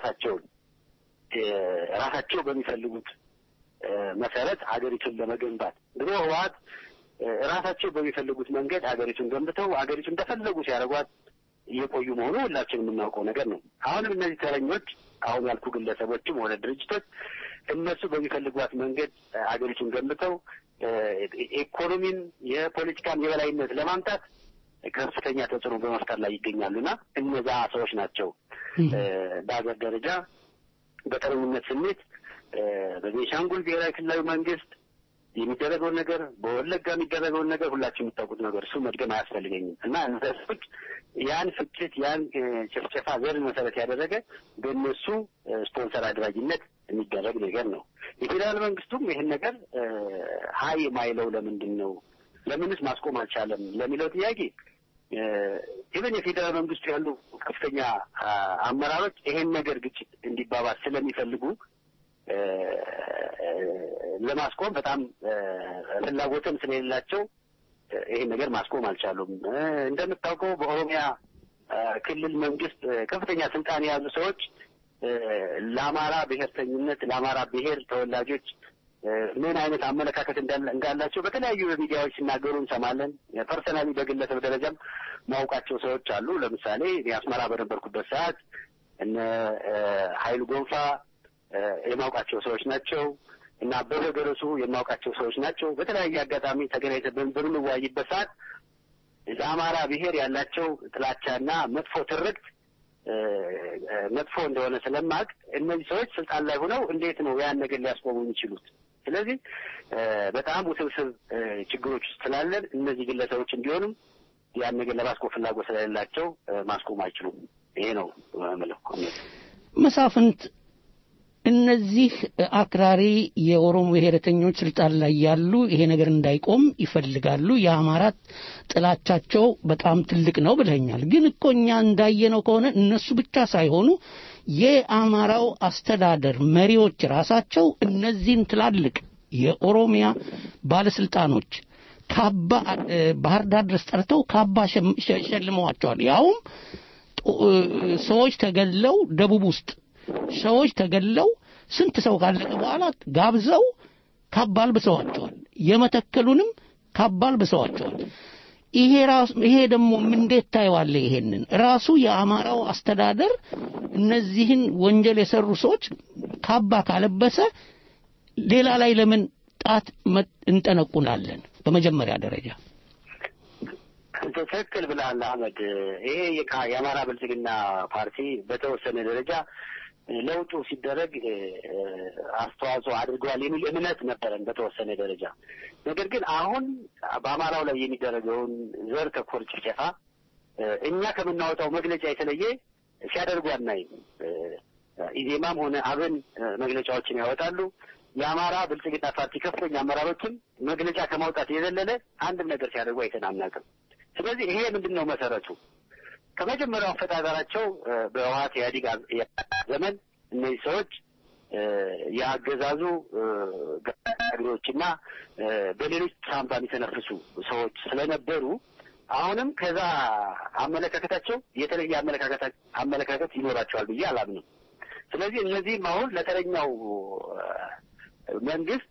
ራሳቸው በሚፈልጉት መሰረት ሀገሪቱን ለመገንባት ድሮ ህወሓት ራሳቸው በሚፈልጉት መንገድ ሀገሪቱን ገንብተው ሀገሪቱን እንደፈለጉ ሲያደርጓት እየቆዩ መሆኑ ሁላችንም የምናውቀው ነገር ነው። አሁንም እነዚህ ተረኞች አሁን ያልኩ ግለሰቦችም ሆነ ድርጅቶች እነሱ በሚፈልጓት መንገድ ሀገሪቱን ገንብተው ኢኮኖሚን የፖለቲካን የበላይነት ለማምጣት ከፍተኛ ተጽዕኖ በመፍጠር ላይ ይገኛሉና እነዛ ሰዎች ናቸው በሀገር ደረጃ በተረኝነት ስሜት በቤንሻንጉል ብሔራዊ ክልላዊ መንግስት የሚደረገውን ነገር በወለጋ የሚደረገውን ነገር ሁላችሁ የምታውቁት ነገር እሱ መድገም አያስፈልገኝም እና እነሱት ያን ፍጭት ያን ጭፍጨፋ ዘርን መሰረት ያደረገ በእነሱ ስፖንሰር አድራጊነት የሚደረግ ነገር ነው። የፌዴራል መንግስቱም ይህን ነገር ሀይ ማይለው ለምንድን ነው ለምንስ ማስቆም አልቻለም ለሚለው ጥያቄ ኢቨን የፌዴራል መንግስቱ ያሉ ከፍተኛ አመራሮች ይሄን ነገር ግጭት እንዲባባስ ስለሚፈልጉ ለማስቆም በጣም ፍላጎትም ስለሌላቸው ይሄን ነገር ማስቆም አልቻሉም። እንደምታውቀው በኦሮሚያ ክልል መንግስት ከፍተኛ ስልጣን የያዙ ሰዎች ለአማራ ብሔርተኝነት ለአማራ ብሔር ተወላጆች ምን አይነት አመለካከት እንዳላቸው በተለያዩ ሚዲያዎች ሲናገሩ እንሰማለን። ፐርሰናሊ በግለሰብ ደረጃም ማውቃቸው ሰዎች አሉ። ለምሳሌ አስመራ በነበርኩበት ሰዓት እነ ኃይሉ ጎንፋ የማውቃቸው ሰዎች ናቸው እና አበበ ገረሱ የማውቃቸው ሰዎች ናቸው። በተለያየ አጋጣሚ ተገናኝተን በምንወያይበት ሰዓት ለአማራ ብሔር ያላቸው ጥላቻና መጥፎ ትርክት መጥፎ እንደሆነ ስለማቅ እነዚህ ሰዎች ስልጣን ላይ ሆነው እንዴት ነው ያን ነገር ሊያስቆሙ የሚችሉት? ስለዚህ በጣም ውስብስብ ችግሮች ስላለን እነዚህ ግለሰቦች እንዲሆኑም ያን ነገር ለማስቆም ፍላጎት ስለሌላቸው ማስቆም አይችሉም። ይሄ ነው ማለት ነው። መሳፍንት እነዚህ አክራሪ የኦሮሞ ብሔረተኞች ስልጣን ላይ ያሉ ይሄ ነገር እንዳይቆም ይፈልጋሉ። የአማራ ጥላቻቸው በጣም ትልቅ ነው ብለኛል። ግን እኮ እኛ እንዳየነው ከሆነ እነሱ ብቻ ሳይሆኑ የአማራው አስተዳደር መሪዎች ራሳቸው እነዚህን ትላልቅ የኦሮሚያ ባለስልጣኖች ካባ ባህር ዳር ድረስ ጠርተው ካባ ሸልመዋቸዋል። ያውም ሰዎች ተገለው ደቡብ ውስጥ ሰዎች ተገለው ስንት ሰው ካለቀ በኋላ ጋብዘው ካባ አልብሰዋቸዋል። የመተከሉንም ካባ አልብሰዋቸዋል። ይሄ ደግሞ እንዴት ታየዋለህ? ይሄንን ራሱ የአማራው አስተዳደር እነዚህን ወንጀል የሰሩ ሰዎች ካባ ካለበሰ ሌላ ላይ ለምን ጣት እንጠነቁላለን? በመጀመሪያ ደረጃ ትክክል ብለሃል አህመድ። ይሄ የአማራ ብልጽግና ፓርቲ በተወሰነ ደረጃ ለውጡ ሲደረግ አስተዋጽኦ አድርጓል የሚል እምነት ነበረን በተወሰነ ደረጃ። ነገር ግን አሁን በአማራው ላይ የሚደረገውን ዘር ተኮር ጭፍጨፋ እኛ ከምናወጣው መግለጫ የተለየ ሲያደርጉ አናይም። ኢዜማም ሆነ አብን መግለጫዎችን ያወጣሉ። የአማራ ብልጽግና ፓርቲ ከፍተኛ አመራሮችም መግለጫ ከማውጣት የዘለለ አንድም ነገር ሲያደርጉ አይተን አናውቅም። ስለዚህ ይሄ ምንድነው መሰረቱ? ከመጀመሪያው አፈጣጠራቸው በህወሓት ኢህአዴግ ዘመን እነዚህ ሰዎች ያገዛዙ ጋሪዎችና በሌሎች ሳምባ የሚተነፍሱ ሰዎች ስለነበሩ አሁንም ከዛ አመለካከታቸው የተለየ አመለካከት ይኖራቸዋል ብዬ አላምንም። ስለዚህ እነዚህም አሁን ለተረኛው መንግስት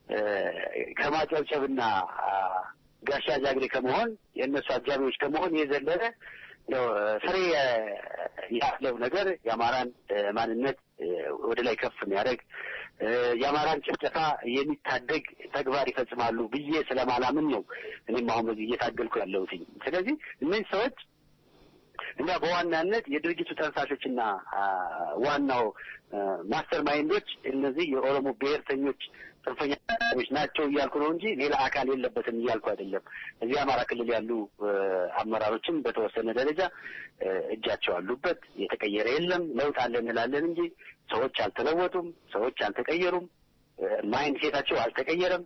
ከማጨብጨብና ጋሻ ጃግሬ ከመሆን የእነሱ አጃቢዎች ከመሆን የዘለለ ፍሬ ያለው ነገር የአማራን ማንነት ወደ ላይ ከፍ የሚያደርግ የአማራን ጭፍጨፋ የሚታደግ ተግባር ይፈጽማሉ ብዬ ስለማላምን ነው እኔም አሁን በዚህ እየታገልኩ ያለሁት። ስለዚህ እነዚህ ሰዎች እና በዋናነት የድርጅቱ ተንሳሾችና ዋናው ማስተር ማይንዶች እነዚህ የኦሮሞ ብሔርተኞች ጽንፈኞች ናቸው እያልኩ ነው እንጂ ሌላ አካል የለበትም እያልኩ አይደለም። እዚህ አማራ ክልል ያሉ አመራሮችም በተወሰነ ደረጃ እጃቸው አሉበት። የተቀየረ የለም። ለውጥ አለ እንላለን እንጂ ሰዎች አልተለወጡም፣ ሰዎች አልተቀየሩም፣ ማይንድ ሴታቸው አልተቀየረም።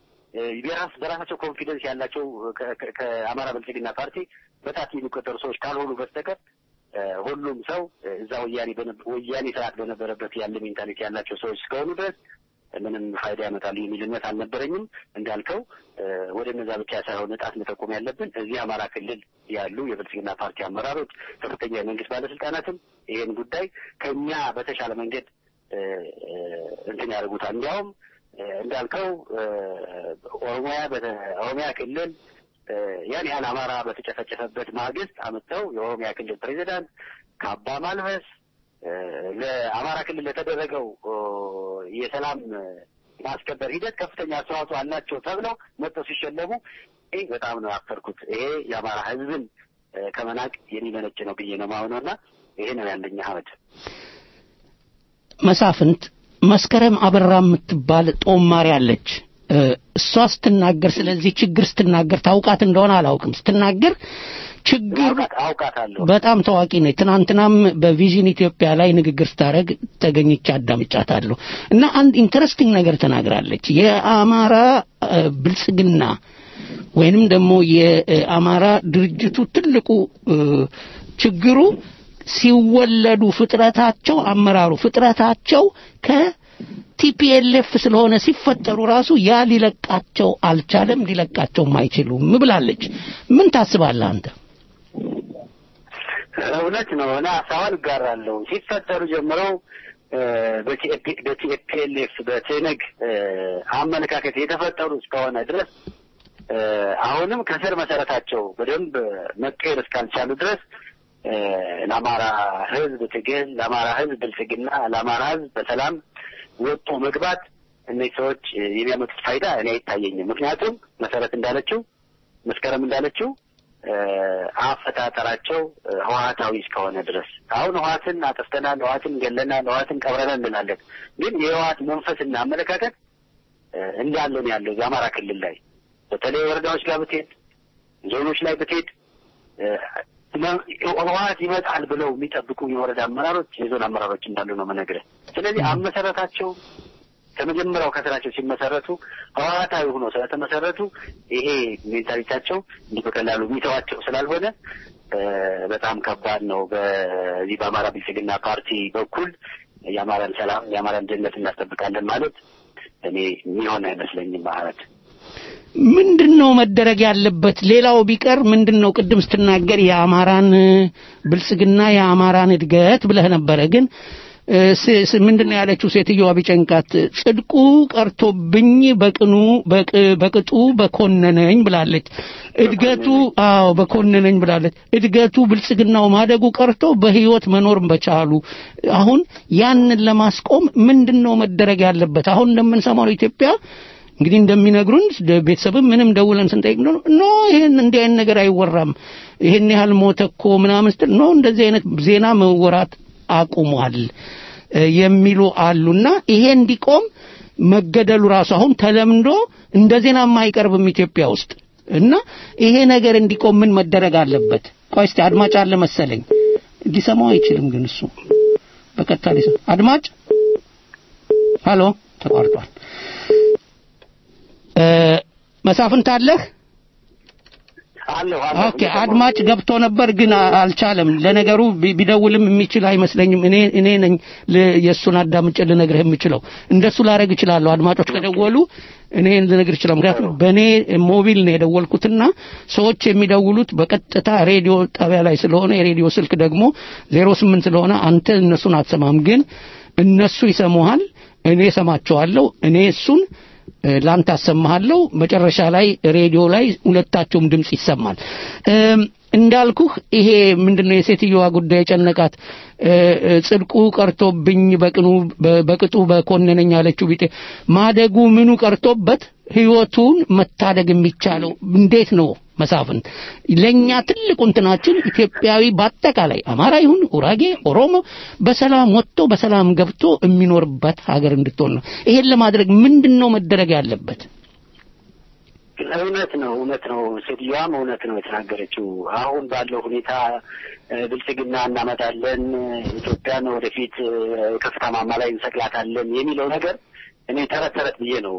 በራሳቸው ኮንፊደንስ ያላቸው ከአማራ ብልጽግና ፓርቲ በጣት የሚቆጠሩ ሰዎች ካልሆኑ በስተቀር ሁሉም ሰው እዛ ወያኔ ስርዓት በነበረበት ያለ ሜንታሊቲ ያላቸው ሰዎች እስከሆኑ ድረስ ምንም ፋይዳ ያመጣሉ የሚል እምነት አልነበረኝም። እንዳልከው ወደ እነዛ ብቻ ሳይሆን ጣት መጠቆም ያለብን እዚህ አማራ ክልል ያሉ የብልጽግና ፓርቲ አመራሮች፣ ከፍተኛ የመንግስት ባለስልጣናትም ይሄን ጉዳይ ከኛ በተሻለ መንገድ እንትን ያደርጉታል። እንዲያውም እንዳልከው ኦሮሚያ ክልል ያን ያህል አማራ በተጨፈጨፈበት ማግስት አመጣው የኦሮሚያ ክልል ፕሬዚዳንት ካባ ማልበስ ለአማራ ክልል ለተደረገው የሰላም ማስከበር ሂደት ከፍተኛ አስተዋጽኦ አላቸው ተብለው መጥተው ሲሸለሙ ይሄ በጣም ነው ያፈርኩት። ይሄ የአማራ ህዝብን ከመናቅ የሚመነጭ ነው ብዬ ነው ማውነውና ይሄ ነው ያለኝ አመድ። መሳፍንት መስከረም አበራ የምትባል ጦማሪ አለች። እሷ ስትናገር ስለዚህ ችግር ስትናገር ታውቃት እንደሆነ አላውቅም። ስትናገር ችግር አውቃታለሁ። በጣም ታዋቂ ነች። ትናንትናም በቪዥን ኢትዮጵያ ላይ ንግግር ስታደርግ ተገኝቼ አዳምጫታለሁ እና አንድ ኢንተረስቲንግ ነገር ተናግራለች። የአማራ ብልጽግና ወይንም ደግሞ የአማራ ድርጅቱ ትልቁ ችግሩ ሲወለዱ ፍጥረታቸው አመራሩ ፍጥረታቸው ከቲፒኤልኤፍ ስለሆነ ሲፈጠሩ ራሱ ያ ሊለቃቸው አልቻለም፣ ሊለቃቸውም አይችሉም ብላለች። ምን ታስባለህ አንተ? እውነት ነው እና ሀሳቧን እጋራለሁ። ሲፈጠሩ ጀምረው በቲፒኤልኤፍ በቴነግ አመለካከት የተፈጠሩ እስከሆነ ድረስ አሁንም ከስር መሰረታቸው በደንብ መቀየር እስካልቻሉ ድረስ ለአማራ ህዝብ ትግል፣ ለአማራ ህዝብ ብልጽግና፣ ለአማራ ህዝብ በሰላም ወጥቶ መግባት እነዚህ ሰዎች የሚያመጡት ፋይዳ እኔ አይታየኝም። ምክንያቱም መሰረት እንዳለችው መስከረም እንዳለችው አፈጣጠራቸው ህወሓታዊ እስከሆነ ድረስ አሁን ህወሓትን አጥፍተናል፣ ህወሓትን ገለናል፣ ህወሓትን ቀብረናል እንላለን። ግን የህወሓት መንፈስና አመለካከት እንዳለ ነው ያለው የአማራ ክልል ላይ በተለይ ወረዳዎች ጋር ብትሄድ ዞኖች ላይ ብትሄድ ህወሓት ይመጣል ብለው የሚጠብቁ የወረዳ አመራሮች የዞን አመራሮች እንዳሉ ነው መነግረህ። ስለዚህ አመሰረታቸው ከመጀመሪያው ከስራቸው ሲመሰረቱ ህወሓታዊ ሆኖ ስለተመሰረቱ ይሄ ሜንታሊታቸው እንዲህ በቀላሉ የሚተዋቸው ስላልሆነ በጣም ከባድ ነው። በዚህ በአማራ ብልጽግና ፓርቲ በኩል የአማራን ሰላም የአማራን ደህንነት እናስጠብቃለን ማለት እኔ የሚሆን አይመስለኝም። ማለት ምንድነው መደረግ ያለበት? ሌላው ቢቀር ምንድነው ቅድም ስትናገር የአማራን ብልጽግና የአማራን እድገት ብለህ ነበረ። ግን ምንድነው ያለችው ሴትዮዋ ቢጨንቃት ጽድቁ ቀርቶብኝ በቅጡ በኮነነኝ ብላለች። እድገቱ በኮነነኝ ብላለች። እድገቱ ብልጽግናው ማደጉ ቀርቶ በህይወት መኖር በቻሉ አሁን ያንን ለማስቆም ምንድነው መደረግ ያለበት? አሁን እንደምንሰማው ኢትዮጵያ እንግዲህ እንደሚነግሩን ቤተሰብም ምንም ደውለን ስንጠይቅ ነው ይሄን እንዲህ አይነት ነገር አይወራም፣ ይሄን ያህል ሞተኮ ምናምን ስትል ነው እንደዚህ አይነት ዜና መወራት አቁሟል የሚሉ አሉና ይሄ እንዲቆም መገደሉ ራሱ አሁን ተለምዶ እንደ ዜናም አይቀርብም ኢትዮጵያ ውስጥ እና ይሄ ነገር እንዲቆም ምን መደረግ አለበት? ቆይ እስቲ አድማጭ አለ መሰለኝ ሊሰማው አይችልም። ግን እሱ በቀጥታ አድማጭ ሃሎ ተቋርጧል። መሳፍንት አለህ? ኦኬ አድማጭ ገብቶ ነበር ግን አልቻለም። ለነገሩ ቢደውልም የሚችል አይመስለኝም። እኔ ነኝ የሱን አዳምጬ ልነግርህ የምችለው። እንደሱ ላረግ እችላለሁ። አድማጮች ከደወሉ እኔ ልነግርህ እችላለሁ። ምክንያቱም በእኔ ሞቢል ነው የደወልኩትና ሰዎች የሚደውሉት በቀጥታ ሬዲዮ ጣቢያ ላይ ስለሆነ የሬዲዮ ስልክ ደግሞ 08 ስለሆነ አንተ እነሱን አትሰማም። ግን እነሱ ይሰሙሃል፣ እኔ ሰማቸዋለሁ። እኔ እሱን ላንተ አሰማሃለሁ። መጨረሻ ላይ ሬዲዮ ላይ ሁለታቸውም ድምጽ ይሰማል። እንዳልኩህ ይሄ ምንድነው የሴትዮዋ ጉዳይ ጨነቃት። ጽድቁ ቀርቶብኝ በቅጡ በኮነነኝ አለችው። ቢጤ ማደጉ ምኑ ቀርቶበት ህይወቱን መታደግ የሚቻለው እንዴት ነው? መሳፍን ለኛ ትልቁ እንትናችን ኢትዮጵያዊ በአጠቃላይ አማራ ይሁን ኡራጌ ኦሮሞ በሰላም ወጥቶ በሰላም ገብቶ የሚኖርበት ሀገር እንድትሆን ነው። ይሄን ለማድረግ ምንድነው መደረግ ያለበት? እውነት ነው ሴትዮዋም እውነት ነው የተናገረችው። አሁን ባለው ሁኔታ ብልጽግና እናመጣለን፣ ኢትዮጵያን ወደፊት ከፍታ ማማ ላይ እንሰቅላታለን የሚለው ነገር እኔ ተረት ብዬ ነው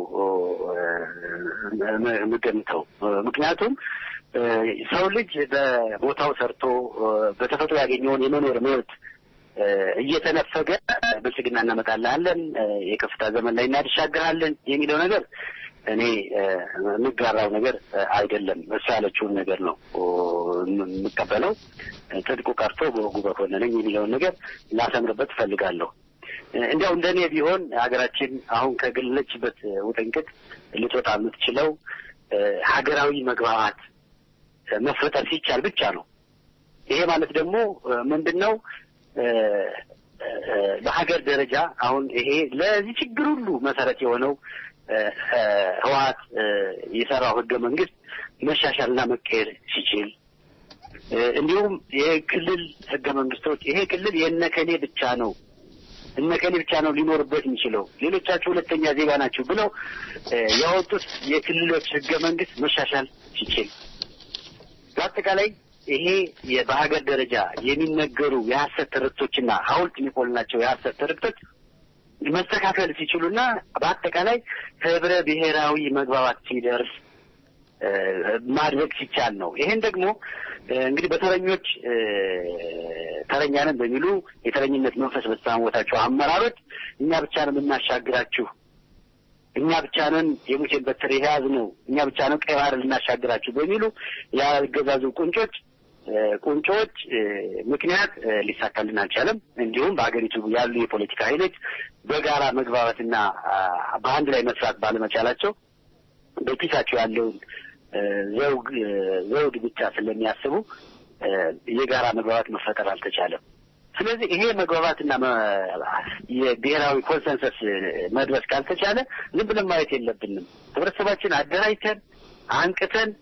የምገምተው። ምክንያቱም ሰው ልጅ በቦታው ሰርቶ በተፈጥሮ ያገኘውን የመኖር መብት እየተነፈገ ብልጽግና እናመጣለን፣ የከፍታ ዘመን ላይ እናሻግራለን የሚለው ነገር እኔ ምጋራው ነገር አይደለም። እሱ ያለችውን ነገር ነው የምቀበለው። ጽድቁ ቀርቶ በወጉ በኮነነኝ የሚለውን ነገር ላሰምርበት እፈልጋለሁ። እንዲያው እንደኔ ቢሆን ሀገራችን አሁን ከገለችበት ውጥንቅጥ ልትወጣ የምትችለው ሀገራዊ መግባባት መፈጠር ሲቻል ብቻ ነው። ይሄ ማለት ደግሞ ምንድነው? በሀገር ደረጃ አሁን ይሄ ለዚህ ችግር ሁሉ መሰረት የሆነው ህወሓት የሰራው ህገ መንግስት መሻሻልና መቀየር ሲችል፣ እንዲሁም የክልል ህገ መንግስቶች ይሄ ክልል የነከኔ ብቻ ነው እነከኔ ብቻ ነው ሊኖርበት የሚችለው ሌሎቻችሁ ሁለተኛ ዜጋ ናችሁ ብለው ያወጡት የክልሎች ህገ መንግስት መሻሻል ሲችል፣ በአጠቃላይ ይሄ በሀገር ደረጃ የሚነገሩ የሐሰት ትርክቶችና ሐውልት የሚቆልናቸው የሐሰት ትርክቶች መስተካከል ሲችሉና በአጠቃላይ ህብረ ብሔራዊ መግባባት ሲደርስ ማድረግ ሲቻል ነው። ይሄን ደግሞ እንግዲህ በተረኞች ተረኛንን በሚሉ የተረኝነት መንፈስ በተሳሞታቸው አመራሮች እኛ ብቻ ነን የምናሻግራችሁ፣ እኛ ብቻ ነን የሙሴን በትር የያዝነው፣ እኛ ብቻ ነን ቀይ ባህር ልናሻግራችሁ በሚሉ ያገዛዙ ቁንጮች ምክንያት ሊሳካልን አልቻለም። እንዲሁም በአገሪቱ ያሉ የፖለቲካ ኃይሎች በጋራ መግባባትና በአንድ ላይ መስራት ባለመቻላቸው በኪሳቸው ያለውን ዘውድ ብቻ ስለሚያስቡ የጋራ መግባባት መፈጠር አልተቻለም። ስለዚህ ይሄ መግባባትና የብሔራዊ ኮንሰንሰስ መድረስ ካልተቻለ ዝም ብለን ማየት የለብንም። ህብረተሰባችን አደራጅተን አንቅተን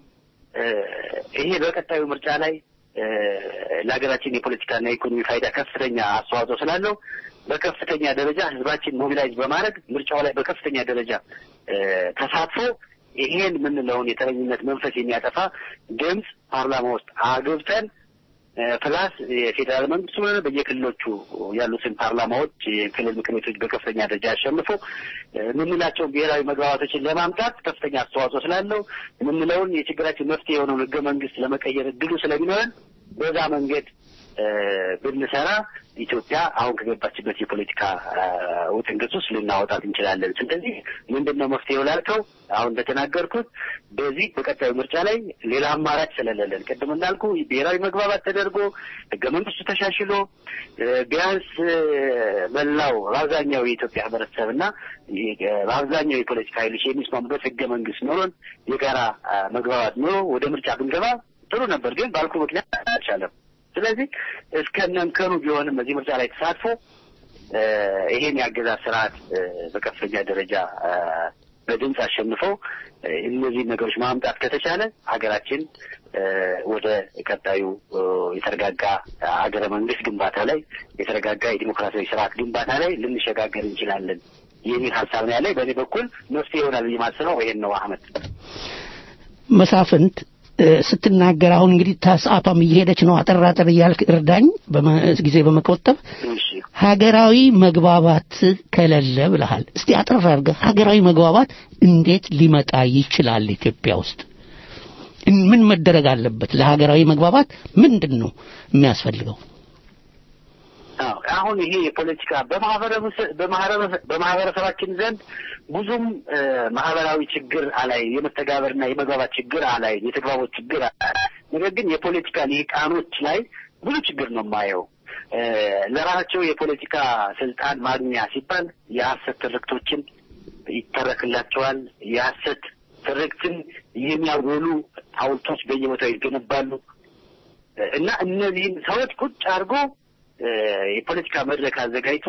ይሄ በቀጣዩ ምርጫ ላይ ለሀገራችን የፖለቲካና የኢኮኖሚ ፋይዳ ከፍተኛ አስተዋጽኦ ስላለው በከፍተኛ ደረጃ ህዝባችን ሞቢላይዝ በማድረግ ምርጫው ላይ በከፍተኛ ደረጃ ተሳትፎ ይሄን የምንለውን የተረኝነት መንፈስ የሚያጠፋ ድምፅ ፓርላማ ውስጥ አግብተን ፕላስ የፌዴራል መንግስቱ በየክልሎቹ ያሉትን ፓርላማዎች የክልል ምክር ቤቶች በከፍተኛ ደረጃ አሸንፎ የምንላቸው ብሔራዊ መግባባቶችን ለማምጣት ከፍተኛ አስተዋጽኦ ስላለው የምንለውን የችግራችን መፍትሄ የሆነውን ህገ መንግስት ለመቀየር እድሉ ስለሚኖረን በዛ መንገድ ብንሰራ ኢትዮጵያ አሁን ከገባችበት የፖለቲካ ውጥንቅጥ ውስጥ ልናወጣት እንችላለን። ስለዚህ ምንድነው መፍትሄው ላልከው አሁን እንደተናገርኩት በዚህ በቀጣዩ ምርጫ ላይ ሌላ አማራጭ ስለሌለን ቅድም እንዳልኩ ብሔራዊ መግባባት ተደርጎ ህገ መንግስቱ ተሻሽሎ ቢያንስ መላው አብዛኛው የኢትዮጵያ ህብረተሰብና አብዛኛው የፖለቲካ ኃይሎች የሚስማሙበት ህገ መንግስት ኖሮን የጋራ መግባባት ኖሮ ወደ ምርጫ ብንገባ ጥሩ ነበር። ግን ባልኩ ምክንያት አልቻለም። ስለዚህ እስከነንከኑ ቢሆንም በዚህ ምርጫ ላይ ተሳትፎ ይሄን ያገዛዝ ስርዓት በከፍተኛ ደረጃ በድምጽ አሸንፈው እነዚህ ነገሮች ማምጣት ከተቻለ ሀገራችን ወደ ቀጣዩ የተረጋጋ ሀገረ መንግስት ግንባታ ላይ የተረጋጋ የዲሞክራሲያዊ ስርዓት ግንባታ ላይ ልንሸጋገር እንችላለን የሚል ሀሳብ ነው ያለኝ። በእኔ በኩል መፍትሄ ይሆናል ብዬ የማስበው ይሄን ነው። አህመድ መሳፍንት ስትናገር አሁን እንግዲህ ሰዓቷም እየሄደች ነው። አጠራጠር እያልክ እርዳኝ ጊዜ በመቆጠብ ሀገራዊ መግባባት ከሌለ ብለሃል። እስቲ አጠር አድርገህ ሀገራዊ መግባባት እንዴት ሊመጣ ይችላል? ኢትዮጵያ ውስጥ ምን መደረግ አለበት? ለሀገራዊ መግባባት ምንድነው የሚያስፈልገው? አሁን ይሄ የፖለቲካ በማህበረሰባችን ዘንድ ብዙም ማህበራዊ ችግር አላይ፣ የመተጋበርና የመግባባት ችግር አላይ፣ የተግባቦት ችግር አላይ። ነገር ግን የፖለቲካ ሊቃኖች ላይ ብዙ ችግር ነው የማየው። ለራሳቸው የፖለቲካ ስልጣን ማግኛ ሲባል የሐሰት ትርክቶችን ይተረክላቸዋል። የሐሰት ትርክትን የሚያጎሉ ሐውልቶች በየቦታው ይገነባሉ እና እነዚህን ሰዎች ቁጭ አድርጎ የፖለቲካ መድረክ አዘጋጅቶ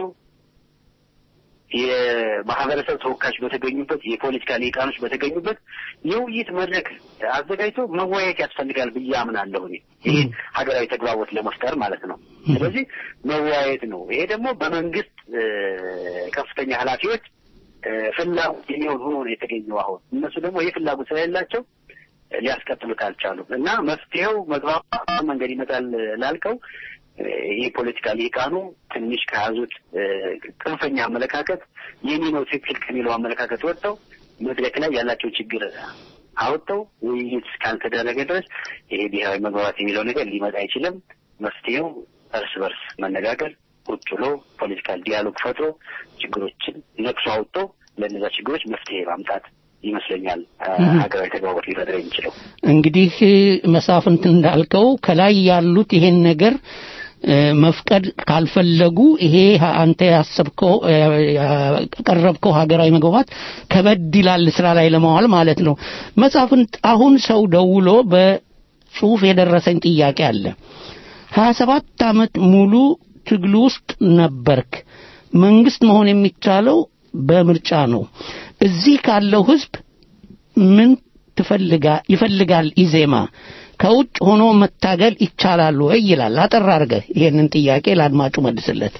የማህበረሰብ ተወካዮች በተገኙበት የፖለቲካ ሊቃኖች በተገኙበት የውይይት መድረክ አዘጋጅቶ መወያየት ያስፈልጋል ብዬ አምናለሁ። ይሄ ሀገራዊ ተግባቦት ለመፍጠር ማለት ነው። ስለዚህ መወያየት ነው። ይሄ ደግሞ በመንግስት ከፍተኛ ኃላፊዎች ፍላጎት የሚሆን ሆኖ ነው የተገኘው። አሁን እነሱ ደግሞ ይሄ ፍላጎት ስለሌላቸው ሊያስቀጥሉት አልቻሉም እና መፍትሄው መግባባት መንገድ ይመጣል ላልከው ይሄ ፖለቲካ ሊቃኑ ትንሽ ከያዙት ክንፈኛ አመለካከት የኔ ነው ትክክል ከሚለው አመለካከት ወጥተው መድረክ ላይ ያላቸው ችግር አውጥተው ውይይት ካልተደረገ ድረስ ይሄ ብሔራዊ መግባባት የሚለው ነገር ሊመጣ አይችልም። መፍትሄው እርስ በርስ መነጋገር፣ ቁጭ ብሎ ፖለቲካል ዲያሎግ ፈጥሮ ችግሮችን ነቅሶ አውጥቶ ለእነዛ ችግሮች መፍትሄ ማምጣት ይመስለኛል ሀገራዊ ተግባቦት ሊፈጥር የሚችለው። እንግዲህ መሳፍንት እንዳልከው ከላይ ያሉት ይሄን ነገር መፍቀድ ካልፈለጉ ይሄ አንተ ያሰብከው ያቀረብከው ሀገራዊ መግባባት ከበድ ይላል ስራ ላይ ለማዋል ማለት ነው። መሳፍንት አሁን ሰው ደውሎ በጽሁፍ የደረሰኝ ጥያቄ አለ። 27 ዓመት ሙሉ ትግል ውስጥ ነበርክ። መንግስት መሆን የሚቻለው በምርጫ ነው። እዚህ ካለው ህዝብ ምን ይፈልጋል ኢዜማ? ከውጭ ሆኖ መታገል ይቻላል ወይ ይላል። አጠር አድርገህ ይሄንን ጥያቄ ለአድማጩ መልስለት።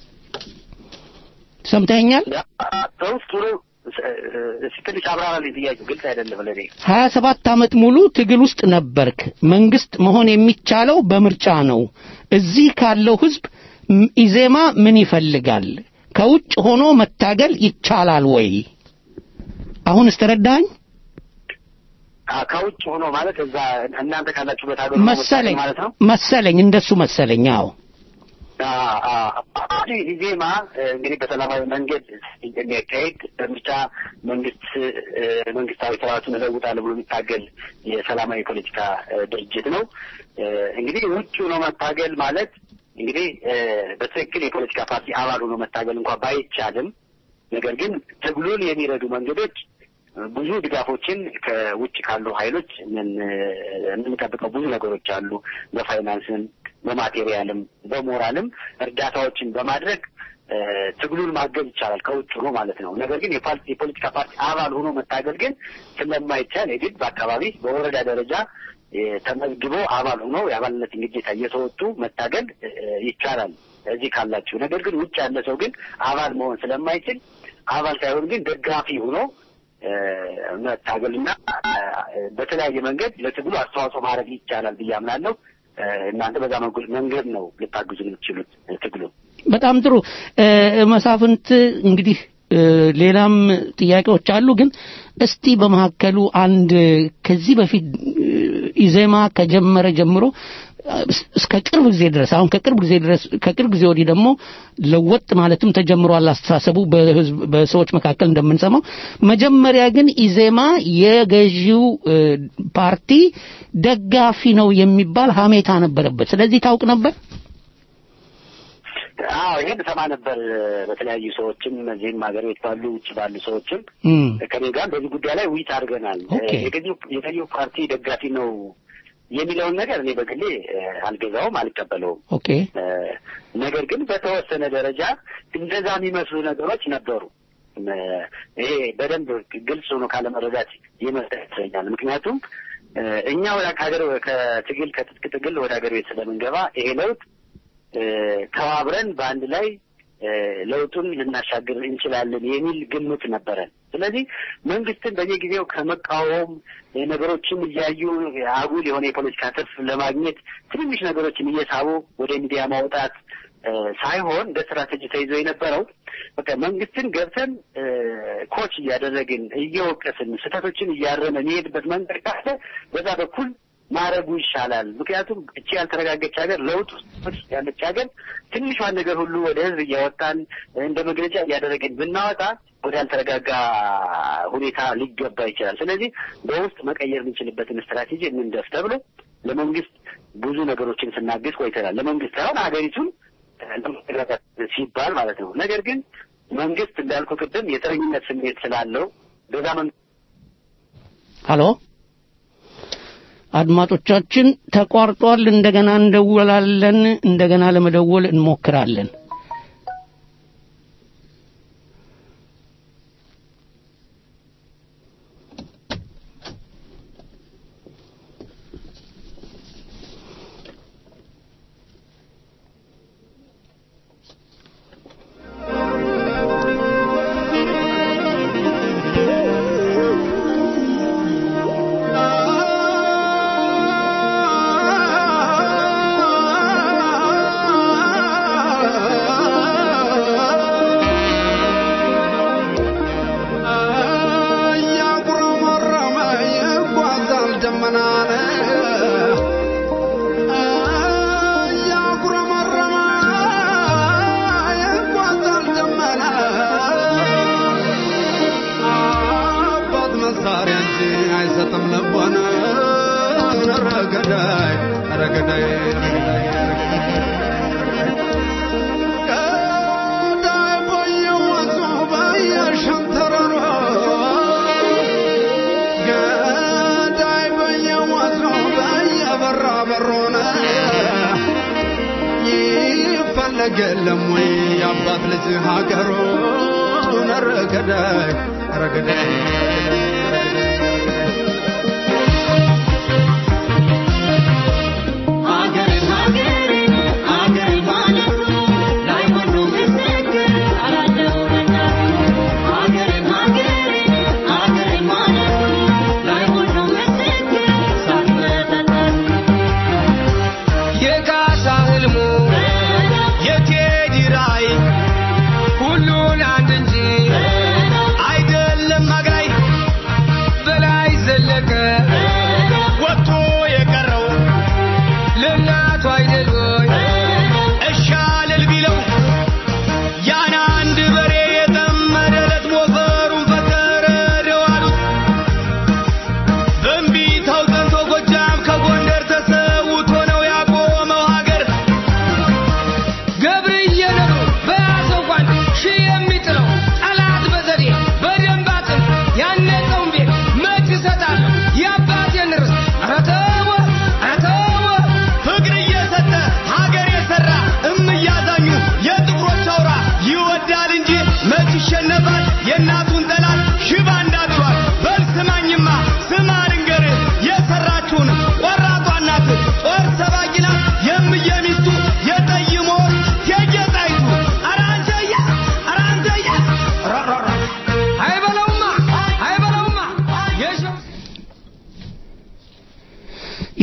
ሰምተኛል? ጥሩ እስኪ አብራራልኝ። ጥያቄው ግልጽ አይደለም ለኔ። 27 ዓመት ሙሉ ትግል ውስጥ ነበርክ። መንግስት መሆን የሚቻለው በምርጫ ነው። እዚህ ካለው ህዝብ ኢዜማ ምን ይፈልጋል? ከውጭ ሆኖ መታገል ይቻላል ወይ? አሁን እስተረዳኝ? ከውጭ ሆኖ ማለት እዛ እናንተ ካላችሁበት ሀገር ማለት ነው መሰለኝ። እንደሱ መሰለኝ። አዎ ኢዜማ እንግዲህ በሰላማዊ መንገድ የሚያካሄድ በምርጫ መንግስታዊ ስርዓቱን እለውጣለሁ ብሎ የሚታገል የሰላማዊ ፖለቲካ ድርጅት ነው። እንግዲህ ውጭ ሆኖ መታገል ማለት እንግዲህ በትክክል የፖለቲካ ፓርቲ አባል ሆኖ መታገል እንኳን ባይቻልም ነገር ግን ትግሉን የሚረዱ መንገዶች ብዙ ድጋፎችን ከውጭ ካሉ ኃይሎች የምንጠብቀው ብዙ ነገሮች አሉ። በፋይናንስም በማቴሪያልም በሞራልም እርዳታዎችን በማድረግ ትግሉን ማገዝ ይቻላል ከውጭ ሆኖ ማለት ነው። ነገር ግን የፖለቲካ ፓርቲ አባል ሆኖ መታገል ግን ስለማይቻል የግድ በአካባቢ በወረዳ ደረጃ ተመዝግቦ አባል ሆኖ የአባልነት ግዴታ እየተወጡ መታገል ይቻላል እዚህ ካላችሁ። ነገር ግን ውጭ ያለ ሰው ግን አባል መሆን ስለማይችል አባል ሳይሆን ግን ደጋፊ ሆኖ መታገልና በተለያየ መንገድ ለትግሉ አስተዋጽኦ ማድረግ ይቻላል ብዬ አምናለሁ። እናንተ በዛ መንገድ ነው ልታግዙ የምትችሉት ትግሉ። በጣም ጥሩ መሳፍንት፣ እንግዲህ ሌላም ጥያቄዎች አሉ፣ ግን እስቲ በመሐከሉ አንድ ከዚህ በፊት ኢዜማ ከጀመረ ጀምሮ እስከ ቅርብ ጊዜ ድረስ አሁን ከቅርብ ጊዜ ወዲህ ደግሞ ለወጥ ማለትም ተጀምሯል አስተሳሰቡ በሰዎች መካከል እንደምንሰማው። መጀመሪያ ግን ኢዜማ የገዢው ፓርቲ ደጋፊ ነው የሚባል ሀሜታ ነበረበት። ስለዚህ ታውቅ ነበር? አዎ ይሄን ሰማ ነበር። በተለያዩ ሰዎችም እዚህም ሀገር ቤት ባሉ ውጭ ባሉ ሰዎችም ከኔ ጋር በዚህ ጉዳይ ላይ ውይይት አድርገናል። የገዢው ፓርቲ ደጋፊ ነው የሚለውን ነገር እኔ በግሌ አልገዛውም፣ አልቀበለውም። ነገር ግን በተወሰነ ደረጃ እንደዛ የሚመስሉ ነገሮች ነበሩ። ይሄ በደንብ ግልጽ ሆኖ ካለመረዳት ይመስለኛል። ምክንያቱም እኛ ወደ ሀገር ከትጥቅ ትግል ወደ ሀገር ቤት ስለምንገባ ይሄ ለውጥ ተባብረን በአንድ ላይ ለውጡን ልናሻግር እንችላለን የሚል ግምት ነበረን። ስለዚህ መንግስትን በየጊዜው ከመቃወም ነገሮችን እያዩ አጉል የሆነ የፖለቲካ ትርፍ ለማግኘት ትንሽ ነገሮችን እየሳቡ ወደ ሚዲያ ማውጣት ሳይሆን እንደ ስትራቴጂ ተይዞ የነበረው በቃ መንግስትን ገብተን ኮች እያደረግን እየወቀስን ስህተቶችን እያረመ የሚሄድበት መንገድ ካለ በዛ በኩል ማረጉ ይሻላል። ምክንያቱም እቺ ያልተረጋገች ሀገር ለውጥ ውስጥ ያለች ሀገር ትንሿን ነገር ሁሉ ወደ ህዝብ እያወጣን እንደ መግለጫ እያደረግን ብናወጣ ወደ ያልተረጋጋ ሁኔታ ሊገባ ይችላል። ስለዚህ በውስጥ መቀየር የምንችልበትን ስትራቴጂ እንደፍ ተብሎ ለመንግስት ብዙ ነገሮችን ስናግዝ ቆይተናል። ለመንግስት ሳይሆን ሀገሪቱን ለማረጋጋት ሲባል ማለት ነው። ነገር ግን መንግስት እንዳልኩ ቅድም የተረኝነት ስሜት ስላለው በዛ ሄሎ አድማጮቻችን ተቋርጧል። እንደገና እንደውላለን። እንደገና ለመደወል እንሞክራለን።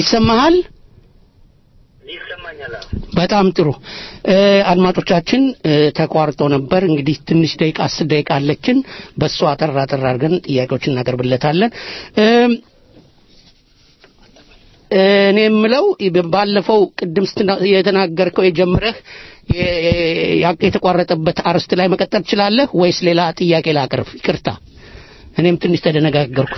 ይሰማሃል? ይሰማኛል። በጣም ጥሩ አድማጮቻችን ተቋርጦ ነበር እንግዲህ ትንሽ ደቂቃ 10 ደቂቃ አለችን በሷ አጠር አድርገን ጥያቄዎችን እናቀርብለታለን እኔ የምለው ባለፈው ቅድም የተናገርከው የጀመረህ የተቋረጠበት አርስት ላይ መቀጠል ትችላለህ ወይስ ሌላ ጥያቄ ላቀርብ ይቅርታ እኔም ትንሽ ተደነጋገርኩ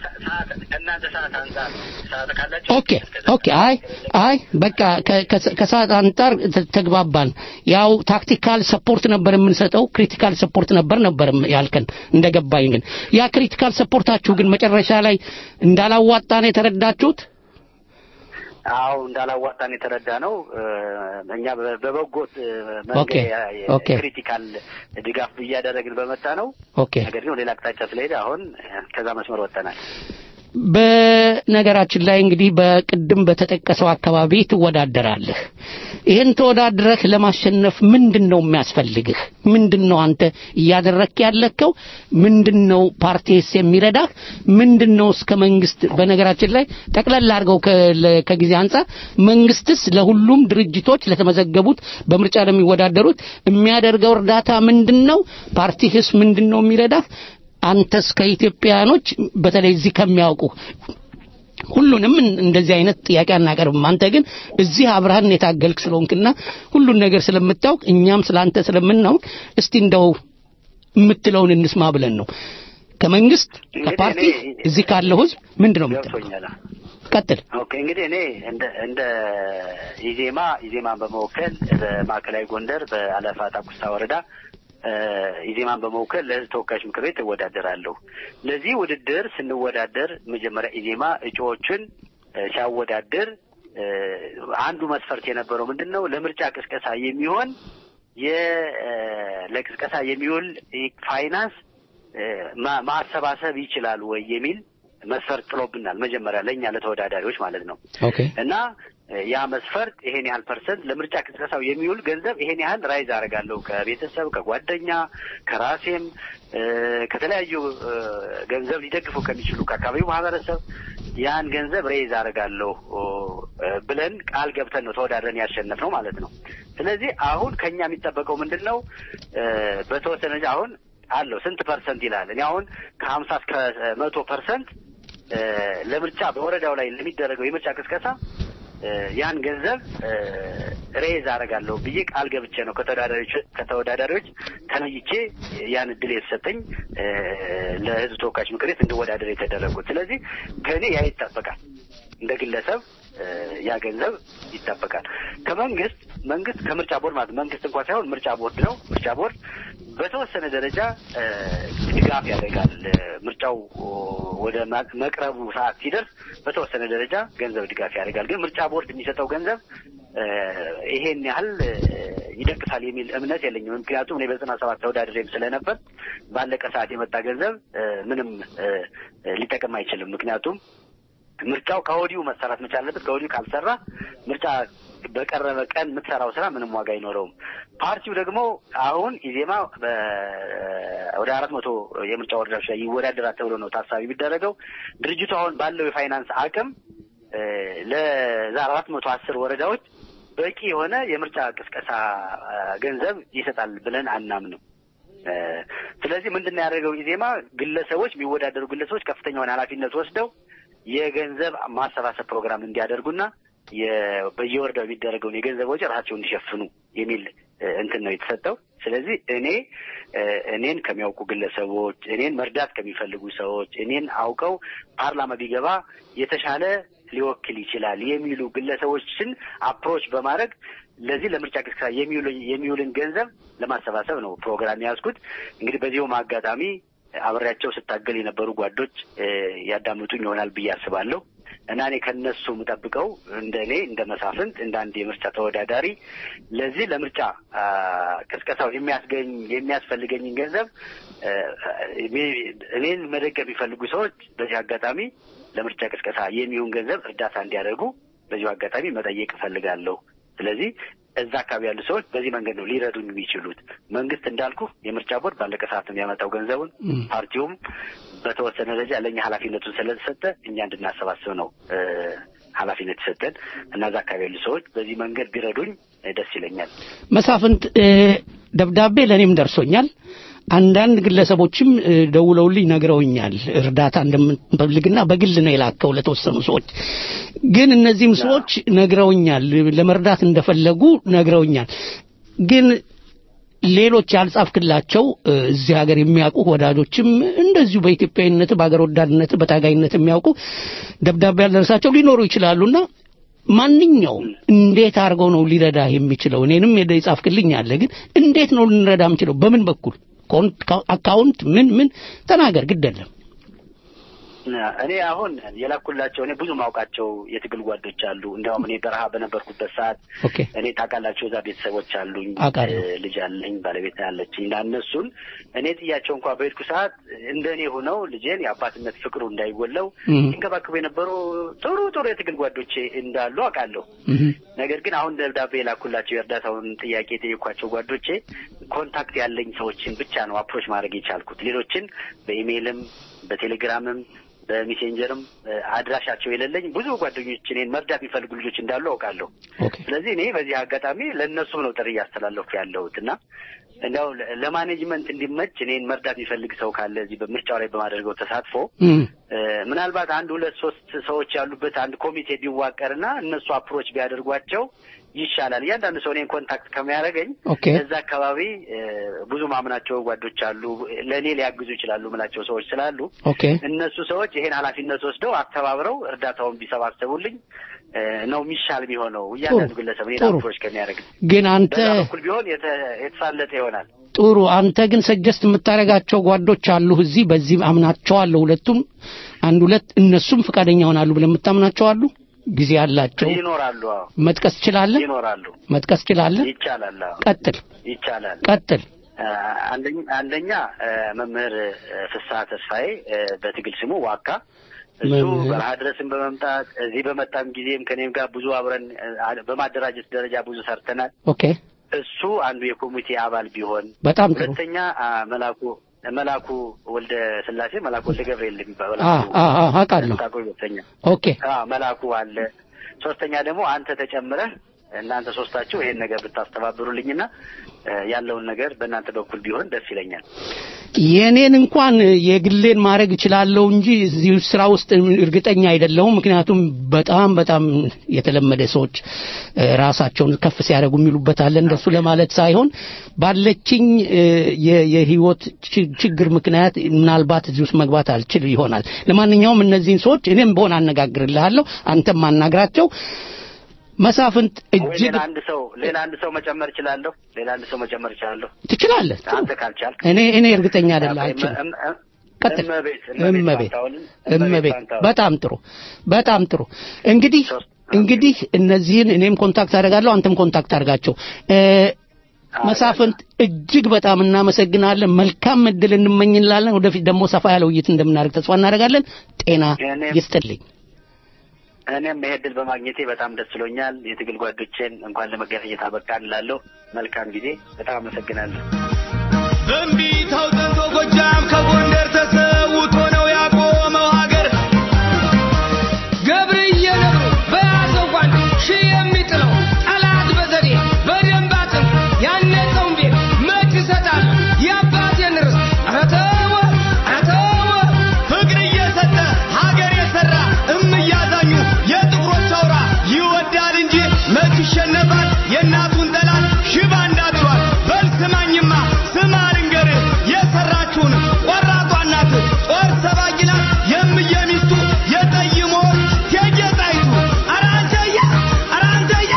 ኦኬ አይ በቃ ከሰዓት አንፃር ተግባባን ያው ታክቲካል ሰፖርት ነበር የምንሰጠው ክሪቲካል ሰፖርት ነበር ያልከን እንደገባኝ ግን ያ ክሪቲካል ሰፖርታችሁ ግን መጨረሻ ላይ እንዳላዋጣ ነው የተረዳችሁት አው እንዳላዋጣን የተረዳ ነው እኛ በበጎት መንገድ ክሪቲካል ድጋፍ እያደረግን በመጣ ነው ነገር ግን ሌላ አቅጣጫ ስለሄደ አሁን ከዛ መስመር ወጣናል በነገራችን ላይ እንግዲህ በቅድም በተጠቀሰው አካባቢ ትወዳደራለህ ይሄን ተወዳድረህ ለማሸነፍ ምንድነው የሚያስፈልግህ ምንድነው አንተ ያደረክ ያለከው ምንድነው ፓርቲስ የሚረዳህ ምንድነው እስከ መንግስት በነገራችን ላይ ጠቅላላ አድርገው ከጊዜ አንፃር መንግስትስ ለሁሉም ድርጅቶች ለተመዘገቡት በምርጫ ለሚወዳደሩት የሚያደርገው እርዳታ ምንድነው ፓርቲስ ምንድነው የሚረዳህ አንተስ ከኢትዮጵያኖች በተለይ እዚህ ከሚያውቁ ሁሉንም እንደዚህ አይነት ጥያቄ አናቀርብም አንተ ግን እዚህ አብርሃን የታገልክ ስለሆንክና ሁሉን ነገር ስለምታውቅ እኛም ስላንተ ስለምናውቅ እስቲ እንደው የምትለውን እንስማ ብለን ነው ከመንግስት ከፓርቲ እዚህ ካለው ህዝብ ምንድነው የምትለው ቀጥል ኦኬ እንግዲህ እኔ እንደ ኢዜማን በመወከል በማዕከላዊ ጎንደር በአለፋ ጣቁሳ ወረዳ ኢዜማን በመወከል ለህዝብ ተወካዮች ምክር ቤት እወዳደራለሁ ለዚህ ውድድር ስንወዳደር መጀመሪያ ኢዜማ እጩዎችን ሲያወዳደር አንዱ መስፈርት የነበረው ምንድነው ለምርጫ ቅስቀሳ የሚሆን ለቅስቀሳ የሚውል ፋይናንስ ማሰባሰብ ይችላል ወይ የሚል መስፈርት ጥሎብናል መጀመሪያ ለኛ ለተወዳዳሪዎች ማለት ነው እና ያ መስፈርት ይሄን ያህል ፐርሰንት ለምርጫ ቅስቀሳው የሚውል ገንዘብ ይሄን ያህል ራይዝ አደርጋለሁ ከቤተሰብ ከጓደኛ ከራሴም ከተለያዩ ገንዘብ ሊደግፉ ከሚችሉ ከአካባቢው ማህበረሰብ ያን ገንዘብ ራይዝ አደርጋለሁ ብለን ቃል ገብተን ነው ተወዳድረን ያሸነፍነው ማለት ነው ስለዚህ አሁን ከኛ የሚጠበቀው ምንድነው በተወሰነ አሁን አለው ስንት ፐርሰንት ይላል እኔ አሁን ከ50 እስከ 100% ለምርጫ በወረዳው ላይ ለሚደረገው የምርጫ ቅስቀሳ ያን ገንዘብ ሬዝ አደርጋለሁ ብዬ ቃል ገብቼ ነው ከተወዳዳሪዎች ተነይቼ ያን እድል የተሰጠኝ ለህዝብ ተወካዮች ምክር ቤት እንድወዳደር የተደረጉት ስለዚህ ከኔ ያ ይጠበቃል እንደ ግለሰብ ያ ገንዘብ ይጠበቃል ከመንግስት ከምርጫ ቦርድ ማለት መንግስት እንኳን ሳይሆን ምርጫ ቦርድ ነው ምርጫ ቦርድ በተወሰነ ደረጃ ድጋፍ ያደርጋል ምርጫው ወደ መቅረቡ ሰዓት ሲደርስ በተወሰነ ደረጃ ገንዘብ ድጋፍ ያደርጋል ግን ምርጫ ቦርድ የሚሰጠው ገንዘብ ይሄን ያህል ይደቅሳል የሚል እምነት የለኝም ምክንያቱም እኔ በ97 ተወዳድሬም ስለነበር ባለቀ ሰዓት የመጣ ገንዘብ ምንም ሊጠቅም አይችልም ምክንያቱም ምርጫው ከወዲሁ መሰራት መቻል አለበት ከወዲሁ ካልሰራ ምርጫ በቀረበ ቀን የምትሰራው ስራ ምንም ዋጋ አይኖረውም ፓርቲው ደግሞ አሁን ኢዜማ ወደ 400 የምርጫ ወረዳዎች ላይ ይወዳደራል ተብሎ ነው ታሳቢ ቢደረገው ድርጅቱ አሁን ባለው የፋይናንስ አቅም ለዛ 410 ወረዳዎች በቂ የሆነ የምርጫ ቅስቀሳ ገንዘብ ይሰጣል ብለን አናምንም ስለዚህ ምንድነው ያደረገው ኢዜማ ግለሰቦች የሚወዳደሩ ግለሰቦች ከፍተኛውን ኃላፊነት ወስደው የገንዘብ ማሰባሰብ ፕሮግራም እንዲያደርጉና በየወረዳው የሚደረገውን የገንዘብ ወጪ ራሳቸው እንዲሸፍኑ የሚል እንትን ነው የተሰጠው ስለዚህ እኔን ከሚያውቁ ግለሰቦች እኔን መርዳት ከሚፈልጉ ሰዎች እኔን አውቀው ፓርላማ ቢገባ የተሻለ ሊወክል ይችላል የሚሉ ግለሰቦችን አፕሮች በማድረግ ለዚህ ለምርጫ ቅስቀሳ የሚውልን ገንዘብ ለማሰባሰብ ነው ፕሮግራም ያዝኩት እንግዲህ በዚህው አጋጣሚ አብሬያቸው ስታገል የነበሩ ጓዶች ያዳምጡኝ ይሆናል ብዬ አስባለሁ እና እኔ ከነሱ ምጠብቀው እንደኔ እንደ መሳፍንት እንደ አንድ የምርጫ ተወዳዳሪ ለዚህ ለምርጫ ቅስቀሳው የሚያስፈልገኝ ገንዘብ እኔን መደገፍ የሚፈልጉ ሰዎች በዚህ አጋጣሚ ለምርጫ ቅስቀሳ የሚሆን ገንዘብ እርዳታ እንዲያደርጉ በዚህ አጋጣሚ መጠየቅ እፈልጋለሁ ስለዚህ እዛ አካባቢ ያሉ ሰዎች በዚህ መንገድ ነው ሊረዱኝ የሚችሉት መንግስት እንዳልኩ የምርጫ ቦርድ ባለቀ ሰዓት ነው ያመጣው ገንዘቡን ፓርቲውም በተወሰነ ደረጃ ለኛ ኃላፊነቱን ስለተሰጠ እኛ እንድናሰባስብ ነው ኃላፊነት ሰጠን እና እዛ አካባቢ ያሉ ሰዎች በዚህ መንገድ ቢረዱኝ ደስ ይለኛል። መሳፍንት ደብዳቤ ለኔም ደርሶኛል። አንዳንድ ግለሰቦችም ደውለውልኝ ነግረውኛል እርዳታ እንደምንፈልግና በግል ነው የላከው ለተወሰኑ ሰዎች። ግን እነዚህም ሰዎች ነግረውኛል ለመርዳት እንደፈለጉ ነግረውኛል። ግን ሌሎች ያልጻፍክላቸው እዚህ ሀገር የሚያውቁ ወዳጆችም እንደዚሁ በኢትዮጵያዊነት በአገር ወዳድነት በታጋይነት የሚያውቁ ደብዳቤ ያልደረሳቸው ሊኖሩ ይችላሉና ማንኛውም እንዴት አድርገው ነው ሊረዳ የሚችለው? እኔንም የጻፍክልኝ አለ። ግን እንዴት ነው ልንረዳ የምንችለው? በምን በኩል አካውንት ምን ተናገር ግደለም። እኔ አሁን የላኩላቸው እኔ ብዙ ማውቃቸው የትግል ጓዶች አሉ። እንደውም እኔ በረሃ በነበርኩበት ሰዓት እኔ ታውቃላችሁ እዛ ቤተሰቦች አሉኝ፣ ልጅ አለኝ፣ ባለቤት አለችኝ እና እነሱን እኔ ጥያቸው እንኳን በሄድኩ ሰዓት እንደኔ ሆነው ልጄን የአባትነት ፍቅሩ እንዳይጎለው ሲንከባከቡ የነበሩ ጥሩ የትግል ጓዶቼ እንዳሉ አውቃለሁ። ነገር ግን አሁን ደብዳቤ የላኩላቸው የእርዳታውን ጥያቄ የጠየኳቸው ጓዶቼ ኮንታክት ያለኝ ሰዎችን ብቻ ነው አፕሮች ማድረግ የቻልኩት። ሌሎችን በኢሜይልም በቴሌግራምም በሜሴንጀርም አድራሻቸው የሌለኝ ብዙ ጓደኞች እኔን መርዳት የሚፈልጉ ልጆች እንዳሉ አውቃለሁ። ስለዚህ እኔ በዚህ አጋጣሚ ለእነሱም ነው ጥሪ እያስተላለፍኩ ያለሁትና እንደው ለማኔጅመንት እንዲመች እኔን መርዳት የሚፈልግ ሰው ካለ እዚህ በምርጫው ላይ በማድረገው ተሳትፎ ምናልባት 1 2 3 ሰዎች ያሉበት አንድ ኮሚቴ ቢዋቀርና እነሱ አፕሮች ቢያደርጓቸው ይሻላል። ያንዳንዱ ሰው እኔን ኮንታክት ከሚያደርገኝ እዛ አካባቢ ብዙ ማምናቸው ጓዶች አሉ፣ ለኔ ሊያግዙ ይችላሉ ማላቸው ሰዎች ስላሉ እነሱ ሰዎች ይሄን ኃላፊነት ወስደው አስተባብረው እርዳታውን ቢሰባሰቡልኝ ነው የሚሻል የሚሆነው። ያንዳንዱ ግለሰብ እኔን አፕሮች ከሚያደርግ ግን አንተ በኩል ቢሆን የተሳለጠ ይሆናል። ጥሩ። አንተ ግን ሰጀስት የምታረጋቸው ጓዶች አሉ እዚህ በዚህ አምናቸዋለሁ ሁለቱም 1 2 እነሱም ፍቃደኛ ሆናሉ ብለን የምታምናቸው አሉ? ጊዜ ያላቸው ይኖራሉ። መጥቀስ ይችላል? ይኖራሉ። መጥቀስ ይችላል? ይቻላል። ቀጥል። ይቻላል። ቀጥል። አንደኛ መምህር ፍስሐ ተስፋዬ በትግል ስሙ ዋካ እሱ በረሃ ድረስም በመምጣት እዚህ በመጣም ጊዜም ከኔም ጋር ብዙ አብረን በማደራጀት ደረጃ ብዙ ሰርተናል። እሱ አንዱ የኮሚቴ አባል ቢሆን በጣም ጥሩ። ሁለተኛ መላኩ ወልደ ስላሴ መላኩ ወልደ ገብርኤል የሚባለው አቃለሁ። መላኩ አለ። ሶስተኛ ደግሞ አንተ ተጨምረህ እናንተ ሶስታችሁ ይሄን ነገር ብታስተባብሩልኝና ያለውን ነገር በእናንተ በኩል ቢሆን ደስ ይለኛል። የኔን እንኳን የግሌን ማድረግ እችላለሁ እንጂ እዚህ ስራ ውስጥ እርግጠኛ አይደለሁም። ምክንያቱም በጣም የተለመደ ሰዎች ራሳቸውን ከፍ ሲያደርጉ የሚሉበት አለ። እንደሱ ለማለት ሳይሆን ባለችኝ የህይወት ችግር ምክንያት ምናልባት እዚህ ውስጥ መግባት አልችል ይሆናል። ለማንኛውም እነዚህን ሰዎች እኔም በሆነ አነጋግርልሃለሁ፣ አንተም ማናግራቸው። መሳፍንት እጅግ ሌላ አንድ ሰው መጨመር ይችላልው። ትችላለህ አንተ ካልቻልክ እኔ እርግጠኛ አይደለሁ። ቀጥል። እመቤት በጣም ጥሩ። እንግዲህ እነዚህን እኔም ኮንታክት አደርጋለሁ፣ አንተም ኮንታክት አድርጋቸው። መሳፍንት እጅግ በጣም እናመሰግናለን። መልካም እድል እንመኝላለን። ወደፊት ደግሞ ሰፋ ያለ ውይይት እንደምናደርግ ተስፋ እናደርጋለን። ጤና ይስጥልኝ። እኔም ይሄድል በማግኘቴ በጣም ደስ ብሎኛል። የትግል ጓዶቼን እንኳን ለመገናኘት አበቃን እላለሁ። መልካም ጊዜ። በጣም አመሰግናለሁ። በእምቢታው ጠንቶ ጎጃም ከጎንደር ተሰውቶ ነው ያቆመው ሀገር ገብርዬ ነብሩ በያዘው ጓድ ሺህ የሚጥለው ጠላት በዘዴ በደንብ አጥም ያነጸውን ቤት መች ይሰጣል የአባቴን ርስት አረተወ ፍቅር እየሰጠ ሀገር የሰራ እምያዛኙ የጥቁሮች አውራ ይወዳል እንጂ መች ይሸነፋል የእናቱን ጠላት ሽባ እንዳትሏል። በል ስማኝማ ስማ ልንገርህ የሰራችውን ቆራጧ እናት ጦር ሰባቂ ናት የምዬ ሚስቱ የጠይሞ እቴጌ ጣይቱ። ኧረ አንተዬ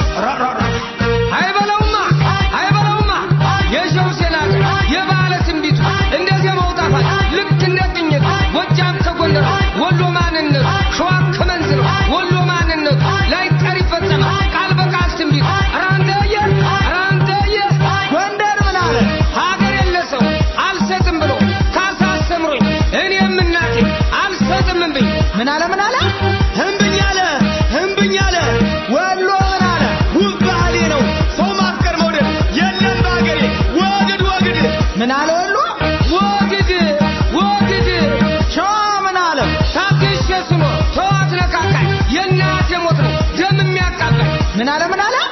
አይበለውማ የሸውሴን አገር የባለ ትንቢቱ እንደዚህ መውጣፋት ልክ እንደ ቅኝት ጎጃም ከጎንደር ወሎ ማንነት ሸዋ ከመንዝ ነው ወሎ ማንነቱ ላይ ቀር ይፈጸማል ቃል በቃል ትንቢቱ። ኧረ አንተዬ ምን አለ